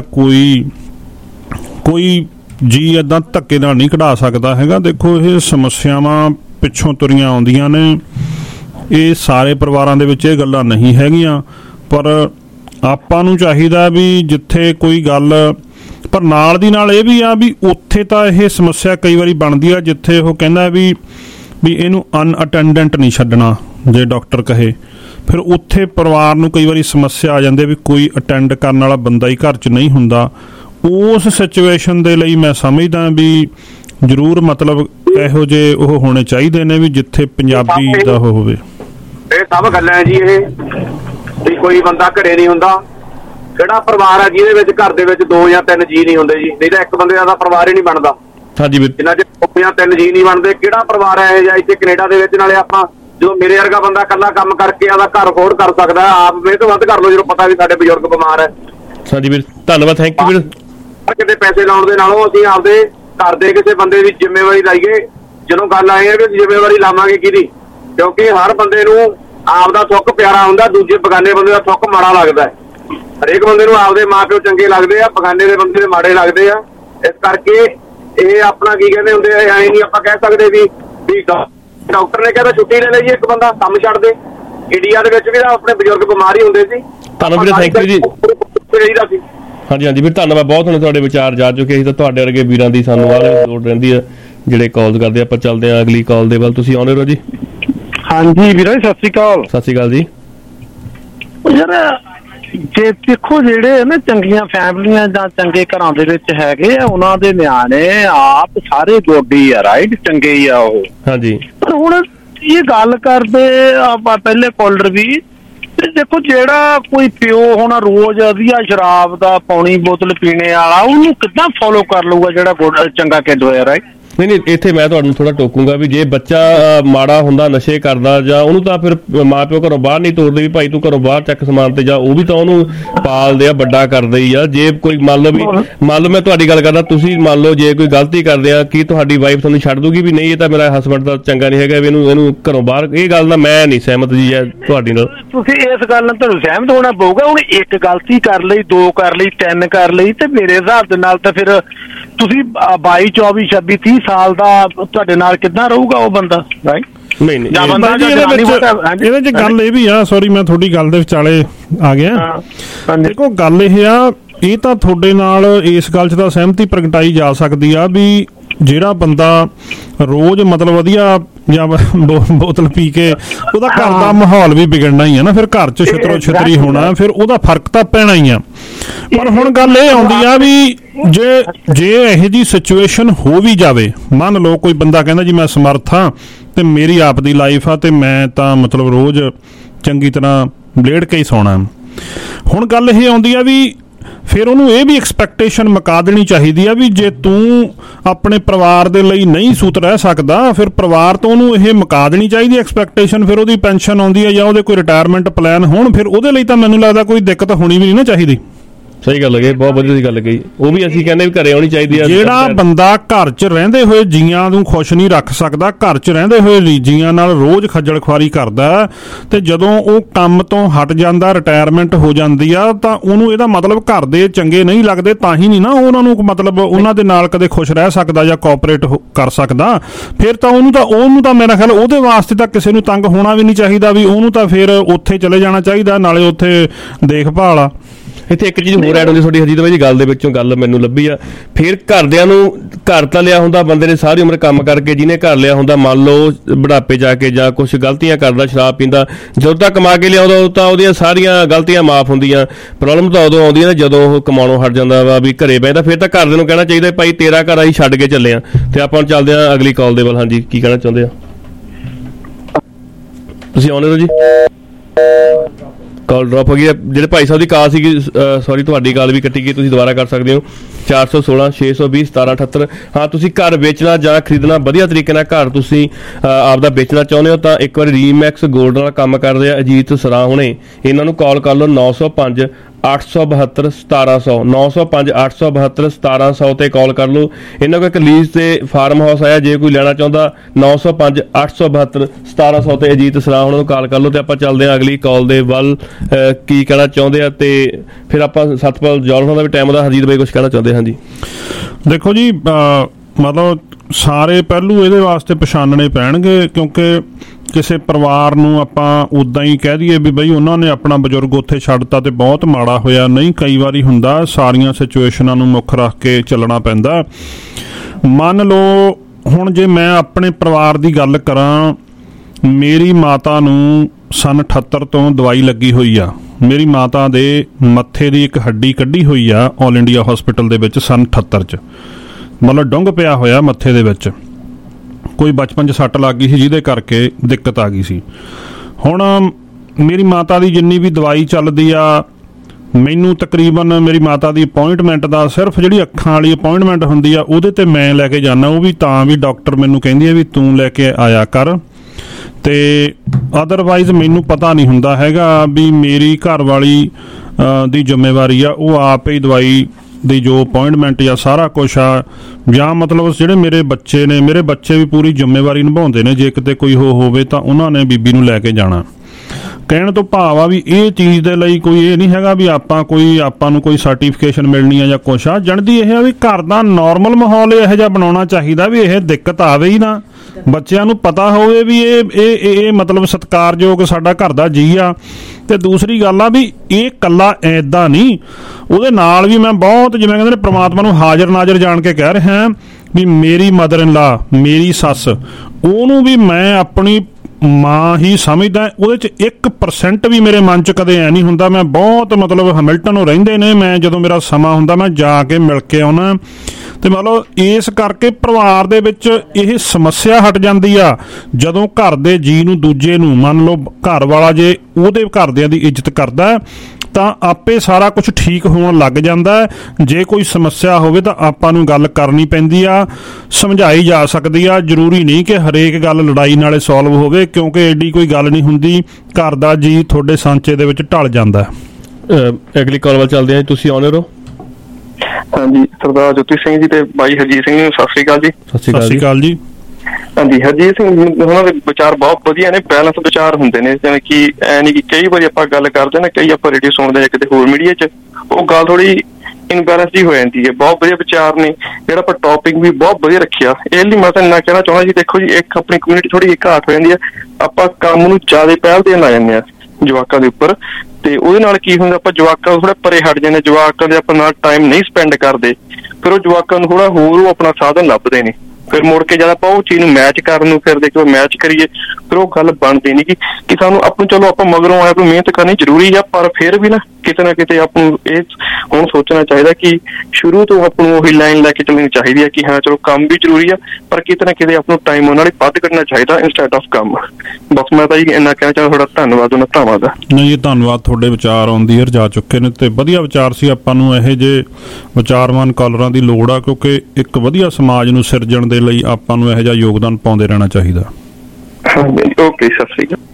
ਕੋਈ ਜੀ ਏਦਾਂ ਧੱਕੇ ਨਾਲ ਨਹੀਂ ਕਢਾ ਸਕਦਾ ਹੈਗਾ। ਦੇਖੋ ਇਹ ਸਮੱਸਿਆਵਾਂ ਪਿੱਛੋਂ ਤੁਰੀਆਂ ਆਉਂਦੀਆਂ ਨੇ, ਇਹ ਸਾਰੇ ਪਰਿਵਾਰਾਂ ਦੇ ਵਿੱਚ ਇਹ ਗੱਲਾਂ ਨਹੀਂ ਹੈਗੀਆਂ, ਪਰ ਆਪਾਂ ਨੂੰ ਚਾਹੀਦਾ ਵੀ ਜਿੱਥੇ ਕੋਈ ਗੱਲ, ਪਰ ਨਾਲ ਦੀ ਨਾਲ ਇਹ ਵੀ ਆ ਵੀ ਉੱਥੇ ਤਾਂ ਇਹ ਸਮੱਸਿਆ ਕਈ ਵਾਰੀ ਬਣਦੀ ਆ ਜਿੱਥੇ ਉਹ ਕਹਿੰਦਾ ਵੀ ਇਹਨੂੰ ਅਨਅਟੈਂਡੈਂਟ ਨਹੀਂ ਛੱਡਣਾ, ਜੇ ਡਾਕਟਰ ਕਹੇ, ਫਿਰ ਉੱਥੇ ਪਰਿਵਾਰ ਨੂੰ ਕਈ ਵਾਰੀ ਸਮੱਸਿਆ ਆ ਜਾਂਦੀ ਵੀ ਕੋਈ ਅਟੈਂਡ ਕਰਨ ਵਾਲਾ ਬੰਦਾ ਹੀ ਘਰ 'ਚ ਨਹੀਂ ਹੁੰਦਾ। ਉਸ ਸਿਚੁਏਸ਼ਨ ਦੇ ਲਈ ਮੈਂ ਸਮਝਦਾ ਵੀ ਜ਼ਰੂਰ ਮਤਲਬ ਇਹੋ ਜਿਹੇ ਉਹ ਹੋਣੇ ਚਾਹੀਦੇ ਨੇ ਵੀ ਜਿੱਥੇ ਪੰਜਾਬੀ ਦਾ ਉਹ ਹੋਵੇ। ਇਹ ਸਭ ਗੱਲਾਂ ਜੀ, ਇਹ ਵੀ ਕੋਈ ਬੰਦਾ ਘਰੇ ਨਹੀਂ ਹੁੰਦਾ। ਕਿਹੜਾ ਪਰਿਵਾਰ ਆ ਜਿਹਦੇ ਵਿੱਚ ਘਰ ਦੇ ਵਿੱਚ 2 ਜਾਂ 3 ਜੀ ਨਹੀਂ ਹੁੰਦੇ ਜੀ, ਨਹੀਂ ਤਾਂ ਇੱਕ ਬੰਦੇ ਦਾ ਪਰਿਵਾਰ ਹੀ ਨਹੀਂ ਬਣਦਾ। ਹਾਂਜੀ, ਜਿੰਨਾ ਚਿਰ 2 ਜਾਂ 3 ਜੀ ਨਹੀਂ ਬਣਦੇ, ਕਿਹੜਾ ਪਰਿਵਾਰ ਹੈ ਜਾਂ ਇੱਥੇ ਕੈਨੇਡਾ ਦੇ ਵਿੱਚ ਨਾਲੇ ਆਪਾਂ ਜਦੋਂ ਮੇਰੇ ਵਰਗਾ ਬੰਦਾ ਇਕੱਲਾ ਕੰਮ ਕਰਕੇ ਆਦਾ ਘਰ ਅਫੋਰਡ ਕਰ ਸਕਦਾ, ਆਪ ਮੇਰੇ ਤੋਂ ਵੱਧ ਕਰ ਲਓ ਜਦੋਂ ਪਤਾ ਵੀ ਸਾਡੇ ਬਜ਼ੁਰਗ ਬਿਮਾਰ ਹੈ। ਹਾਂਜੀ ਵੀਰ, ਧੰਨਵਾਦ, ਥੈਂਕ ਯੂ ਵੀਰ। ਕਿਤੇ ਪੈਸੇ ਲਾਉਣ ਦੇ ਨਾਲੋਂ ਅਸੀਂ ਆਪਦੇ ਘਰ ਦੇ ਕਿਸੇ ਬੰਦੇ ਦੀ ਜ਼ਿੰਮੇਵਾਰੀ ਲਾਈਏ। ਜਦੋਂ ਗੱਲ ਆਏ ਵੀ ਜ਼ਿੰਮੇਵਾਰੀ ਲਾਵਾਂਗੇ ਕਿਹਦੀ, ਕਿਉਂਕਿ ਹਰ ਬੰਦੇ ਨੂੰ ਆਪਦਾ ਸੁੱਖ ਪਿਆਰਾ ਹੁੰਦਾ, ਦੂਜੇ ਬਗਾਨੇ ਬੰਦੇ ਦਾ ਸੁੱਖ ਮਾੜਾ ਲੱਗਦਾ। ਹਰੇਕ ਬੰਦੇ ਨੂੰ ਆਪਦੇ ਮਾਂ ਪਿਓ ਚੰਗੇ ਲੱਗਦੇ ਆ, ਬਗਾਨੇ ਦੇ ਬੰਦੇ ਦੇ ਮਾੜੇ ਲੱਗਦੇ ਆ। ਇਸ ਕਰਕੇ ਇਹ ਆਪਣਾ ਕੀ ਕਹਿੰਦੇ ਹੁੰਦੇ ਆ, ਐਂ ਨਹੀਂ ਆਪਾਂ ਕਹਿ ਸਕਦੇ ਵੀ ਡਾਕਟਰ ਨੇ ਕਹਿੰਦਾ ਛੁੱਟੀ ਲੈ ਲਈ ਇੱਕ ਬੰਦਾ ਕੰਮ ਛੱਡ ਦੇ। ਇੰਡੀਆ ਦੇ ਵਿੱਚ ਵੀ ਆਪਣੇ ਬਜ਼ੁਰਗ ਬਿਮਾਰ ਹੀ ਹੁੰਦੇ ਸੀ। ਧੰਨਵਾਦ, ਥੈਂਕ ਯੂ ਜੀ। ਹਾਂਜੀ ਵੀਰ, ਧੰਨਵਾਦ ਬਹੁਤ। ਹੁਣ ਤੁਹਾਡੇ ਵਿਚਾਰ ਜਾਣ ਚੁੱਕੇ, ਅਸੀਂ ਤਾਂ ਤੁਹਾਡੇ ਵਰਗੇ ਵੀਰਾਂ ਦੀ ਸਾਨੂੰ ਵਾਲੇ ਲੋੜ ਰਹਿੰਦੀ ਆ ਜਿਹੜੇ ਕਾਲ ਕਰਦੇ। ਆਪਾਂ ਚੱਲਦੇ ਆ ਅਗਲੀ ਕਾਲ ਦੇ ਵੱਲ। ਤੁਸੀਂ ਆਉਣੇ ਰਹੋ ਜੀ। ਹਾਂਜੀ ਵੀਰ, ਸਤਿ ਸ਼੍ਰੀ ਅਕਾਲ। ਸਤਿ ਸ਼੍ਰੀ ਅਕਾਲ ਜੀ। ਯਾਰ ਜੇ ਦੇਖੋ ਜਿਹੜੇ ਨਾ ਚੰਗੀਆਂ ਫੈਮਲੀਆਂ ਜਾਂ ਚੰਗੇ ਘਰਾਂ ਦੇ ਵਿੱਚ ਹੈਗੇ ਆ, ਉਹਨਾਂ ਦੇ ਨਿਆਣੇ ਆਪ ਸਾਰੇ ਗੋਡੀ ਆ, ਰਾਈਟ, ਚੰਗੇ ਹੀ ਆ ਉਹ। ਹਾਂਜੀ, ਪਰ ਹੁਣ ਇਹ ਗੱਲ ਕਰਦੇ ਆਪਾਂ ਪਹਿਲੇ ਕਾਲਰ ਵੀ, ਤੇ ਦੇਖੋ ਜਿਹੜਾ ਕੋਈ ਪਿਓ ਹੋਣਾ ਰੋਜ਼ ਵਧੀਆ ਸ਼ਰਾਬ ਦਾ ਪੌਣੀ ਬੋਤਲ ਪੀਣੇ ਵਾਲਾ, ਉਹਨੂੰ ਕਿੱਦਾਂ ਫੋਲੋ ਕਰ ਲਊਗਾ ਜਿਹੜਾ ਚੰਗਾ ਕਿਡ ਹੋਇਆ, ਰਾਈਟ? ਨਹੀਂ, ਇੱਥੇ ਮੈਂ ਤੁਹਾਨੂੰ ਥੋੜਾ ਟੋਕੂਗਾ ਵੀ ਜੇ ਬੱਚਾ ਮਾੜਾ ਹੁੰਦਾ, ਨਸ਼ੇ ਕਰਦਾ, ਜਾਂ ਉਹਨੂੰ ਤਾਂ ਫਿਰ ਮਾਂ ਪਿਓ ਘਰੋਂ ਬਾਹਰ ਨਹੀਂ ਤੋਰਦੇ ਵੀ ਭਾਈ ਤੂੰ ਘਰੋਂ ਬਾਹਰ ਚੱਕ ਸਮਾਨ ਤੇ ਜਾ, ਉਹ ਵੀ ਤਾਂ ਉਹਨੂੰ ਪਾਲਦੇ ਆ, ਵੱਡਾ ਕਰਦੇ ਹੀ ਆ। ਜੇ ਕੋਈ ਮੰਨ ਲਓ ਮੈਂ ਤੁਹਾਡੀ ਗੱਲ ਕਰਦਾ, ਤੁਸੀਂ ਮੰਨ ਲਓ ਜੇ ਕੋਈ ਗਲਤੀ ਕਰਦੇ ਆ, ਕੀ ਤੁਹਾਡੀ ਵਾਈਫ ਤੁਹਾਨੂੰ ਛੱਡ ਦੂਗੀ ਵੀ ਨਹੀਂ ਇਹ ਤਾਂ ਮੇਰਾ ਹਸਬੈਂਡ ਦਾ ਚੰਗਾ ਨਹੀਂ ਹੈਗਾ ਵੀ ਇਹਨੂੰ ਘਰੋਂ ਬਾਹਰ? ਇਹ ਗੱਲ ਨਾਲ ਮੈਂ ਨਹੀਂ ਸਹਿਮਤ ਜੀ ਤੁਹਾਡੀ ਨਾਲ। ਤੁਸੀਂ ਇਸ ਗੱਲ ਨਾਲ ਤੁਹਾਨੂੰ ਸਹਿਮਤ ਹੋਣਾ ਪਊਗਾ। ਹੁਣ ਇੱਕ ਗਲਤੀ ਕਰ ਲਈ, 2 ਕਰ ਲਈ, 3 ਕਰ ਲਈ, ਤੇ ਮੇਰੇ ਹਿਸਾਬ ਦੇ ਨਾਲ ਤਾਂ ਫਿਰ ਤੁਸੀਂ 22, 24, 26, 30 ਸਾਲ ਦਾ ਤੁਹਾਡੇ ਨਾਲ ਕਿੱਦਾਂ ਰਹੂਗਾ ਉਹ ਬੰਦਾ, ਰਾਈਟ? ਨਹੀਂ ਇਹਦੇ ਚ ਗੱਲ ਇਹ ਵੀ ਆ, ਸੌਰੀ ਮੈਂ ਤੁਹਾਡੀ ਗੱਲ ਦੇ ਵਿਚਾਲੇ ਆ ਗਿਆ। ਦੇਖੋ ਗੱਲ ਇਹ ਆ, ਇਹ ਤਾਂ ਤੁਹਾਡੇ ਨਾਲ ਇਸ ਗੱਲ 'ਚ ਤਾਂ ਸਹਿਮਤੀ ਪ੍ਰਗਟਾਈ ਜਾ ਸਕਦੀ ਆ ਵੀ ਜਿਹੜਾ ਬੰਦਾ ਰੋਜ਼ ਮਤਲਬ ਵਧੀਆ ਜਾਂ ਬੋਤਲ ਪੀ ਕੇ, ਉਹਦਾ ਘਰ ਦਾ ਮਾਹੌਲ ਵੀ ਵਿਗੜਨਾ ਹੀ ਆ ਨਾ, ਫਿਰ ਘਰ 'ਚ ਛਿੱਤਰੋ ਛਿੱਤਰੀ ਹੋਣਾ, ਫਿਰ ਉਹਦਾ ਫਰਕ ਤਾਂ ਪੈਣਾ ਹੀ ਆ। ਪਰ ਹੁਣ ਗੱਲ ਇਹ ਆਉਂਦੀ ਆ ਵੀ ਜੇ ਇਹੋ ਜਿਹੀ ਸਿਚੁਏਸ਼ਨ ਹੋ ਵੀ ਜਾਵੇ, ਮੰਨ ਲਓ ਕੋਈ ਬੰਦਾ ਕਹਿੰਦਾ ਜੀ ਮੈਂ ਸਮਰਥ ਹਾਂ ਤੇ ਮੇਰੀ ਆਪ ਦੀ ਲਾਈਫ ਆ ਤੇ ਮੈਂ ਤਾਂ ਮਤਲਬ ਰੋਜ਼ ਚੰਗੀ ਤਰ੍ਹਾਂ ਬਲੇਡ ਕੇ ਹੀ ਸੌਣਾ, ਹੁਣ ਗੱਲ ਇਹ ਆਉਂਦੀ ਆ ਵੀ ਫਿਰ ਉਹਨੂੰ ਇਹ ਵੀ ਐਕਸਪੈਕਟੇਸ਼ਨ ਮੁਕਾ ਦੇਣੀ ਚਾਹੀਦੀ ਆ ਵੀ ਜੇ ਤੂੰ ਆਪਣੇ ਪਰਿਵਾਰ ਦੇ ਲਈ ਨਹੀਂ ਸੂਤ ਰਹਿ ਸਕਦਾ ਫਿਰ ਪਰਿਵਾਰ ਤੋਂ ਉਹਨੂੰ ਇਹ ਮੁਕਾ ਦੇਣੀ ਚਾਹੀਦੀ ਐਕਸਪੈਕਟੇਸ਼ਨ। ਫਿਰ ਉਹਦੀ ਪੈਨਸ਼ਨ ਆਉਂਦੀ ਆ ਜਾਂ ਉਹਦੇ ਕੋਈ ਰਿਟਾਇਰਮੈਂਟ ਪਲਾਨ ਹੋਣ, ਫਿਰ ਉਹਦੇ ਲਈ ਤਾਂ ਮੈਨੂੰ ਲੱਗਦਾ ਕੋਈ ਦਿੱਕਤ ਹੋਣੀ ਵੀ ਨਹੀਂ ਨਾ ਚਾਹੀਦੀ। ਸਹੀ ਗੱਲ ਹੈ, ਬਹੁਤ ਵਧੀਆ ਗੱਲ ਕਹੀ। ਉਹ ਵੀ ਅਸੀਂ ਕਹਿੰਦੇ ਵੀ ਘਰੇ ਆਉਣੀ ਚਾਹੀਦੀ ਆ। ਜਿਹੜਾ ਬੰਦਾ ਘਰ 'ਚ ਰਹਿੰਦੇ ਹੋਏ ਜੀਆਂ ਨੂੰ ਖੁਸ਼ ਨਹੀਂ ਰੱਖ ਸਕਦਾ, ਘਰ 'ਚ ਰਹਿੰਦੇ ਹੋਏ ਜੀਆਂ ਨਾਲ ਰੋਜ਼ ਖੱਜਲ ਖੁਆਰੀ ਕਰਦਾ, ਤੇ ਜਦੋਂ ਉਹ ਕੰਮ ਤੋਂ ਹਟ ਜਾਂਦਾ, ਰਿਟਾਇਰਮੈਂਟ ਹੋ ਜਾਂਦੀ ਆ, ਤਾਂ ਉਹਨੂੰ ਇਹਦਾ ਮਤਲਬ ਘਰ ਦੇ ਚੰਗੇ ਨਹੀਂ ਲੱਗਦੇ, ਤਾਂ ਹੀ ਨਹੀਂ ਨਾ ਉਹਨਾਂ ਨੂੰ ਮਤਲਬ ਉਹਨਾਂ ਦੇ ਨਾਲ ਕਦੇ ਖੁਸ਼ ਰਹਿ ਸਕਦਾ ਜਾਂ ਕੋਆਪਰੇਟ ਕਰ ਸਕਦਾ। ਫਿਰ ਤਾਂ ਉਹਨੂੰ ਤਾਂ ਮੇਰਾ ਖਿਆਲ ਉਹਦੇ ਵਾਸਤੇ ਤਾਂ ਕਿਸੇ ਨੂੰ ਤੰਗ ਹੋਣਾ ਵੀ ਨਹੀਂ ਚਾਹੀਦਾ, ਵੀ ਉਹਨੂੰ ਤਾਂ ਫਿਰ ਉੱਥੇ ਚਲੇ ਜਾਣਾ ਚਾਹੀਦਾ, ਨਾਲੇ ਉੱਥੇ ਦੇਖਭਾਲ ਆ। ਇੱਥੇ ਇੱਕ ਚੀਜ਼ ਹੋਰ ਐਡ ਹੁੰਦੀ ਤੁਹਾਡੀ ਹਰਜੀਤ ਬਾਈ ਦੀ ਗੱਲ ਦੇ ਵਿੱਚੋਂ ਗੱਲ ਮੈਨੂੰ ਲੱਭੀ ਆ। ਫਿਰ ਘਰਦਿਆਂ ਨੂੰ ਘਰ ਤਾਂ ਲਿਆ ਹੁੰਦਾ ਬੰਦੇ ਨੇ ਸਾਰੀ ਉਮਰ ਕੰਮ ਕਰਕੇ, ਜਿਹਨੇ ਘਰ ਲਿਆ ਹੁੰਦਾ ਮੰਨ ਲਓ ਬੁਢਾਪੇ ਜਾ ਕੇ ਜਾਂ ਕੁਛ ਗਲਤੀਆਂ ਕਰਦਾ, ਸ਼ਰਾਬ ਪੀਂਦਾ, ਜਦੋਂ ਤੱਕ ਕਮਾ ਕੇ ਲਿਆਉਂਦਾ ਉਦੋਂ ਤਾਂ ਉਹਦੀਆਂ ਸਾਰੀਆਂ ਗਲਤੀਆਂ ਮਾਫ ਹੁੰਦੀਆਂ। ਪ੍ਰੋਬਲਮ ਤਾਂ ਉਦੋਂ ਆਉਂਦੀ ਹੈ ਜਦੋਂ ਉਹ ਕਮਾਉਣੋਂ ਹਟ ਜਾਂਦਾ ਵਾ, ਵੀ ਘਰੇ ਬਹਿੰਦਾ। ਫਿਰ ਤਾਂ ਘਰਦਿਆਂ ਨੂੰ ਕਹਿਣਾ ਚਾਹੀਦਾ ਭਾਈ ਤੇਰਾ ਘਰ ਅਸੀਂ ਛੱਡ ਕੇ ਚੱਲੇ ਆ। ਤੇ ਆਪਾਂ ਹੁਣ ਚੱਲਦੇ ਆ ਅਗਲੀ ਕਾਲ ਦੇ ਵੱਲ। ਹਾਂਜੀ, ਕੀ ਕਹਿਣਾ ਚਾਹੁੰਦੇ ਆ ਤੁਸੀਂ? ਆਉਣੇ ਹੋ ਜੀ, ਕਾਲ ਡ੍ਰੌਪ ਹੋ ਗਈ। ਜਿਹੜੇ ਭਾਈ ਸਾਹਿਬ ਦੀ ਕਾਲ ਸੀਗੀ, ਸੌਰੀ ਤੁਹਾਡੀ ਕਾਲ ਵੀ ਕੱਟੀ ਗਈ, ਤੁਸੀਂ ਦੁਬਾਰਾ ਕਰ ਸਕਦੇ ਹੋ 416 620 1778। ਹਾਂ, ਤੁਸੀਂ ਘਰ ਵੇਚਣਾ ਜਾਂ ਖਰੀਦਣਾ, ਵਧੀਆ ਤਰੀਕੇ ਨਾਲ ਘਰ ਤੁਸੀਂ ਆਪਦਾ ਵੇਚਣਾ ਚਾਹੁੰਦੇ ਹੋ ਤਾਂ ਇੱਕ ਵਾਰੀ ਰੀਮੈਕਸ ਗੋਲਡ ਨਾਲ ਕੰਮ ਕਰਦੇ ਆ ਅਜੀਤ ਸਰਾਂ ਹੁਣੇ, ਇਹਨਾਂ ਨੂੰ ਕਾਲ ਕਰ ਲਓ 905 872 1700 905 872 1700 ਤੇ ਕਾਲ ਕਰ ਲਓ। ਇਹਨਾਂ ਕੋਲ ਇੱਕ ਲੀਜ਼ ਤੇ ਫਾਰਮ ਹਾਊਸ ਆਇਆ, ਜੇ ਕੋਈ ਲੈਣਾ ਚਾਹੁੰਦਾ 905 872 1700 ਤੇ ਅਜੀਤ ਸਰਾਂ ਉਹਨਾਂ ਨੂੰ ਕਾਲ ਕਰ ਲਓ। ਤੇ ਆਪਾਂ ਚੱਲਦੇ ਹਾਂ ਅਗਲੀ ਕਾਲ ਦੇ ਵੱਲ, ਕੀ ਕਹਿਣਾ ਚਾਹੁੰਦੇ ਆ, ਤੇ ਫਿਰ ਆਪਾਂ ਸਤਪਾਲ ਜੌਲ ਦਾ ਵੀ ਟਾਈਮ ਦਾ ਹਰਜੀਤ ਬਾਈ ਕੁਝ ਕਹਿਣਾ ਚਾਹੁੰਦੇ। ਹਾਂਜੀ, ਦੇਖੋ ਜੀ, ਮਤਲਬ ਸਾਰੇ ਪਹਿਲੂ ਇਹਦੇ ਵਾਸਤੇ ਪਛਾਣਨੇ ਪੈਣਗੇ, ਕਿਉਂਕਿ ਕਿਸੇ ਪਰਿਵਾਰ ਨੂੰ ਆਪਾਂ ਉੱਦਾਂ ਹੀ ਕਹਿ ਦਈਏ ਵੀ ਬਈ ਉਹਨਾਂ ਨੇ ਆਪਣਾ ਬਜ਼ੁਰਗ ਉੱਥੇ ਛੱਡਤਾ ਤੇ ਬਹੁਤ ਮਾੜਾ ਹੋਇਆ, ਨਹੀਂ, ਕਈ ਵਾਰੀ ਹੁੰਦਾ ਸਾਰੀਆਂ ਸਿਚੁਏਸ਼ਨਾਂ ਨੂੰ ਮੁੱਖ ਰੱਖ ਕੇ ਚੱਲਣਾ ਪੈਂਦਾ। ਮੰਨ ਲਓ ਹੁਣ ਜੇ ਮੈਂ ਆਪਣੇ ਪਰਿਵਾਰ ਦੀ ਗੱਲ ਕਰਾਂ, ਮੇਰੀ ਮਾਤਾ ਨੂੰ ਸਨ 78 ਤੋਂ ਦਵਾਈ ਲੱਗੀ ਹੋਈ ਆ। ਮੇਰੀ ਮਾਤਾ ਦੇ ਮੱਥੇ ਦੀ ਇੱਕ ਹੱਡੀ ਕੱਢੀ ਹੋਈ ਆ ਆਲ ਇੰਡੀਆ ਹਸਪੀਟਲ ਦੇ ਵਿੱਚ ਸਨ 78 'ਚ, ਮਤਲਬ ਡੁੰਗ ਪਿਆ ਹੋਇਆ ਮੱਥੇ ਦੇ ਵਿੱਚ, ਕੋਈ ਬਚਪਨ 'ਚ ਸੱਟ ਲੱਗ ਗਈ ਸੀ ਜਿਹਦੇ ਕਰਕੇ ਦਿੱਕਤ ਆ ਗਈ ਸੀ। ਹੁਣ ਮੇਰੀ ਮਾਤਾ ਦੀ ਜਿੰਨੀ ਵੀ ਦਵਾਈ ਚੱਲਦੀ ਆ, ਮੈਨੂੰ ਤਕਰੀਬਨ ਮੇਰੀ ਮਾਤਾ ਦੀ ਅਪੋਇੰਟਮੈਂਟ ਦਾ ਸਿਰਫ ਜਿਹੜੀ ਅੱਖਾਂ ਵਾਲੀ ਅਪੋਇੰਟਮੈਂਟ ਹੁੰਦੀ ਆ ਉਹਦੇ ਤੇ ਮੈਂ ਲੈ ਕੇ ਜਾਂਦਾ, ਉਹ ਵੀ ਤਾਂ ਵੀ ਡਾਕਟਰ ਮੈਨੂੰ ਕਹਿੰਦੀ ਆ ਵੀ ਤੂੰ ਲੈ ਕੇ ਆਇਆ ਕਰ, ਤੇ ਅਦਰਵਾਈਜ਼ ਮੈਨੂੰ ਪਤਾ ਨਹੀਂ ਹੁੰਦਾ ਹੈਗਾ ਵੀ ਮੇਰੀ ਘਰ ਵਾਲੀ ਦੀ ਜ਼ਿੰਮੇਵਾਰੀ ਆ, ਉਹ ਆਪ ਹੀ ਦਵਾਈ ਦੀ ਜੋ ਅਪੋਇੰਟਮੈਂਟ ਜਾਂ ਸਾਰਾ ਕੁਛ ਆ, ਜਾਂ ਮਤਲਬ ਜਿਹੜੇ ਮੇਰੇ ਬੱਚੇ ਨੇ, ਮੇਰੇ ਬੱਚੇ ਵੀ ਪੂਰੀ ਜ਼ਿੰਮੇਵਾਰੀ ਨਿਭਾਉਂਦੇ ਨੇ, ਜੇ ਕਿਤੇ ਕੋਈ ਹੋਵੇ ਤਾਂ ਉਹਨਾਂ ਨੇ ਬੀਬੀ ਨੂੰ ਲੈ ਕੇ ਜਾਣਾ। ਕਹਿਣ ਤੋਂ ਭਾਵ ਆ ਵੀ ਇਹ ਚੀਜ਼ ਦੇ ਲਈ ਕੋਈ ਇਹ ਨਹੀਂ ਹੈਗਾ ਵੀ ਆਪਾਂ ਨੂੰ ਕੋਈ ਸਰਟੀਫਿਕੇਸ਼ਨ ਮਿਲਣੀ ਆ ਜਾਂ ਕੁਛ ਆ। ਜਾਣਦੀ ਇਹ ਆ ਵੀ ਘਰ ਦਾ ਨੋਰਮਲ ਮਾਹੌਲ ਇਹੋ ਜਿਹਾ ਬਣਾਉਣਾ ਚਾਹੀਦਾ ਵੀ ਇਹ ਦਿੱਕਤ ਆਵੇ ਹੀ ਨਾ, ਬੱਚਿਆਂ ਨੂੰ ਪਤਾ ਹੋਵੇ ਵੀ ਇਹ ਮਤਲਬ ਸਤਿਕਾਰਯੋਗ ਸਾਡਾ ਘਰ ਦਾ ਜੀ ਆ। ਤੇ ਦੂਸਰੀ ਗੱਲ ਆ ਵੀ ਇਹ ਕੱਲਾ ਐਦਾਂ ਨਹੀਂ, ਉਹਦੇ ਨਾਲ ਵੀ ਮੈਂ ਬਹੁਤ, ਜਿਵੇਂ ਕਹਿੰਦੇ ਨੇ, ਪ੍ਰਮਾਤਮਾ ਨੂੰ ਹਾਜ਼ਰ ਨਾਜ਼ਰ ਜਾਣ ਕੇ ਕਹਿ ਰਿਹਾ ਵੀ ਮੇਰੀ ਮਦਰ ਇਨ ਲਾ, ਮੇਰੀ ਸੱਸ, ਉਹਨੂੰ ਵੀ ਮੈਂ ਆਪਣੀ ਮਾਂ ਹੀ ਸਮਝਦਾ। ਉਹਦੇ 'ਚ 1% ਵੀ ਮੇਰੇ ਮਨ 'ਚ ਕਦੇ ਐ ਨਹੀਂ ਹੁੰਦਾ। ਮੈਂ ਬਹੁਤ ਮਤਲਬ ਹੈਮਿਲਟਨ ਉਹ ਰਹਿੰਦੇ ਨੇ, ਮੈਂ ਜਦੋਂ ਮੇਰਾ ਸਮਾਂ ਹੁੰਦਾ ਮੈਂ ਜਾ ਕੇ ਮਿਲ ਕੇ ਆਉਣਾ, ਤੇ ਮਤਲਬ ਇਸ ਕਰਕੇ ਪਰਿਵਾਰ ਦੇ ਵਿੱਚ ਇਹ ਸਮੱਸਿਆ ਹਟ ਜਾਂਦੀ ਆ ਜਦੋਂ ਘਰ ਦੇ ਜੀ ਨੂੰ ਦੂਜੇ ਨੂੰ, ਮੰਨ ਲਓ ਘਰ ਵਾਲਾ ਜੇ ਉਹਦੇ ਘਰਦਿਆਂ ਦੀ ਇੱਜ਼ਤ ਕਰਦਾ ਤਾਂ ਆਪੇ ਸਾਰਾ ਕੁਝ ਠੀਕ ਹੋਣ ਲੱਗ ਜਾਂਦਾ। ਜੇ ਕੋਈ ਸਮੱਸਿਆ ਹੋਵੇ ਤਾਂ ਆਪਾਂ ਨੂੰ ਗੱਲ ਕਰਨੀ ਪੈਂਦੀ ਆ, ਸਮਝਾਈ ਜਾ ਸਕਦੀ ਆ। ਜ਼ਰੂਰੀ ਨਹੀਂ ਕਿ ਹਰੇਕ ਗੱਲ ਲੜਾਈ ਨਾਲੇ ਸੋਲਵ ਹੋਵੇ, ਕਿਉਂਕਿ ਐਡੀ ਕੋਈ ਗੱਲ ਨਹੀਂ ਹੁੰਦੀ, ਘਰ ਦਾ ਜੀ ਤੁਹਾਡੇ ਸਾਂਚੇ ਦੇ ਵਿੱਚ ਢਲ ਜਾਂਦਾ। ਅਗਲੀ ਕਾਲ ਵੱਲ ਚੱਲਦੇ ਹਾਂ, ਤੁਸੀਂ ਆਨਰ ਹੋ। ਹਾਂਜੀ, ਸਰਦਾਰ ਜੋਤੀ ਸਿੰਘ ਜੀ ਤੇ ਬਾਈ ਹਰਜੀਤ ਸਿੰਘ ਨੂੰ ਸਤਿ ਸ੍ਰੀ ਅਕਾਲ ਜੀ। ਸਤਿ ਸ੍ਰੀ ਅਕਾਲ ਜੀ। ਹਾਂਜੀ, ਹਰਜੀਤ ਸਿੰਘ ਉਹਨਾਂ ਦੇ ਵਿਚਾਰ ਬਹੁਤ ਵਧੀਆ ਨੇ, ਬੈਲੈਂਸ ਵਿਚਾਰ ਹੁੰਦੇ ਨੇ, ਜਿਵੇਂ ਕਿ ਐ ਨਹੀਂ ਕਿ ਕਈ ਵਾਰੀ ਆਪਾਂ ਗੱਲ ਕਰਦੇ ਨਾ, ਕਈ ਆਪਾਂ ਰੇਡੀਓ ਸੁਣਦੇ ਜਾਂ ਕਿਤੇ ਹੋਰ ਮੀਡੀਆ 'ਚ, ਉਹ ਗੱਲ ਥੋੜੀ ਇਨਬੈਲੈਂਸ ਜੀ ਹੋ ਜਾਂਦੀ ਹੈ। ਬਹੁਤ ਵਧੀਆ ਵਿਚਾਰ ਨੇ, ਜਿਹੜਾ ਆਪਾਂ ਟੌਪਿਕ ਵੀ ਬਹੁਤ ਵਧੀਆ ਰੱਖਿਆ। ਇਹ ਲਈ ਮੈਂ ਤਾਂ ਇੰਨਾ ਕਹਿਣਾ ਚਾਹੁੰਦਾ ਜੀ, ਦੇਖੋ ਜੀ, ਇੱਕ ਆਪਣੀ ਕਮਿਊਨਿਟੀ ਥੋੜੀ ਜਿਹੀ ਘਾਟ ਹੋ ਜਾਂਦੀ ਹੈ, ਆਪਾਂ ਕੰਮ ਨੂੰ ਜ਼ਿਆਦਾ ਪਹਿਲ ਦੇਣ ਲੱਗ ਜਾਂਦੇ ਹਾਂ ਜਵਾਕਾਂ ਦੇ ਉੱਪਰ, ਤੇ ਉਹਦੇ ਨਾਲ ਕੀ ਹੁੰਦਾ, ਆਪਾਂ ਜਵਾਕਾਂ ਤੋਂ ਥੋੜਾ ਪਰੇ ਹਟ ਜਾਂਦੇ, ਜਵਾਕਾਂ ਦੇ ਆਪਾਂ ਨਾਲ ਟਾਈਮ ਨਹੀਂ ਸਪੈਂਡ ਕਰਦੇ, ਫਿਰ ਉਹ ਜਵਾਕਾਂ ਨੂੰ ਥੋੜਾ ਹੋਰ ਉਹ ਆਪਣਾ ਸਾਧਨ ਲੱਭਦੇ ਨੇ। ਫਿਰ ਮੁੜ ਕੇ ਜਦ ਆਪਾਂ ਉਹ ਚੀਜ਼ ਨੂੰ ਮੈਚ ਕਰਨ ਨੂੰ ਫਿਰ ਦੇਖੋ ਮੈਚ ਕਰੀਏ, ਫਿਰ ਉਹ ਗੱਲ ਬਣਦੀ ਨਹੀਂ ਕਿ ਸਾਨੂੰ ਚਲੋ ਆਪਾਂ ਮਗਰੋਂ ਆਏ ਕੋਈ ਮਿਹਨਤ ਕਰਨੀ ਜ਼ਰੂਰੀ ਆ, ਪਰ ਫਿਰ ਵੀ ਨਾ ਕਿਤੇ ਆਪਾਂ ਨੂੰ ਇਹ ਹੁਣ ਸੋਚਣਾ ਚਾਹੀਦਾ ਕਿ ਸ਼ੁਰੂ ਤੋਂ ਆਪਾਂ ਨੂੰ ਉਹੀ ਲਾਈਨ ਲੈ ਕੇ ਚੱਲਣੀ ਚਾਹੀਦੀ ਹੈ ਕਿ ਹਾਂ ਚਲੋ ਕੰਮ ਵੀ ਜ਼ਰੂਰੀ ਆ, ਪਰ ਕਿਤੇ ਨਾ ਕਿਤੇ ਆਪਾਂ ਨੂੰ ਟਾਈਮ ਉਹਨਾਂ ਲਈ ਵੱਧ ਕੱਢਣਾ ਚਾਹੀਦਾ ਇੰਸਟੈਡ ਆਫ ਕੰਮ। ਬਸ ਮੈਂ ਤਾਂ ਜੀ ਇੰਨਾ ਕਹਿਣਾ ਚਾਹੁੰਦਾ, ਤੁਹਾਡਾ ਧੰਨਵਾਦ ਉਹਨਾਂ ਭਰਾਵਾਂ ਦਾ। ਨਹੀਂ ਜੀ ਧੰਨਵਾਦ, ਤੁਹਾਡੇ ਵਿਚਾਰ ਆਨ ਦੀ ਏਅਰ ਜਾ ਚੁੱਕੇ ਨੇ ਤੇ ਵਧੀਆ ਵਿਚਾਰ ਸੀ। ਆਪਾਂ ਨੂੰ ਇਹੋ ਜਿਹੇ ਵਿਚਾਰਵਾਨ ਕਾਲਰਾਂ ਦੀ ਲੋੜ ਆ, ਕਿਉਂਕਿ ਇੱਕ ਵਧੀਆ ਸਮਾਜ ਨੂੰ ਸਿਰਜਣ ਦੇ ਲਈ ਆਪਾਂ ਨੂੰ ਇਹੋ ਜਿਹਾ ਯੋਗਦਾਨ ਪਾਉਂਦੇ ਰਹਿਣਾ ਚਾਹੀਦਾ। ਓਕੇ, ਸਤਿ ਸ਼੍ਰੀ ਅਕਾਲ।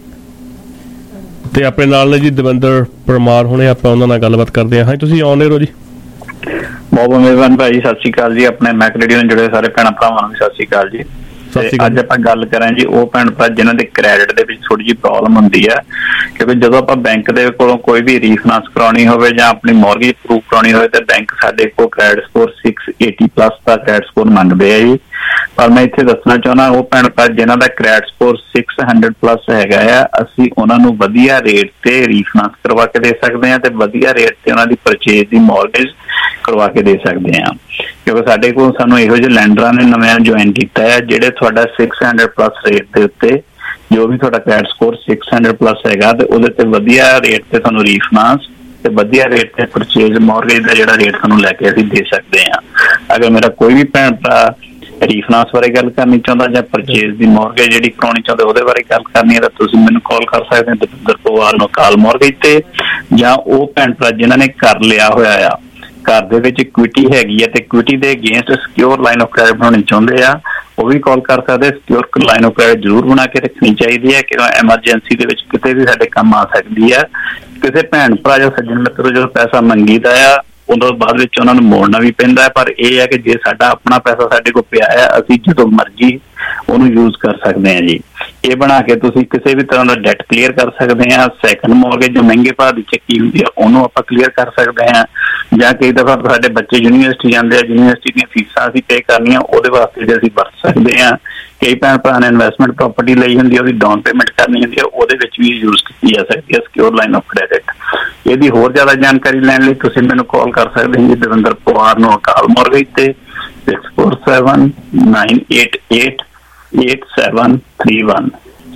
ਤੇ ਆਪਣੇ ਨਾਲ ਨੇ ਜੀ ਦਵਿੰਦਰ ਪਰਮਾਰ ਹੁਣੇ, ਆਪਾਂ ਉਹਨਾਂ ਨਾਲ ਗੱਲਬਾਤ ਕਰਦੇ ਹਾਂ। ਤੁਸੀਂ ਆਨ ਏਅਰ ਹੋ ਜੀ। ਬਹੁਤ ਬਹੁਤ ਮਿਹਰਬਾਨੀ ਭਾਈ, ਸਤਿ ਸ਼੍ਰੀ ਅਕਾਲ ਜੀ। ਆਪਣੇ ਮੈਕ ਰੇਡੀਓ ਨਾਲ ਜੁੜੇ ਸਾਰੇ ਭੈਣਾਂ ਭਰਾਵਾਂ ਨੂੰ ਵੀ ਸਤਿ ਸ਼੍ਰੀ ਅਕਾਲ ਜੀ। ਅੱਜ ਆਪਾਂ ਗੱਲ ਕਰਾਂ ਜੀ ਉਹ ਭੈਣ ਭਰਾ ਜਿਨ੍ਹਾਂ ਦੇ ਕ੍ਰੈਡਿਟ ਦੇ ਵਿੱਚ ਥੋੜੀ ਜਿਹੀ ਪ੍ਰੋਬਲਮ ਹੁੰਦੀ ਹੈ, ਕਿਉਂਕਿ ਜਦੋਂ ਆਪਾਂ ਬੈਂਕ ਦੇ ਕੋਲੋਂ ਕੋਈ ਵੀ ਰੀਫਾਈਨਾਂਸ ਕਰਾਉਣੀ ਹੋਵੇ ਜਾਂ ਆਪਣੀ ਮੌਰਗੇਜ ਅਪਰੂਵ ਕਰਾਉਣੀ ਹੋਵੇ ਤਾਂ ਬੈਂਕ ਸਾਡੇ ਕੋਲ ਕ੍ਰੈਡਿਟ ਸਕੋਰ 680+ ਦਾ ਕ੍ਰੈਡਿਟ ਸਕੋਰ ਮੰਗਦੇ ਆ ਜੀ। ਪਰ ਮੈਂ ਇੱਥੇ ਦੱਸਣਾ ਚਾਹੁੰਦਾ ਉਹ ਭੈਣ ਭਰਾ ਜਿਨ੍ਹਾਂ ਦਾ ਕ੍ਰੈਡਿਟ ਸਕੋਰ 600+ ਹੈਗਾ ਆ, ਅਸੀਂ ਉਹਨਾਂ ਨੂੰ ਵਧੀਆ ਰੇਟ ਤੇ ਰੀਫਾਈਨਾਂਸ ਕਰਵਾ ਕੇ ਦੇ ਸਕਦੇ ਹਾਂ ਤੇ ਵਧੀਆ ਰੇਟ ਤੇ ਉਹਨਾਂ ਦੀ ਪਰਚੇਜ ਦੀ ਮੌਰਗੇਜ ਕਰਵਾ ਕੇ ਦੇ ਸਕਦੇ ਹਾਂ, ਕਿਉਂਕਿ ਸਾਡੇ ਕੋਲ ਸਾਨੂੰ ਇਹੋ ਜਿਹੇ ਲੈਂਡਰਾਂ ਨੇ ਨਵਾਂ ਜੁਆਇਨ ਕੀਤਾ ਹੈ ਜਿਹੜੇ ਤੁਹਾਡਾ 600+ ਰੇਟ ਦੇ ਉੱਤੇ ਜੋ ਵੀ ਤੁਹਾਡਾ ਕ੍ਰੈਡਿਟ ਸਕੋਰ 600+ ਹੈਗਾ ਤੇ ਉਹਦੇ ਤੇ ਵਧੀਆ ਰੇਟ ਤੇ ਤੁਹਾਨੂੰ ਰੀਫਾਈਨਾਂਸ ਤੇ ਵਧੀਆ ਰੇਟ ਤੇ ਪਰਚੇਜ ਮੌਰਗੇਜ ਦਾ ਜਿਹੜਾ ਰੇਟ ਤੁਹਾਨੂੰ ਲੈ ਕੇ ਅਸੀਂ ਦੇ ਸਕਦੇ ਹਾਂ। ਅਗਰ ਮੇਰਾ ਕੋਈ ਵੀ ਭੈਣ ਭਰਾ ਰੀਫਾਈਨਾਂਸ ਬਾਰੇ ਗੱਲ ਕਰਨੀ ਚਾਹੁੰਦਾ ਜਾਂ ਪਰਚੇਜ ਦੀ ਮੌਰਗੇਜ ਜਿਹੜੀ ਕਰਾਉਣੀ ਚਾਹੁੰਦੇ ਉਹਦੇ ਬਾਰੇ ਗੱਲ ਕਰਨੀ ਹੈ ਤਾਂ ਤੁਸੀਂ ਮੈਨੂੰ ਕਾਲ ਕਰ ਸਕਦੇ ਹੋ ਦਵਿੰਦਰ ਪਵਾਰ ਨੂੰ ਕਾਲ ਮੌਰਗੇਜ ਤੇ, ਜਾਂ ਉਹ ਭੈਣ ਭਰਾ ਜਿਨ੍ਹਾਂ ਨੇ ਘਰ ਲਿਆ ਹੋਇਆ ਆ, ਘਰ ਦੇ ਵਿੱਚ ਇਕੁਇਟੀ ਹੈਗੀ ਹੈ ਤੇ ਇਕੁਇਟੀ ਦੇ against secure line of credit ਬਣਾਉਣੀ ਚਾਹੁੰਦੇ ਆ, ਉਹ ਵੀ ਕਾਲ ਕਰ ਸਕਦੇ। ਸਿਕਿਉਰ ਲਾਈਨ ਆਫ ਕ੍ਰੈਡਿਟ ਜ਼ਰੂਰ ਬਣਾ ਕੇ ਰੱਖਣੀ ਚਾਹੀਦੀ ਹੈ ਕਿ ਐਮਰਜੈਂਸੀ ਦੇ ਵਿੱਚ ਕਿਤੇ ਵੀ ਸਾਡੇ ਕੰਮ ਆ ਸਕਦੀ ਹੈ। ਕਿਸੇ ਭੈਣ ਭਰਾ ਜਾਂ ਸੱਜਣ ਮਿੱਤਰ ਜਦੋਂ ਪੈਸਾ ਮੰਗੀਦਾ ਆ ਉਦੋਂ ਬਾਅਦ ਵਿੱਚ ਉਹਨਾਂ ਨੂੰ ਮੋੜਨਾ ਵੀ ਪੈਂਦਾ ਹੈ, ਪਰ ਇਹ ਹੈ ਕਿ ਜੇ ਸਾਡਾ ਆਪਣਾ ਪੈਸਾ ਸਾਡੇ ਕੋਲ ਪਿਆ ਹੈ ਅਸੀਂ ਜਦੋਂ ਮਰਜ਼ੀ ਉਹਨੂੰ ਯੂਜ਼ ਕਰ ਸਕਦੇ ਹਾਂ ਜੀ। ਇਹ ਬਣਾ ਕੇ ਤੁਸੀਂ ਕਿਸੇ ਵੀ ਤਰ੍ਹਾਂ ਦਾ ਡੈਟ ਕਲੀਅਰ ਕਰ ਸਕਦੇ ਹਾਂ। ਸੈਕੰਡ ਮੌਰਗੇਜ ਜੋ ਮਹਿੰਗੇ ਭਾਅ ਦੀ ਚੱਕੀ ਹੁੰਦੀ ਹੈ ਉਹਨੂੰ ਆਪਾਂ ਕਲੀਅਰ ਕਰ ਸਕਦੇ ਹਾਂ, ਜਾਂ ਕਈ ਦਫਾ ਸਾਡੇ ਬੱਚੇ ਯੂਨੀਵਰਸਿਟੀ ਜਾਂਦੇ ਆ, ਯੂਨੀਵਰਸਿਟੀ ਦੀਆਂ ਫੀਸਾਂ ਅਸੀਂ ਪੇ ਕਰਨੀਆਂ ਉਹਦੇ ਵਾਸਤੇ ਜੇ ਅਸੀਂ ਵਰਤ ਸਕਦੇ ਹਾਂ। ਕਈ ਭੈਣ ਭਰਾ ਨੇ ਇਨਵੈਸਟਮੈਂਟ ਪ੍ਰਾਪਰਟੀ ਲਈ ਹੁੰਦੀ ਹੈ, ਉਹਦੀ ਡਾਊਨ ਪੇਮੈਂਟ ਕਰਨੀ ਹੁੰਦੀ ਹੈ, ਉਹਦੇ ਵਿੱਚ ਵੀ ਯੂਜ਼ ਕੀਤੀ ਜਾ ਸਕਦੀ ਹੈ ਸਿਕਿਉਰ ਲਾਈਨ ਆਫ ਕ੍ਰੈਡਿਟ। ਇਹਦੀ ਹੋਰ ਜ਼ਿਆਦਾ ਜਾਣਕਾਰੀ ਲੈਣ ਲਈ ਤੁਸੀਂ ਮੈਨੂੰ ਕਾਲ ਕਰ ਸਕਦੇ ਹੋ ਜੀ ਦਵਿੰਦਰ ਪਵਾਰ ਨੂੰ ਕਾਲ ਮੌਰਗੇਜ ਤੇ 647-988-8731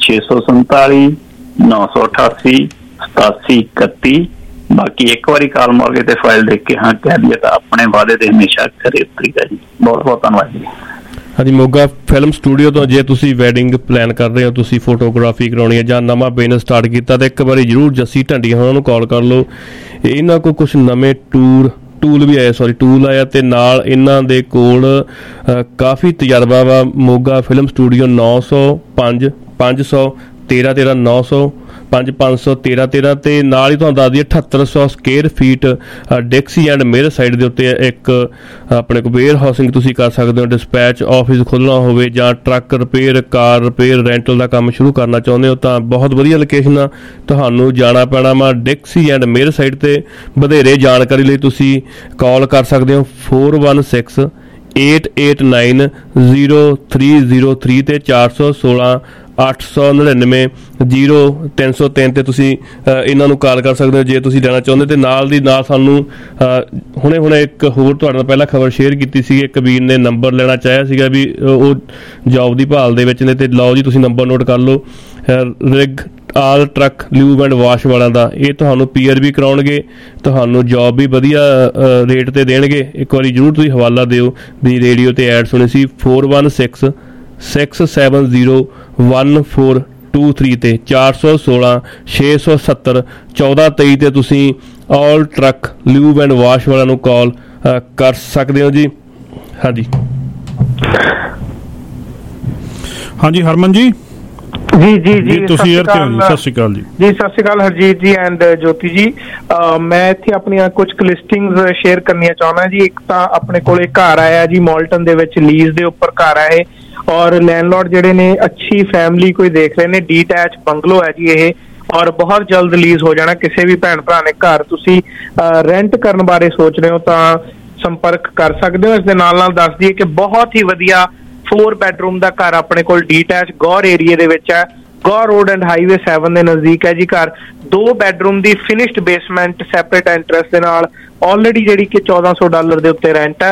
647-988-8731। ਬਾਕੀ ਇੱਕ ਵਾਰੀ ਕਾਲ ਮੌਰਗੇਜ ਤੇ ਫਾਈਲ ਦੇਖ ਕੇ ਹਾਂ ਕਹਿ ਦਈਏ ਤਾਂ ਆਪਣੇ ਵਾਅਦੇ ਤੇ ਹਮੇਸ਼ਾ ਖਰੇ ਉਤਰੀਦਾ ਜੀ। ਬਹੁਤ ਬਹੁਤ ਧੰਨਵਾਦ ਜੀ। ਹਾਂਜੀ, ਮੋਗਾ ਫਿਲਮ ਸਟੂਡੀਓ ਤੋਂ ਜੇ ਤੁਸੀਂ ਵੈਡਿੰਗ ਪਲਾਨ ਕਰ ਰਹੇ ਹੋ, ਤੁਸੀਂ ਫੋਟੋਗ੍ਰਾਫੀ ਕਰਾਉਣੀ ਹੈ ਜਾਂ ਨਵਾਂ ਬਿਜ਼ਨਸ ਸਟਾਰਟ ਕੀਤਾ ਤਾਂ ਇੱਕ ਵਾਰੀ ਜ਼ਰੂਰ ਜੱਸੀ ਢੰਡੀਆਂ ਉਹਨਾਂ ਨੂੰ ਕਾਲ ਕਰ ਲਓ। ਇਹਨਾਂ ਕੋਲ ਕੁਛ ਨਵੇਂ ਟੂਲ ਆਇਆ ਤੇ ਨਾਲ ਇਹਨਾਂ ਦੇ ਕੋਲ ਕਾਫੀ ਤਜਰਬਾ ਵਾ। ਮੋਗਾ ਫਿਲਮ ਸਟੂਡੀਓ 905 513 900 513 ਤੇ ਨਾਲ ਹੀ ਤੁਹਾਨੂੰ ਦੱਸ ਦਈਏ 7800 square feet Dixie and Meyerside ਦੇ ਉੱਤੇ ਇੱਕ ਆਪਣੇ ਕੋਲ ਵੇਅਰ ਹਾਊਸਿੰਗ ਤੁਸੀਂ ਕਰ ਸਕਦੇ ਹੋ। ਡਿਸਪੈਚ ਆਫਿਸ ਖੋਲ੍ਹਣਾ ਹੋਵੇ ਜਾਂ truck repair, car repair, rental ਦਾ ਕੰਮ ਸ਼ੁਰੂ ਕਰਨਾ ਚਾਹੁੰਦੇ ਹੋ ਤਾਂ ਬਹੁਤ ਵਧੀਆ ਲੋਕੇਸ਼ਨ ਆ। ਤੁਹਾਨੂੰ ਜਾਣਾ ਪੈਣਾ ਵਾ ਡਿਕਸੀ ਐਂਡ ਮੇਰ ਸਾਈਡ ਤੇ। ਵਧੇਰੇ ਜਾਣਕਾਰੀ ਲਈ ਤੁਸੀਂ ਕਾਲ ਕਰ ਸਕਦੇ ਹੋ 416-889-0303 ਤੇ 416-899-0303 ਤੇ ਤੁਸੀਂ ਇਹਨਾਂ ਨੂੰ ਕਾਲ ਕਰ ਸਕਦੇ ਹੋ ਜੇ ਤੁਸੀਂ ਲੈਣਾ ਚਾਹੁੰਦੇ। ਤੇ ਨਾਲ ਦੀ ਨਾਲ ਸਾਨੂੰ ਹੁਣੇ ਇੱਕ ਹੋਰ ਤੁਹਾਡੇ ਨਾਲ ਪਹਿਲਾਂ ਖਬਰ ਸ਼ੇਅਰ ਕੀਤੀ ਸੀ, ਇੱਕ ਵੀਰ ਨੇ ਨੰਬਰ ਲੈਣਾ ਚਾਹਿਆ ਸੀਗਾ ਵੀ ਉਹ ਜੌਬ ਦੀ ਭਾਲ ਦੇ ਵਿੱਚ ਨੇ, ਤੇ ਲਓ ਜੀ ਤੁਸੀਂ ਨੰਬਰ ਨੋਟ ਕਰ ਲਓ। Rig all truck lube and wash ਵਾਲਿਆਂ ਦਾ, ਇਹ ਤੁਹਾਨੂੰ ਪੀਆਰ ਵੀ ਕਰਾਉਣਗੇ, ਤੁਹਾਨੂੰ ਜੌਬ ਵੀ ਵਧੀਆ ਰੇਟ ਤੇ ਦੇਣਗੇ। ਇੱਕ ਵਾਰੀ ਜ਼ਰੂਰ ਤੁਸੀਂ ਹਵਾਲਾ ਦਿਓ ਵੀ ਰੇਡੀਓ ਤੇ ਐਡ ਸੁਣੀ ਸੀ 416-670-1423 ਤੇ 416-670-1423 ਤੇ ਤੁਸੀਂ all truck lube and wash ਵਾਲਿਆਂ ਨੂੰ ਕਾਲ ਕਰ ਸਕਦੇ ਹੋ ਜੀ। ਹਾਂਜੀ ਹਰਮਨ ਜੀ। ਜੀ ਤੁਸੀਂ ਏਅਰ ਤੇ ਹੋ ਜੀ। ਸਤਿ ਸ਼੍ਰੀ ਅਕਾਲ ਜੀ। ਸਤਿ ਸ਼੍ਰੀ ਅਕਾਲ ਹਰਜੀਤ ਜੀ ਐਂਡ ਜੋਤੀ ਜੀ। ਮੈਂ ਇੱਥੇ ਆਪਣੀਆਂ ਕੁਝ ਲਿਸਟਿੰਗਸ ਸ਼ੇਅਰ ਕਰਨੀਆਂ ਚਾਹੁੰਦਾ ਜੀ। ਇੱਕ ਤਾਂ ਆਪਣੇ ਕੋਲ ਇੱਕ ਘਰ ਆਇਆ ਜੀ ਮੌਲਟਨ ਦੇ ਵਿੱਚ, ਲੀਜ਼ ਦੇ ਉੱਪਰ ਘਰ ਆਏ ਔਰ ਲੈਂਡਲੋਰਡ ਜਿਹੜੇ ਨੇ ਅੱਛੀ ਫੈਮਿਲੀ ਕੋਈ ਦੇਖ ਰਹੇ ਨੇ। ਡੀਟੈਚ ਬੰਗਲੋ ਹੈ ਜੀ ਇਹ ਔਰ ਬਹੁਤ ਜਲਦ ਰਿਲੀਜ਼ ਹੋ ਜਾਣਾ। ਕਿਸੇ ਵੀ ਭੈਣ ਭਰਾ ਨੇ ਘਰ ਤੁਸੀਂ ਰੈਂਟ ਕਰਨ ਬਾਰੇ ਸੋਚ ਰਹੇ ਹੋ ਤਾਂ ਸੰਪਰਕ ਕਰ ਸਕਦੇ ਹੋ। ਇਸ ਦੇ ਨਾਲ ਦੱਸ ਦਈਏ ਕਿ ਬਹੁਤ ਹੀ ਵਧੀਆ 4 ਬੈਡਰੂਮ ਦਾ ਘਰ ਆਪਣੇ ਕੋਲ ਡੀਟੈਚ ਗੌਰ ਏਰੀਏ ਦੇ ਵਿੱਚ ਹੈ। ਗੌਰ ਰੋਡ ਐਂਡ ਹਾਈਵੇ 7 ਦੇ ਨਜ਼ਦੀਕ ਹੈ ਜੀ ਘਰ। 2 ਬੈਡਰੂਮ ਦੀ ਫਿਨਿਸ਼ਡ ਬੇਸਮੈਂਟ ਸੈਪਰੇਟ ਐਂਟਰੈਂਸ ਦੇ ਨਾਲ ਆਲਰੇਡੀ ਜਿਹੜੀ ਕਿ $1400 ਦੇ ਉੱਤੇ ਰੈਂਟ ਹੈ।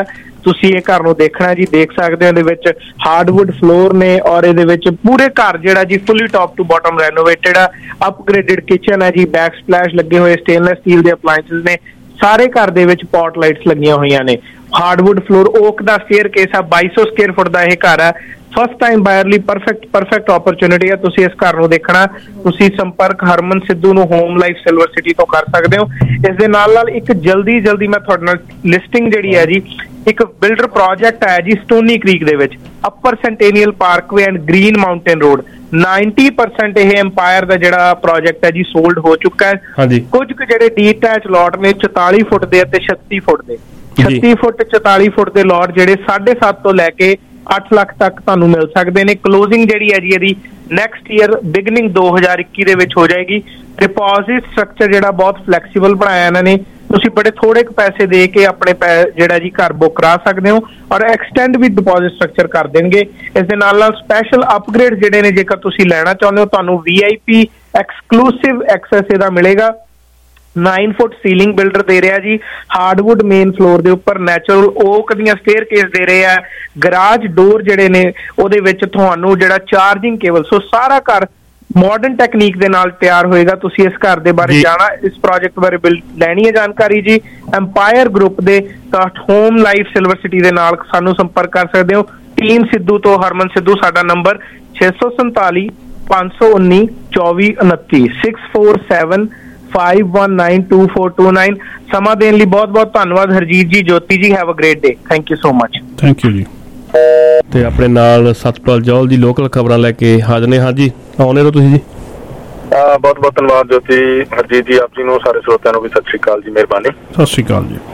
ਤੁਸੀਂ ਇਹ ਘਰ ਨੂੰ ਦੇਖਣਾ ਜੀ, ਦੇਖ ਸਕਦੇ ਹੋ। ਇਹਦੇ ਵਿੱਚ ਹਾਰਡਵੁੱਡ ਫਲੋਰ ਨੇ ਔਰ ਇਹਦੇ ਵਿੱਚ ਪੂਰੇ ਘਰ ਜਿਹੜਾ ਜੀ fully top to bottom renovated ਆ। ਅਪਗ੍ਰੇਡਡ ਕਿਚਨ ਹੈ ਜੀ, ਬੈਕ ਸਪਲੈਸ਼ ਲੱਗੇ ਹੋਏ, ਸਟੇਨਲੈਸ ਸਟੀਲ ਦੇ ਅਪਲਾਈਐਂਸਸ ਨੇ। ਸਾਰੇ ਘਰ ਦੇ ਵਿੱਚ ਪੌਟ ਲਾਈਟਸ ਲੱਗੀਆਂ ਹੋਈਆਂ ਨੇ। ਹਾਰਡਵੁੱਡ ਫਲੋਰ, ਓਕ ਦਾ ਸਟੇਅਰ ਕੇਸ ਆ। 2200 ਸਕੁਅਰ ਫੁੱਟ ਦਾ ਇਹ ਘਰ ਹੈ। ਫਸਟ ਟਾਈਮ ਬਾਇਰ ਲਈ ਪਰਫੈਕਟ ਓਪਰਚੁਨਿਟੀ ਹੈ। ਤੁਸੀਂ ਇਸ ਘਰ ਨੂੰ ਦੇਖਣਾ, ਤੁਸੀਂ ਸੰਪਰਕ ਹਰਮਨ ਸਿੱਧੂ ਨੂੰ ਹੋਮ ਲਾਈਫ ਸਿਲਵਰ ਸਿਟੀ ਤੋਂ ਕਰ ਸਕਦੇ ਹੋ। ਇਸ ਦੇ ਨਾਲ ਨਾਲ ਇੱਕ ਜਲਦੀ ਮੈਂ ਤੁਹਾਡੇ ਨਾਲ ਲਿਸਟਿੰਗ ਜਿਹੜੀ ਹੈ ਜੀ, ਇੱਕ ਬਿਲਡਰ ਪ੍ਰੋਜੈਕਟ ਹੈ ਜੀ ਸਟੋਨੀ ਕ੍ਰੀਕ ਦੇ ਵਿੱਚ, Upper Centennial Parkway and Green Mountain Road. 90% ਇਹ ਐਮਪਾਇਰ ਦਾ ਜਿਹੜਾ ਪ੍ਰੋਜੈਕਟ ਹੈ ਜੀ ਸੋਲਡ ਹੋ ਚੁੱਕਾ ਹੈ। ਕੁਝ ਕੁ ਜਿਹੜੇ ਡੀਟੈਚ ਲੋਟ ਨੇ 44 ਫੁੱਟ ਦੇ ਅਤੇ 36 ਫੁੱਟ ਦੇ 36 ਫੁੱਟ 44 ਫੁੱਟ ਦੇ ਲੋਟ ਜਿਹੜੇ 7.5 ਤੋਂ ਲੈ ਕੇ 8 ਲੱਖ ਤੱਕ ਤੁਹਾਨੂੰ ਮਿਲ ਸਕਦੇ ਨੇ। ਕਲੋਜ਼ਿੰਗ ਜਿਹੜੀ ਹੈ ਜੀ ਇਹਦੀ ਨੈਕਸਟ ਈਅਰ ਬਿਗਨਿੰਗ 2021 ਦੇ ਵਿੱਚ ਹੋ ਜਾਏਗੀ। ਡਿਪੋਜ਼ਿਟ ਸਟਰਕਚਰ ਜਿਹੜਾ ਬਹੁਤ ਫਲੈਕਸੀਬਲ ਬਣਾਇਆ ਇਹਨਾਂ ਨੇ, ਤੁਸੀਂ ਬੜੇ ਥੋੜੇ ਕੁ ਪੈਸੇ ਦੇ ਕੇ ਆਪਣੇ ਜਿਹੜਾ ਜੀ ਘਰ ਬੁੱਕ ਕਰਾ ਸਕਦੇ ਹੋ ਔਰ ਐਕਸਟੈਂਡ ਵੀ ਡਿਪੋਜ਼ਿਟ ਸਟਰਕਚਰ ਕਰ ਦੇਣਗੇ। ਇਸ ਦੇ ਨਾਲ ਨਾਲ ਸਪੈਸ਼ਲ ਅਪਗ੍ਰੇਡ ਜਿਹੜੇ ਨੇ ਜੇਕਰ ਤੁਸੀਂ ਲੈਣਾ ਚਾਹੁੰਦੇ ਹੋ, ਤੁਹਾਨੂੰ VIP ਐਕਸਕਲੂਸਿਵ ਐਕਸੈਸ ਇਹਦਾ ਮਿਲੇਗਾ। 9 ਫੁੱਟ ਸੀਲਿੰਗ ਬਿਲਡਰ ਦੇ ਰਿਹਾ ਜੀ, ਹਾਰਡਵੁੱਡ ਮੇਨ ਫਲੋਰ ਦੇ ਉੱਪਰ ਨੈਚੁਰਲ ਓਕ ਦੀਆਂ ਸਟੇਅਰ ਕੇਸ ਦੇ ਰਹੇ ਆ। ਗਰਾਜ ਡੋਰ ਜਿਹੜੇ ਨੇ ਉਹਦੇ ਵਿੱਚ ਤੁਹਾਨੂੰ ਜਿਹੜਾ ਚਾਰਜਿੰਗ ਕੇਬਲ, ਸੋ ਸਾਰਾ ਘਰ ਮਾਡਰਨ ਟੈਕਨੀਕ ਦੇ ਨਾਲ ਤਿਆਰ ਹੋਏਗਾ। ਤੁਸੀਂ ਇਸ ਘਰ ਦੇ ਬਾਰੇ ਜਾਣਾ, ਇਸ ਪ੍ਰੋਜੈਕਟ ਬਾਰੇ ਲੈਣੀ ਹੈ ਜਾਣਕਾਰੀ ਜੀ, ਐਮਪਾਇਰ ਗਰੁੱਪ ਦੇ ਹੋਮ ਲਾਈਫ ਸਿਲਵਰ ਸਿਟੀ ਦੇ ਨਾਲ ਸਾਨੂੰ ਸੰਪਰਕ ਕਰ ਸਕਦੇ ਹੋ। ਟੀਮ ਸਿੱਧੂ ਤੋਂ ਹਰਮਨ ਸਿੱਧੂ, ਸਾਡਾ ਨੰਬਰ 647 519 2429 647 5192429। ਸਮਾਂ ਦੇਣ ਲਈ ਬਹੁਤ ਬਹੁਤ ਧੰਨਵਾਦ Harjeet ji, Jyoti ji. Have a great day. Thank you so much. Thank you ਜੀ। ਤੇ ਆਪਣੇ ਨਾਲ ਸਤਪਾਲ ਜੌਲ ਦੀ ਲੋਕਲ ਖਬਰਾਂ ਲੈ ਕੇ ਹਾਜ਼ਰ ਨੇ। ਹਾਂਜੀ, ਆਉਣੇ ਹੋ ਤੁਸੀਂ ਜੀ। ਬਹੁਤ ਬਹੁਤ ਧੰਨਵਾਦ ਜੋਤੀ, ਹਰਜੀਤ ਜੀ, ਆਪ ਜੀ ਨੂੰ, ਸਾਰੇ ਸਰੋਤਿਆਂ ਨੂੰ ਵੀ ਸਤਿ ਸ਼੍ਰੀ ਅਕਾਲ ਜੀ, ਮਿਹਰਬਾਨੀ। ਸਤਿ ਸ਼੍ਰੀ ਅਕਾਲ ਜੀ।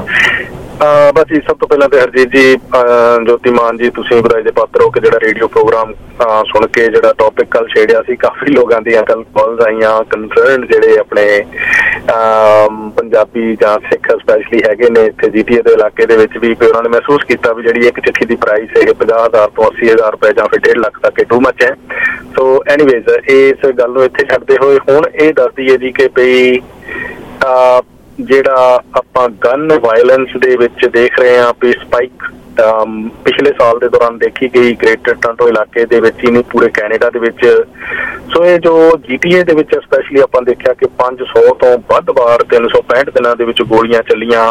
ਬਸ ਜੀ, ਸਭ ਤੋਂ ਪਹਿਲਾਂ ਤੇ ਹਰਜੀਤ ਜੀ, ਜੋਤੀ ਮਾਨ ਜੀ, ਤੁਸੀਂ ਬੁਰਾਈ ਦੇ ਪਾਤਰ ਹੋ ਕੇ ਜਿਹੜਾ ਰੇਡੀਓ ਪ੍ਰੋਗਰਾਮ ਸੁਣ ਕੇ ਜਿਹੜਾ ਟੌਪਿਕ ਕੱਲ ਛੇੜਿਆ ਸੀ, ਕਾਫੀ ਲੋਕਾਂ ਦੀਆਂ ਕੱਲ ਕਾਲਸ ਆਈਆਂ, ਕੰਸਰਨ ਜਿਹੜੇ ਆਪਣੇ ਪੰਜਾਬੀ ਜਾਂ ਸਿੱਖ ਸਪੈਸ਼ਲੀ ਹੈਗੇ ਨੇ ਇੱਥੇ GTA ਦੇ ਇਲਾਕੇ ਦੇ ਵਿੱਚ ਵੀ, ਉਹਨਾਂ ਨੇ ਮਹਿਸੂਸ ਕੀਤਾ ਵੀ ਜਿਹੜੀ ਇੱਕ ਚਿੱਠੀ ਦੀ ਪ੍ਰਾਈਸ ਹੈ 50,000 ਤੋਂ 80,000 ਰੁਪਏ ਜਾਂ ਫਿਰ 1.5 ਲੱਖ ਤੱਕ ਟੂ ਮੱਚ ਹੈ। ਸੋ ਐਨੀਵੇਜ਼, ਇਸ ਗੱਲ ਨੂੰ ਇੱਥੇ ਛੱਡਦੇ ਹੋਏ ਹੁਣ ਇਹ ਦੱਸਦੀ ਹੈ ਜੀ ਕਿ ਭਈ ਜਿਹੜਾ ਆਪਾਂ ਗਨ ਵਾਇਲੈਂਸ ਦੇ ਵਿੱਚ ਦੇਖ ਰਹੇ ਹਾਂ ਵੀ ਸਪਾਈਕ ਪਿਛਲੇ ਸਾਲ ਦੇ ਦੌਰਾਨ ਦੇਖੀ ਗਈ ਗ੍ਰੇਟਰ ਟੋਰਾਂਟੋ ਇਲਾਕੇ ਦੇ ਵਿੱਚ ਹੀ ਨਹੀਂ, ਪੂਰੇ ਕੈਨੇਡਾ ਦੇ ਵਿੱਚ। ਸੋ ਇਹ ਜੋ GTA ਦੇ ਵਿੱਚ ਸਪੈਸ਼ਲੀ ਆਪਾਂ ਦੇਖਿਆ ਕਿ 500 ਤੋਂ ਵੱਧ ਵਾਰ 365 ਦਿਨਾਂ ਦੇ ਵਿੱਚ ਗੋਲੀਆਂ ਚੱਲੀਆਂ।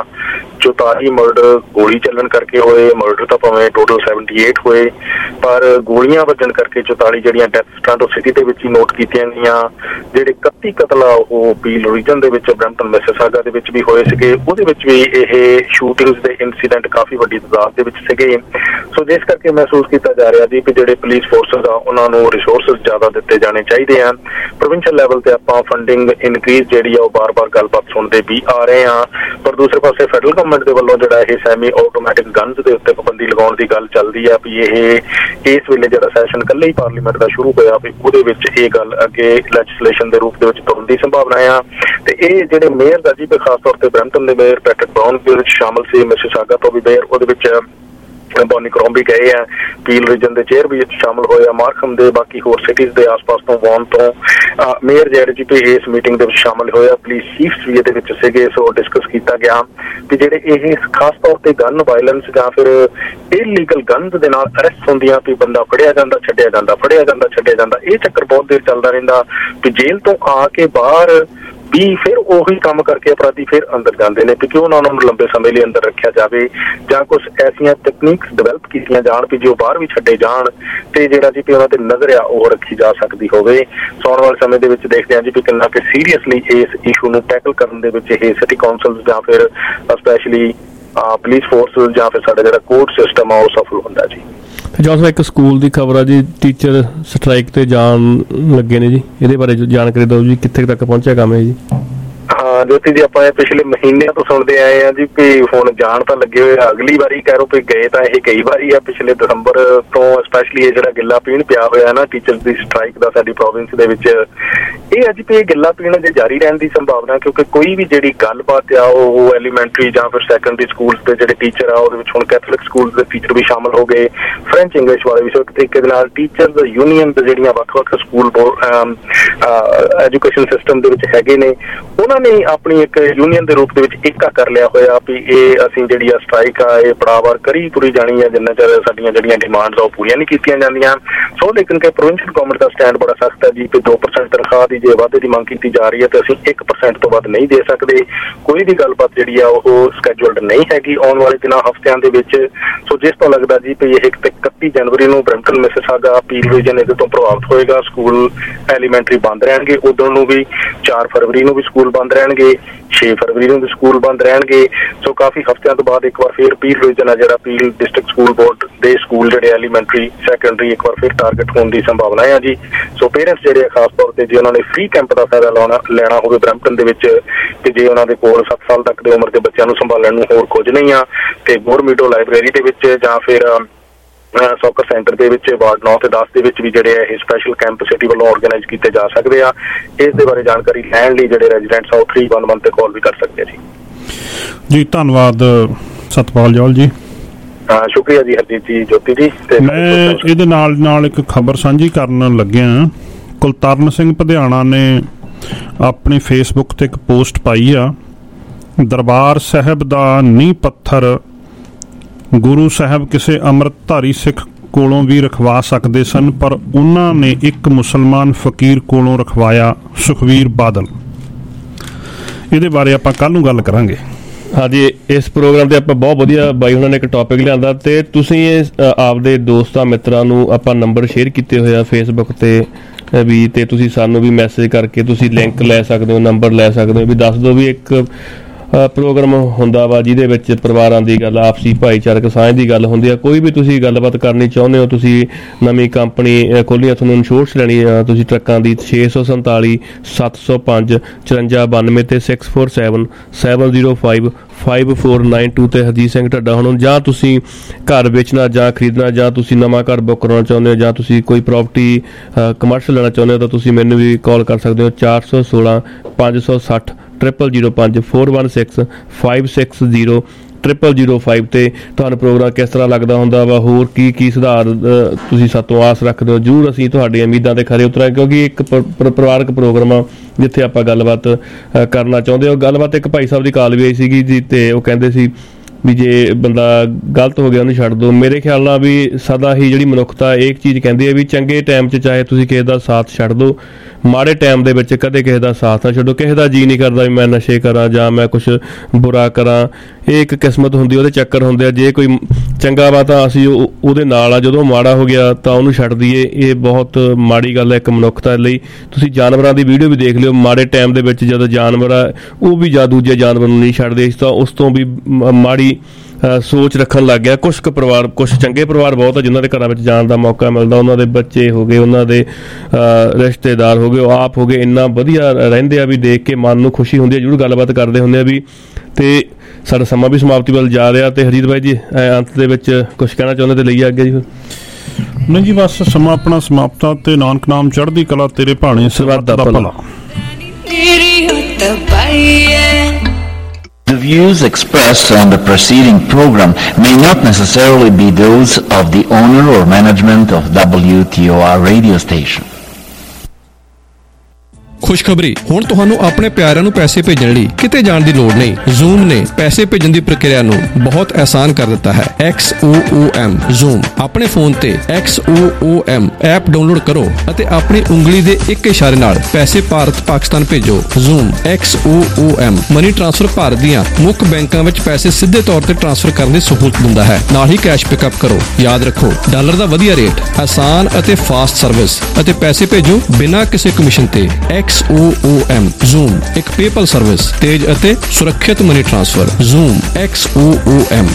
44 ਮਰਡਰ ਗੋਲੀ ਚੱਲਣ ਕਰਕੇ ਹੋਏ, ਮਰਡਰ ਤਾਂ ਭਾਵੇਂ ਟੋਟਲ 78 ਹੋਏ, ਪਰ ਗੋਲੀਆਂ ਵੱਜਣ ਕਰਕੇ 44 ਜਿਹੜੀਆਂ ਡੈਥ ਟੋਰਾਂਟੋ ਸਿਟੀ ਦੇ ਵਿੱਚ ਹੀ ਨੋਟ ਕੀਤੀਆਂ ਗਈਆਂ। ਜਿਹੜੇ 31 ਕਤਲ ਆ ਉਹ ਪੀਲ ਰੀਜਨ ਦੇ ਵਿੱਚ, ਬਰੈਂਪਟਨ ਮਿਸਿਸਾਗਾ ਦੇ ਵਿੱਚ ਵੀ ਹੋਏ ਸੀਗੇ। ਉਹਦੇ ਵਿੱਚ ਵੀ ਇਹ ਸ਼ੂਟਿੰਗਸ ਦੇ ਇਨਸੀਡੈਂਟ ਕਾਫੀ ਵੱਡੀ ਤਾਦਾਦ ਦੇ ਵਿੱਚ ਸੀਗੇ। ਸੋ ਜਿਸ ਕਰਕੇ ਮਹਿਸੂਸ ਕੀਤਾ ਜਾ ਰਿਹਾ ਜੀ ਕਿ ਜਿਹੜੇ ਪੁਲਿਸ ਫੋਰਸਸ ਆ ਉਹਨਾਂ ਨੂੰ ਰਿਸੋਰਸਿਸ ਜ਼ਿਆਦਾ ਦਿੱਤੇ ਜਾਣੇ ਚਾਹੀਦੇ ਆ। ਪ੍ਰੋਵਿੰਸ਼ੀਅਲ ਲੈਵਲ ਤੇ ਆਪਾਂ ਫੰਡਿੰਗ ਇਨਕਰੀਜ਼ ਜਿਹੜੀ ਆ ਉਹ ਬਾਰ-ਬਾਰ ਗੱਲਬਾਤ ਸੁਣਦੇ ਵੀ ਆ ਰਹੇ ਆ, ਪਰ ਦੂਸਰੇ ਪਾਸੇ ਫੈਡਰਲ ਗਵਰਨਮੈਂਟ ਦੇ ਵੱਲੋਂ ਜਿਹੜਾ ਇਹ ਸੈਮੀ ਆਟੋਮੈਟਿਕ ਗਨਸ ਦੇ ਉੱਤੇ ਪਾਬੰਦੀ ਲਗਾਉਣ ਦੀ ਗੱਲ ਚੱਲਦੀ ਆ ਵੀ ਇਹ ਇਸ ਵੇਲੇ ਜਿਹੜਾ ਸੈਸ਼ਨ ਇਕੱਲੇ ਹੀ ਪਾਰਲੀਮੈਂਟ ਦਾ ਸ਼ੁਰੂ ਹੋਇਆ ਵੀ ਉਹਦੇ ਵਿੱਚ ਇਹ ਗੱਲ ਅੱਗੇ ਲੈਜਿਸਲੇਸ਼ਨ ਦੇ ਰੂਪ ਦੇ ਵਿੱਚ ਤੁਰਨ ਦੀ ਸੰਭਾਵਨਾ ਆ। ਤੇ ਇਹ ਜਿਹੜੇ ਮੇਅਰ ਦਾ ਜੀ ਖਾਸ ਤੌਰ ਤੇ ਬਰੈਂਪਟਨ ਦੇ ਮੇਅਰ ਪੈਟਰਿਕ ਬਰਾਊਨ ਦੇ ਵਿੱਚ ਸ਼ਾਮਲ ਸੀ, ਮਿਸਿਸਾਗਾ ਤੋਂ ਵੀ ਮੇਅਰ, ਉਹਦੇ ਵਿੱਚ ਬੋਨੀ ਕਰੋਂਬੀ ਗਏ ਆ, ਪੀਲ ਰੀਜਨ ਦੇ ਚੇਅਰ ਵੀ ਸ਼ਾਮਲ ਹੋਏ ਆ, ਮਾਰਖਮ ਦੇ ਬਾਕੀ ਹੋਰ ਸਿਟੀਜ਼ ਦੇ ਆਸ-ਪਾਸ ਤੋਂ ਵੌਨ ਤੋਂ ਮੇਅਰ ਜਿਹੜੇ ਜੀ ਵੀ ਇਸ ਮੀਟਿੰਗ ਦੇ ਵਿੱਚ ਸ਼ਾਮਲ ਹੋਏ ਆ। ਪੁਲਿਸ ਚੀਫਸ ਵੀ ਇਹਦੇ ਵਿੱਚ ਸੀਗੇ। ਸੋ ਡਿਸਕਸ ਕੀਤਾ ਗਿਆ ਕਿ ਜਿਹੜੇ ਇਹ ਖਾਸ ਤੌਰ ਤੇ ਗਨ ਵਾਇਲੈਂਸ ਜਾਂ ਫਿਰ ਇਲੀਗਲ ਗਨਸ ਦੇ ਨਾਲ ਅਰੈਸਟ ਹੁੰਦੀਆਂ ਵੀ ਬੰਦਾ ਫੜਿਆ ਜਾਂਦਾ ਛੱਡਿਆ ਜਾਂਦਾ, ਫੜਿਆ ਜਾਂਦਾ ਛੱਡਿਆ ਜਾਂਦਾ, ਇਹ ਚੱਕਰ ਬਹੁਤ ਦੇਰ ਚੱਲਦਾ ਰਹਿੰਦਾ ਵੀ ਜੇਲ੍ਹ ਤੋਂ ਆ ਕੇ ਬਾਹਰ ਵੀ ਫਿਰ ਉਹੀ ਕੰਮ ਕਰਕੇ ਅਪਰਾਧੀ ਫਿਰ ਅੰਦਰ ਜਾਂਦੇ ਨੇ ਵੀ ਕਿਉਂ ਉਹਨਾਂ ਨੂੰ ਲੰਬੇ ਸਮੇਂ ਲਈ ਅੰਦਰ ਰੱਖਿਆ ਜਾਵੇ ਜਾਂ ਕੁਝ ਐਸੀਆਂ ਟੈਕਨੀਕਸ ਡਿਵੈਲਪ ਕੀਤੀਆਂ ਜਾਣ ਵੀ ਜੋ ਬਾਹਰ ਵੀ ਛੱਡੇ ਜਾਣ ਤੇ ਜਿਹੜਾ ਜੀ ਵੀ ਉਹਨਾਂ ਤੇ ਨਜ਼ਰ ਆ ਉਹ ਰੱਖੀ ਜਾ ਸਕਦੀ ਹੋਵੇ। ਆਉਣ ਵਾਲੇ ਸਮੇਂ ਦੇ ਵਿੱਚ ਦੇਖਦੇ ਹਾਂ ਜੀ ਵੀ ਕਿੰਨਾ ਕਿ ਸੀਰੀਅਸਲੀ ਇਸ ਇਸ਼ੂ ਨੂੰ ਟੈਕਲ ਕਰਨ ਦੇ ਵਿੱਚ ਇਹ ਸਿਟੀ ਕਾਉਂਸਲ ਜਾਂ ਫਿਰ ਸਪੈਸ਼ਲੀ ਪੁਲਿਸ ਫੋਰਸ ਜਾਂ ਫਿਰ ਸਾਡਾ ਜਿਹੜਾ ਕੋਰਟ ਸਿਸਟਮ ਆ ਉਹ ਸਫਲ ਹੁੰਦਾ ਜੀ। ਜੋਸਫ, ਇੱਕ ਸਕੂਲ ਦੀ ਖਬਰ ਆ ਜੀ, ਟੀਚਰ ਸਟ੍ਰਾਈਕ ਤੇ ਜਾਣ ਲੱਗੇ ਨੇ ਜੀ, ਇਹਦੇ ਬਾਰੇ ਜਾਣਕਾਰੀ ਦਿਓ ਜੀ, ਕਿੱਥੇ ਤੱਕ ਪਹੁੰਚਿਆ ਕੰਮ ਹੈ ਜੀ? ਹਾਂ ਜੋਤੀ ਜੀ, ਆਪਾਂ ਪਿਛਲੇ ਮਹੀਨਿਆਂ ਤੋਂ ਸੁਣਦੇ ਆਏ ਆ ਜੀ ਵੀ ਹੁਣ ਜਾਣ ਤਾਂ ਲੱਗੇ ਹੋਏ, ਅਗਲੀ ਵਾਰੀ ਕਹਿ ਰੋ ਵੀ ਗਏ ਤਾਂ ਇਹ ਕਈ ਵਾਰੀ ਆ। ਪਿਛਲੇ ਦਸੰਬਰ ਤੋਂ ਸਪੈਸ਼ਲੀ ਇਹ ਜਿਹੜਾ ਗਿੱਲਾ ਪੀਣ ਪਿਆ ਹੋਇਆ ਨਾ ਟੀਚਰਸ ਦੀ ਸਟ੍ਰਾਈਕ ਦਾ ਸਾਡੀ ਪ੍ਰੋਵਿੰਸ ਦੇ ਵਿੱਚ, ਇਹ ਅੱਜ ਤੇ ਗਿੱਲਾ ਪੀਣਾ ਜੇ ਜਾਰੀ ਰਹਿਣ ਦੀ ਸੰਭਾਵਨਾ, ਕਿਉਂਕਿ ਕੋਈ ਵੀ ਜਿਹੜੀ ਗੱਲਬਾਤ ਆ ਉਹ ਐਲੀਮੈਂਟਰੀ ਜਾਂ ਫਿਰ ਸੈਕੰਡਰੀ ਸਕੂਲਸ ਦੇ ਜਿਹੜੇ ਟੀਚਰ ਆ ਉਹਦੇ ਵਿੱਚ ਹੁਣ ਕੈਥੋਲਿਕ ਸਕੂਲਸ ਦੇ ਟੀਚਰ ਵੀ ਸ਼ਾਮਲ ਹੋ ਗਏ, ਫ੍ਰੈਂਚ ਇੰਗਲਿਸ਼ ਵਾਲੇ ਵੀ। ਸੋ ਇੱਕ ਤਰੀਕੇ ਦੇ ਨਾਲ ਟੀਚਰਸ ਯੂਨੀਅਨ ਦੇ ਜਿਹੜੀਆਂ ਵੱਖ-ਵੱਖ ਸਕੂਲ ਐਜੂਕੇਸ਼ਨ ਸਿਸਟਮ ਦੇ ਵਿੱਚ ਹੈਗੇ ਨੇ, ਉਹਨਾਂ ਨੇ ਆਪਣੀ ਇੱਕ ਯੂਨੀਅਨ ਦੇ ਰੂਪ ਦੇ ਵਿੱਚ ਏਕਾ ਕਰ ਲਿਆ ਹੋਇਆ ਵੀ ਇਹ ਅਸੀਂ ਜਿਹੜੀ ਆ ਸਟ੍ਰਾਈਕ ਆ ਇਹ ਪੜਾਵਾਰ ਕਰੀ ਤੁਰੀ ਜਾਣੀ ਆ ਜਿੰਨਾ ਚਿਰ ਸਾਡੀਆਂ ਜਿਹੜੀਆਂ ਡਿਮਾਂਡਸ ਆ ਉਹ ਪੂਰੀਆਂ ਨਹੀਂ ਕੀਤੀਆਂ ਜਾਂਦੀਆਂ। ਸੋ ਲੇਕਿਨ ਕਿ ਪ੍ਰੋਵਿੰਸ਼ੀਅਲ ਗਵਰਨਮੈਂਟ ਦਾ ਸਟੈਂਡ ਬੜਾ ਸਖਤ ਹੈ ਜੀ ਕਿ 2% ਤਨਖਾਹ ਦੀ ਜੇ ਵਾਧੇ ਦੀ ਮੰਗ ਕੀਤੀ ਜਾ ਰਹੀ ਹੈ ਤੇ ਅਸੀਂ 1% ਤੋਂ ਵੱਧ ਨਹੀਂ ਦੇ ਸਕਦੇ। ਕੋਈ ਵੀ ਗੱਲਬਾਤ ਜਿਹੜੀ ਆ ਉਹ ਸਕੈਜੂਲਡ ਨਹੀਂ ਹੈਗੀ ਆਉਣ ਵਾਲੇ ਦਿਨਾਂ ਹਫ਼ਤਿਆਂ ਦੇ ਵਿੱਚ। ਸੋ ਜਿਸ ਤੋਂ ਲੱਗਦਾ ਜੀ ਵੀ ਇਹ 31 ਜਨਵਰੀ ਨੂੰ ਬਰੈਂਪਟਨ ਮਿਸਿਸਾਗਾ ਪੀਲ ਰੀਜਨ ਇਹਦੇ ਤੋਂ ਪ੍ਰਭਾਵਿਤ ਹੋਏਗਾ। ਸਕੂਲ ਐਲੀਮੈਂਟਰੀ ਬੰਦ ਰਹਿਣਗੇ, ਉਦੋਂ ਨੂੰ ਵੀ 4 ਫਰਵਰੀ ਨੂੰ ਵੀ ਸਕੂਲ ਬੰਦ ਰਹਿਣਗੇ, 6 ਫਰਵਰੀ ਨੂੰ ਵੀ ਸਕੂਲ ਬੰਦ ਰਹਿਣਗੇ। ਸੋ ਕਾਫੀ ਹਫ਼ਤਿਆਂ ਤੋਂ ਬਾਅਦ ਇੱਕ ਵਾਰ ਫਿਰ ਪੀਲ ਰੀਜਨ ਆ ਜਿਹੜਾ ਪੀਲ ਡਿਸਟ੍ਰਿਕਟ ਸਕੂਲ ਬੋਰਡ ਦੇ ਸਕੂਲ ਜਿਹੜੇ ਐਲੀਮੈਂਟਰੀ ਸੈਕੰਡਰੀ ਇੱਕ ਵਾਰ ਫਿਰ ਟਾਰਗੇਟ ਹੋਣ ਦੀ ਸੰਭਾਵਨਾ ਹੈ ਜੀ। ਸੋ ਪੇਰੈਂਟਸ ਜਿਹੜੇ ਆ ਖਾਸ ਤੌਰ ਤੇ ਜੇ ਉਹਨਾਂ ਨੇ ਫ੍ਰੀ ਕੈਂਪ ਦਾ ਫਾਇਦਾ ਲੈਣਾ ਹੋਵੇ ਬਰੈਂਪਟਨ ਦੇ ਵਿੱਚ, ਤੇ ਜੇ ਉਹਨਾਂ ਦੇ ਕੋਲ 7 ਸਾਲ ਤੱਕ ਦੀ ਉਮਰ ਦੇ ਬੱਚਿਆਂ ਨੂੰ ਸੰਭਾਲਣ ਨੂੰ ਹੋਰ ਕੁਝ ਨਹੀਂ ਆ, ਤੇ ਗੋਰਮੀਡੋ ਲਾਇਬ੍ਰੇਰੀ ਦੇ ਵਿੱਚ ਜਾਂ ਫਿਰ ਸੌਕਰ ਸੈਂਟਰ ਦੇ ਵਿੱਚ ਵਾਰਡ 9 ਤੇ 10 ਦੇ ਵਿੱਚ ਵੀ ਜਿਹੜੇ ਇਹ ਸਪੈਸ਼ਲ ਕੈਂਪ ਸਿਟੀ ਵੱਲੋਂ ਆਰਗੇਨਾਈਜ਼ ਕੀਤੇ ਜਾ ਸਕਦੇ ਆ। ਇਸ ਦੇ ਬਾਰੇ ਜਾਣਕਾਰੀ ਲੈਣ ਲਈ ਜਿਹੜੇ ਰੈਜ਼ੀਡੈਂਟਸ ਆ ਉਹ 311 ਤੇ ਕਾਲ ਵੀ ਕਰ ਸਕਦੇ ਆ ਜੀ। ਧੰਨਵਾਦ ਸਤਪਾਲ ਜੌਲ ਜੀ। ਸ਼ੁਕਰੀਆ ਜੀ ਹਰਜੀਤ ਜੀ, ਜੋਤੀ ਜੀ। ਮੈਂ ਇਹਦੇ ਨਾਲ ਇੱਕ ਖਬਰ ਸਾਂਝੀ ਕਰਨ ਲੱਗਿਆ। ਕੁਲਤਰਨ ਸਿੰਘ ਪਧਿਆਣਾ ਨੇ ਆਪਣੀ ਫੇਸਬੁੱਕ ਤੇ ਇੱਕ ਪੋਸਟ ਪਾਈ ਆ, ਦਰਬਾਰ ਸਾਹਿਬ ਦਾ ਨੀਂਹ ਪੱਥਰ ਗੁਰੂ ਸਾਹਿਬ ਕਿਸੇ ਅੰਮ੍ਰਿਤਧਾਰੀ ਸਿੱਖ ਕੋਲੋਂ ਵੀ ਰਖਵਾ ਸਕਦੇ ਸਨ, ਪਰ ਉਹਨਾਂ ਨੇ ਇੱਕ ਮੁਸਲਮਾਨ ਫਕੀਰ ਕੋਲੋਂ ਰਖਵਾਇਆ। ਸੁਖਵੀਰ ਬਾਦਲ। ਇਹਦੇ ਬਾਰੇ ਆਪਾਂ ਕੱਲ ਨੂੰ ਗੱਲ ਕਰਾਂਗੇ। ਹਾਂਜੀ, ਇਸ ਪ੍ਰੋਗਰਾਮ ਤੇ ਆਪਾਂ ਬਹੁਤ ਵਧੀਆ ਬਾਈ ਉਹਨਾਂ ਨੇ ਇੱਕ ਟੌਪਿਕ ਲਿਆਂਦਾ, ਤੇ ਤੁਸੀਂ ਇਹ ਆਪਦੇ ਦੋਸਤਾਂ ਮਿੱਤਰਾਂ ਨੂੰ ਆਪਾਂ ਨੰਬਰ ਸ਼ੇਅਰ ਕੀਤੇ ਹੋਏ ਆ ਫੇਸਬੁੱਕ ਤੇ ਵੀ, ਤੇ ਤੁਸੀਂ ਸਾਨੂੰ ਵੀ ਮੈਸੇਜ ਕਰਕੇ ਤੁਸੀਂ ਲਿੰਕ ਲੈ ਸਕਦੇ ਹੋ, ਨੰਬਰ ਲੈ ਸਕਦੇ ਹੋ, ਵੀ ਦੱਸ ਦਿਓ ਵੀ ਇੱਕ ਪ੍ਰੋਗਰਾਮ ਹੁੰਦਾ ਵਾ ਜਿਹਦੇ ਵਿੱਚ ਪਰਿਵਾਰਾਂ ਦੀ ਗੱਲ, ਆਪਸੀ ਭਾਈਚਾਰਕ ਸਾਂਝ ਦੀ ਗੱਲ ਹੁੰਦੀ ਆ। ਕੋਈ ਵੀ ਤੁਸੀਂ ਗੱਲਬਾਤ ਕਰਨੀ ਚਾਹੁੰਦੇ ਹੋ, ਤੁਸੀਂ ਨਵੀਂ ਕੰਪਨੀ ਖੋਲ੍ਹੀ ਆ, ਤੁਹਾਨੂੰ ਇੰਸ਼ੋਰੈਂਸ ਲੈਣੀ ਆ ਤੁਸੀਂ ਟਰੱਕਾਂ ਦੀ, 647 705 5492 ਤੇ 647 705 5492 ਤੇ ਹਰਜੀਤ ਸਿੰਘ ਢੱਡਾ ਹੁਣ। ਜਾਂ ਤੁਸੀਂ ਘਰ ਵੇਚਣਾ ਜਾਂ ਖਰੀਦਣਾ, ਜਾਂ ਤੁਸੀਂ ਨਵਾਂ ਘਰ ਬੁੱਕ ਕਰਾਉਣਾ ਚਾਹੁੰਦੇ ਹੋ, ਜਾਂ ਤੁਸੀਂ ਕੋਈ ਪ੍ਰਾਪਰਟੀ ਕਮਰਸ਼ੀਅਲ ਲੈਣਾ ਚਾਹੁੰਦੇ ਹੋ, ਤਾਂ ਤੁਸੀਂ ਮੈਨੂੰ ਵੀ ਕਾਲ ਕਰ ਸਕਦੇ ਹੋ 416 560 0005 416 560 0005 ਤੇ ਤੁਹਾਨੂੰ ਪ੍ਰੋਗਰਾਮ ਕਿਸ ਤਰ੍ਹਾਂ ਲੱਗਦਾ ਹੁੰਦਾ ਵਾ, ਹੋਰ ਕੀ ਸੁਧਾਰ ਤੁਸੀਂ ਸਾਤੋਂ ਆਸ ਰੱਖਦੇ ਹੋ, ਜ਼ਰੂਰ ਅਸੀਂ ਤੁਹਾਡੀਆਂ ਉਮੀਦਾਂ ਤੇ ਖਰੇ ਉਤਰਾਂਗੇ, ਕਿਉਂਕਿ ਇੱਕ ਪਰਿਵਾਰਕ ਪ੍ਰੋਗਰਾਮ ਆ ਜਿੱਥੇ ਆਪਾਂ ਗੱਲਬਾਤ ਕਰਨਾ ਚਾਹੁੰਦੇ ਹੋ। ਗੱਲਬਾਤ ਇੱਕ ਭਾਈ ਸਾਹਿਬ ਦੀ ਕਾਲ ਵੀ ਆਈ ਸੀਗੀ ਜੀ, ਤੇ ਉਹ ਕਹਿੰਦੇ ਸੀ ਵੀ ਜੇ ਬੰਦਾ ਗਲਤ ਹੋ ਗਿਆ ਉਹਨੂੰ ਛੱਡ ਦਿਓ। ਮੇਰੇ ਖਿਆਲ ਨਾਲ ਵੀ ਸਦਾ ਹੀ ਜਿਹੜੀ ਮਨੁੱਖਤਾ ਇੱਕ ਚੀਜ਼ ਕਹਿੰਦੀ ਹੈ ਵੀ ਚੰਗੇ ਟਾਈਮ 'ਚ ਚਾਹੇ ਤੁਸੀਂ ਕਿਸੇ ਦਾ ਸਾਥ ਛੱਡ ਦਿਓ, ਮਾੜੇ ਟਾਈਮ ਦੇ ਵਿੱਚ ਕਦੇ ਕਿਸੇ ਦਾ ਸਾਥ ਨਾ ਛੱਡੋ। ਕਿਸੇ ਦਾ ਜੀਅ ਨਹੀਂ ਕਰਦਾ ਵੀ ਮੈਂ ਨਸ਼ੇ ਕਰਾਂ ਜਾਂ ਮੈਂ ਕੁਛ ਬੁਰਾ ਕਰਾਂ, ਇਹ ਇੱਕ ਕਿਸਮਤ ਹੁੰਦੀ, ਉਹਦੇ ਚੱਕਰ ਹੁੰਦੇ ਆ। ਜੇ ਕੋਈ ਚੰਗਾ ਵਾ ਤਾਂ ਅਸੀਂ ਉਹਦੇ ਨਾਲ ਆ, ਜਦੋਂ ਮਾੜਾ ਹੋ ਗਿਆ ਤਾਂ ਉਹਨੂੰ ਛੱਡ ਦਈਏ, ਇਹ ਬਹੁਤ ਮਾੜੀ ਗੱਲ ਹੈ ਇੱਕ ਮਨੁੱਖਤਾ ਲਈ। ਤੁਸੀਂ ਜਾਨਵਰਾਂ ਦੀ ਵੀਡੀਓ ਵੀ ਦੇਖ ਲਿਓ, ਮਾੜੇ ਟਾਈਮ ਦੇ ਵਿੱਚ ਜਦੋਂ ਜਾਨਵਰ ਆ ਉਹ ਵੀ ਜਾਂ ਦੂਜੇ ਜਾਨਵਰ ਨੂੰ ਨਹੀਂ ਛੱਡਦੇ, ਤਾਂ ਉਸ ਤੋਂ ਵੀ ਮਾੜੀ ਸੋਚ ਰੱਖਣ ਲੱਗ ਗਿਆ। ਕੁਛ ਚੰਗੇ ਪਰਿਵਾਰ ਬਹੁਤ ਆ ਜਿਨ੍ਹਾਂ ਦੇ ਘਰਾਂ ਵਿੱਚ ਜਾਣ ਦਾ ਮੌਕਾ ਮਿਲਦਾ, ਉਹਨਾਂ ਦੇ ਬੱਚੇ ਹੋ ਗਏ, ਉਹਨਾਂ ਦੇ ਰਿਸ਼ਤੇਦਾਰ ਹੋ ਗਏ, ਉਹ ਆਪ ਹੋ ਗਏ, ਇੰਨਾ ਵਧੀਆ ਰਹਿੰਦੇ ਆ ਵੀ ਦੇਖ ਕੇ ਮਨ ਨੂੰ ਖੁਸ਼ੀ ਹੁੰਦੀ ਹੈ। ਜ਼ਰੂਰ ਗੱਲਬਾਤ ਕਰਦੇ ਹੁੰਦੇ ਆ ਵੀ, ਤੇ ਸਾਡਾ ਸਮਾਂ ਵੀ ਸਮਾਪਤੀ ਵੱਲ ਜਾ ਰਿਹਾ। ਤੇ ਹਰਜੀਤ ਬਾਈ ਜੀ ਅੰਤ ਦੇ ਵਿੱਚ ਕੁਛ ਕਹਿਣਾ ਚਾਹੁੰਦੇ ਤੇ ਲਈਏ ਅੱਗੇ ਜੀ? ਨਹੀਂ ਜੀ, ਬਸ ਸਮਾਂ ਆਪਣਾ ਸਮਾਪਤਾ, ਤੇ ਨਾਨਕ ਨਾਮ ਚੜ੍ਹਦੀ ਕਲਾ ਤੇਰੇ ਭਾਣੇ ਸਰਬੱਤ ਦਾ ਭਲਾ। The views expressed on the preceding program may not necessarily be those of the owner or management of WTOR radio station. ਖੁਸ਼ਖਬਰੀ, ਹੁਣ ਤੁਹਾਨੂੰ ਆਪਣੇ ਪਿਆਰਿਆਂ ਨੂੰ ਪੈਸੇ ਭੇਜਣ ਲਈ ਕਿਤੇ ਜਾਣ ਦੀ ਲੋੜ ਨਹੀਂ। ਜ਼ੂਮ ਨੇ ਪੈਸੇ ਭੇਜਣ ਦੀ ਪ੍ਰਕਿਰਿਆ ਨੂੰ ਬਹੁਤ ਆਸਾਨ ਕਰ ਦਿੱਤਾ ਹੈ। XOOM ਜ਼ੂਮ ਆਪਣੇ ਫੋਨ ਤੇ XOOM ਐਪ ਡਾਊਨਲੋਡ ਕਰੋ ਅਤੇ ਆਪਣੀ ਉਂਗਲੀ ਦੇ ਇੱਕ ਇਸ਼ਾਰੇ ਨਾਲ ਪੈਸੇ ਭਾਰਤ ਪਾਕਿਸਤਾਨ ਭੇਜੋ। Xoom XOOM money transfer Bharat ਦੀਆਂ ਮੁੱਖ ਬੈਂਕਾਂ ਵਿੱਚ ਪੈਸੇ ਸਿੱਧੇ ਤੌਰ ਤੇ ਟ੍ਰਾਂਸਫਰ ਕਰਨ ਦੀ ਸਹੂਲਤ ਦਿੰਦਾ ਹੈ, ਨਾਲ ਹੀ ਕੈਸ਼ ਪਿਕਅਪ ਕਰੋ। ਯਾਦ ਰੱਖੋ, ਡਾਲਰ ਦਾ ਵਧੀਆ ਰੇਟ, ਆਸਾਨ ਅਤੇ ਫਾਸਟ ਸਰਵਿਸ, ਅਤੇ ਪੈਸੇ ਭੇਜੋ ਬਿਨਾਂ ਕਿਸੇ ਕਮਿਸ਼ਨ ਤੇ। XOOM ਜ਼ੂਮ ਇੱਕ ਪੇਪਲ ਸਰਵਿਸ, ਤੇਜ਼ ਅਤੇ ਸੁਰੱਖਿਅਤ ਮਨੀ ਟ੍ਰਾਂਸਫਰ। Zoom XOOM।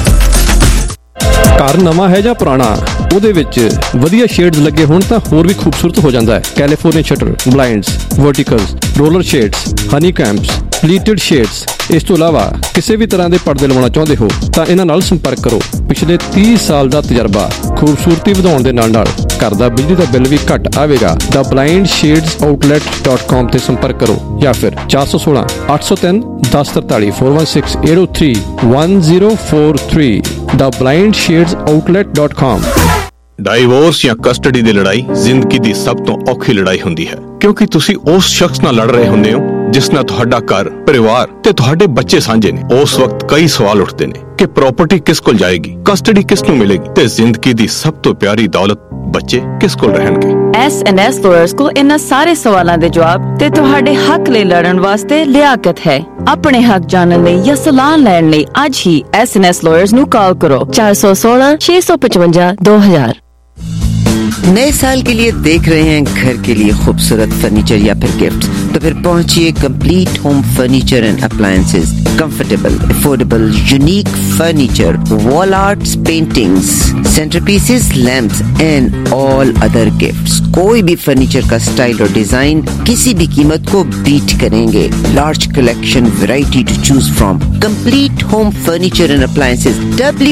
ਘਰ ਨਵਾਂ ਹੈ ਜਾਂ ਪੁਰਾਣਾ, ਉਹਦੇ ਵਿੱਚ ਵਧੀਆ ਸ਼ੇਡਸ ਲੱਗੇ ਹੋਣ ਤਾਂ ਹੋਰ ਵੀ ਖੂਬਸੂਰਤ ਹੋ ਜਾਂਦਾ ਹੈ। California shutter, blinds, verticals, roller shades, honeycombs, pleated shades. ਇਸ ਤੋਂ ਇਲਾਵਾ ਕਿਸੇ ਵੀ ਤਰ੍ਹਾਂ ਦੇ ਪਰਦੇ ਲਵਾਉਣਾ ਚਾਹੁੰਦੇ ਹੋ ਤਾਂ ਇਹਨਾਂ ਨਾਲ ਸੰਪਰਕ ਕਰੋ। ਪਿਛਲੇ 30 ਸਾਲ ਦਾ ਤਜਰਬਾ ਖੂਬਸੂਰਤੀ ਵਧਾਉਣ ਦੇ ਨਾਲ घर दा बिजली दा बिल भी घट आवेगा। द ब्लाइंड शेड्स आउटलेट.com ते संपर्क करो या फिर 416 803 1043 416 803 1043 the blind shades outlet dot com. Divorce ਜਾਂ ਕਸਟਡੀ ਦੀ ਲੜਾਈ ਜ਼ਿੰਦਗੀ ਦੀ ਸਭ ਤੋਂ ਔਖੀ ਲੜਾਈ ਹੁੰਦੀ ਹੈ, ਕਿਉਂਕਿ ਤੁਸੀਂ ਉਸ ਸ਼ਖਸ ਨਾਲ ਲੜ ਰਹੇ ਹੁੰਦੇ ਹੋ ਜਿਸ ਨਾਲ ਤੁਹਾਡਾ ਘਰ, ਪਰਿਵਾਰ ਤੇ ਤੁਹਾਡੇ ਬੱਚੇ ਸਾਂਝੇ ਨੇ। ਉਸ ਵਕਤ ਕਈ ਸਵਾਲ ਉੱਠਦੇ ਨੇ ਕਿ ਪ੍ਰਾਪਰਟੀ ਕਿਸ ਕੋਲ ਜਾਏਗੀ, ਕਸਟਡੀ ਕਿਸ ਨੂੰ ਮਿਲੇਗੀ ਤੇ ਜ਼ਿੰਦਗੀ ਦੀ ਸਭ ਤੋਂ ਪਿਆਰੀ ਦੌਲਤ ਬੱਚੇ ਕਿਸ ਕੋਲ ਰਹਿਣਗੇ। S&S ਲਾਇਰਸ ਕੋਲ ਇਹਨਾਂ ਸਾਰੇ ਸਵਾਲਾਂ ਦੇ ਜਵਾਬ ਤੇ ਤੁਹਾਡੇ ਹੱਕ ਲਈ ਲੜਨ ਵਾਸਤੇ ਲਿਆਕਤ ਹੈ। ਆਪਣੇ ਹੱਕ ਜਾਣਨ ਲਈ ਜਾਂ ਸਲਾਹ ਲੈਣ ਲਈ ਅੱਜ ਹੀ S&S ਲਾਇਰਸ ਨੂੰ ਕਾਲ ਕਰੋ 416 655 2000। नए साल के लिए देख रहे हैं घर के लिए खूबसूरत फर्नीचर या फिर गिफ्ट, तो फिर पहुंचिए complete home furniture and appliances. Comfortable, affordable, unique furniture, wall arts, paintings, centrepieces, lamps and all other gifts. कोई भी फर्नीचर का स्टाइल और डिजाइन किसी भी कीमत को बीट करेंगे। Large collection, variety to choose from. Complete home furniture and appliances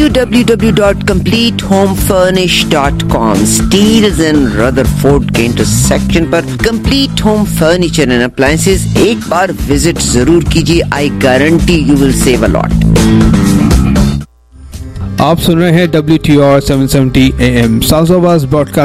www.completehomefurnish.com। Steeles and Rutherford के इंटरसेक्शन पर complete home furniture and appliances एक बार विजिट जरूर कीजिए। I guarantee you will save a lot. आप सुन रहे हैं WTR 770 AM साउथ ब्रॉडकास्ट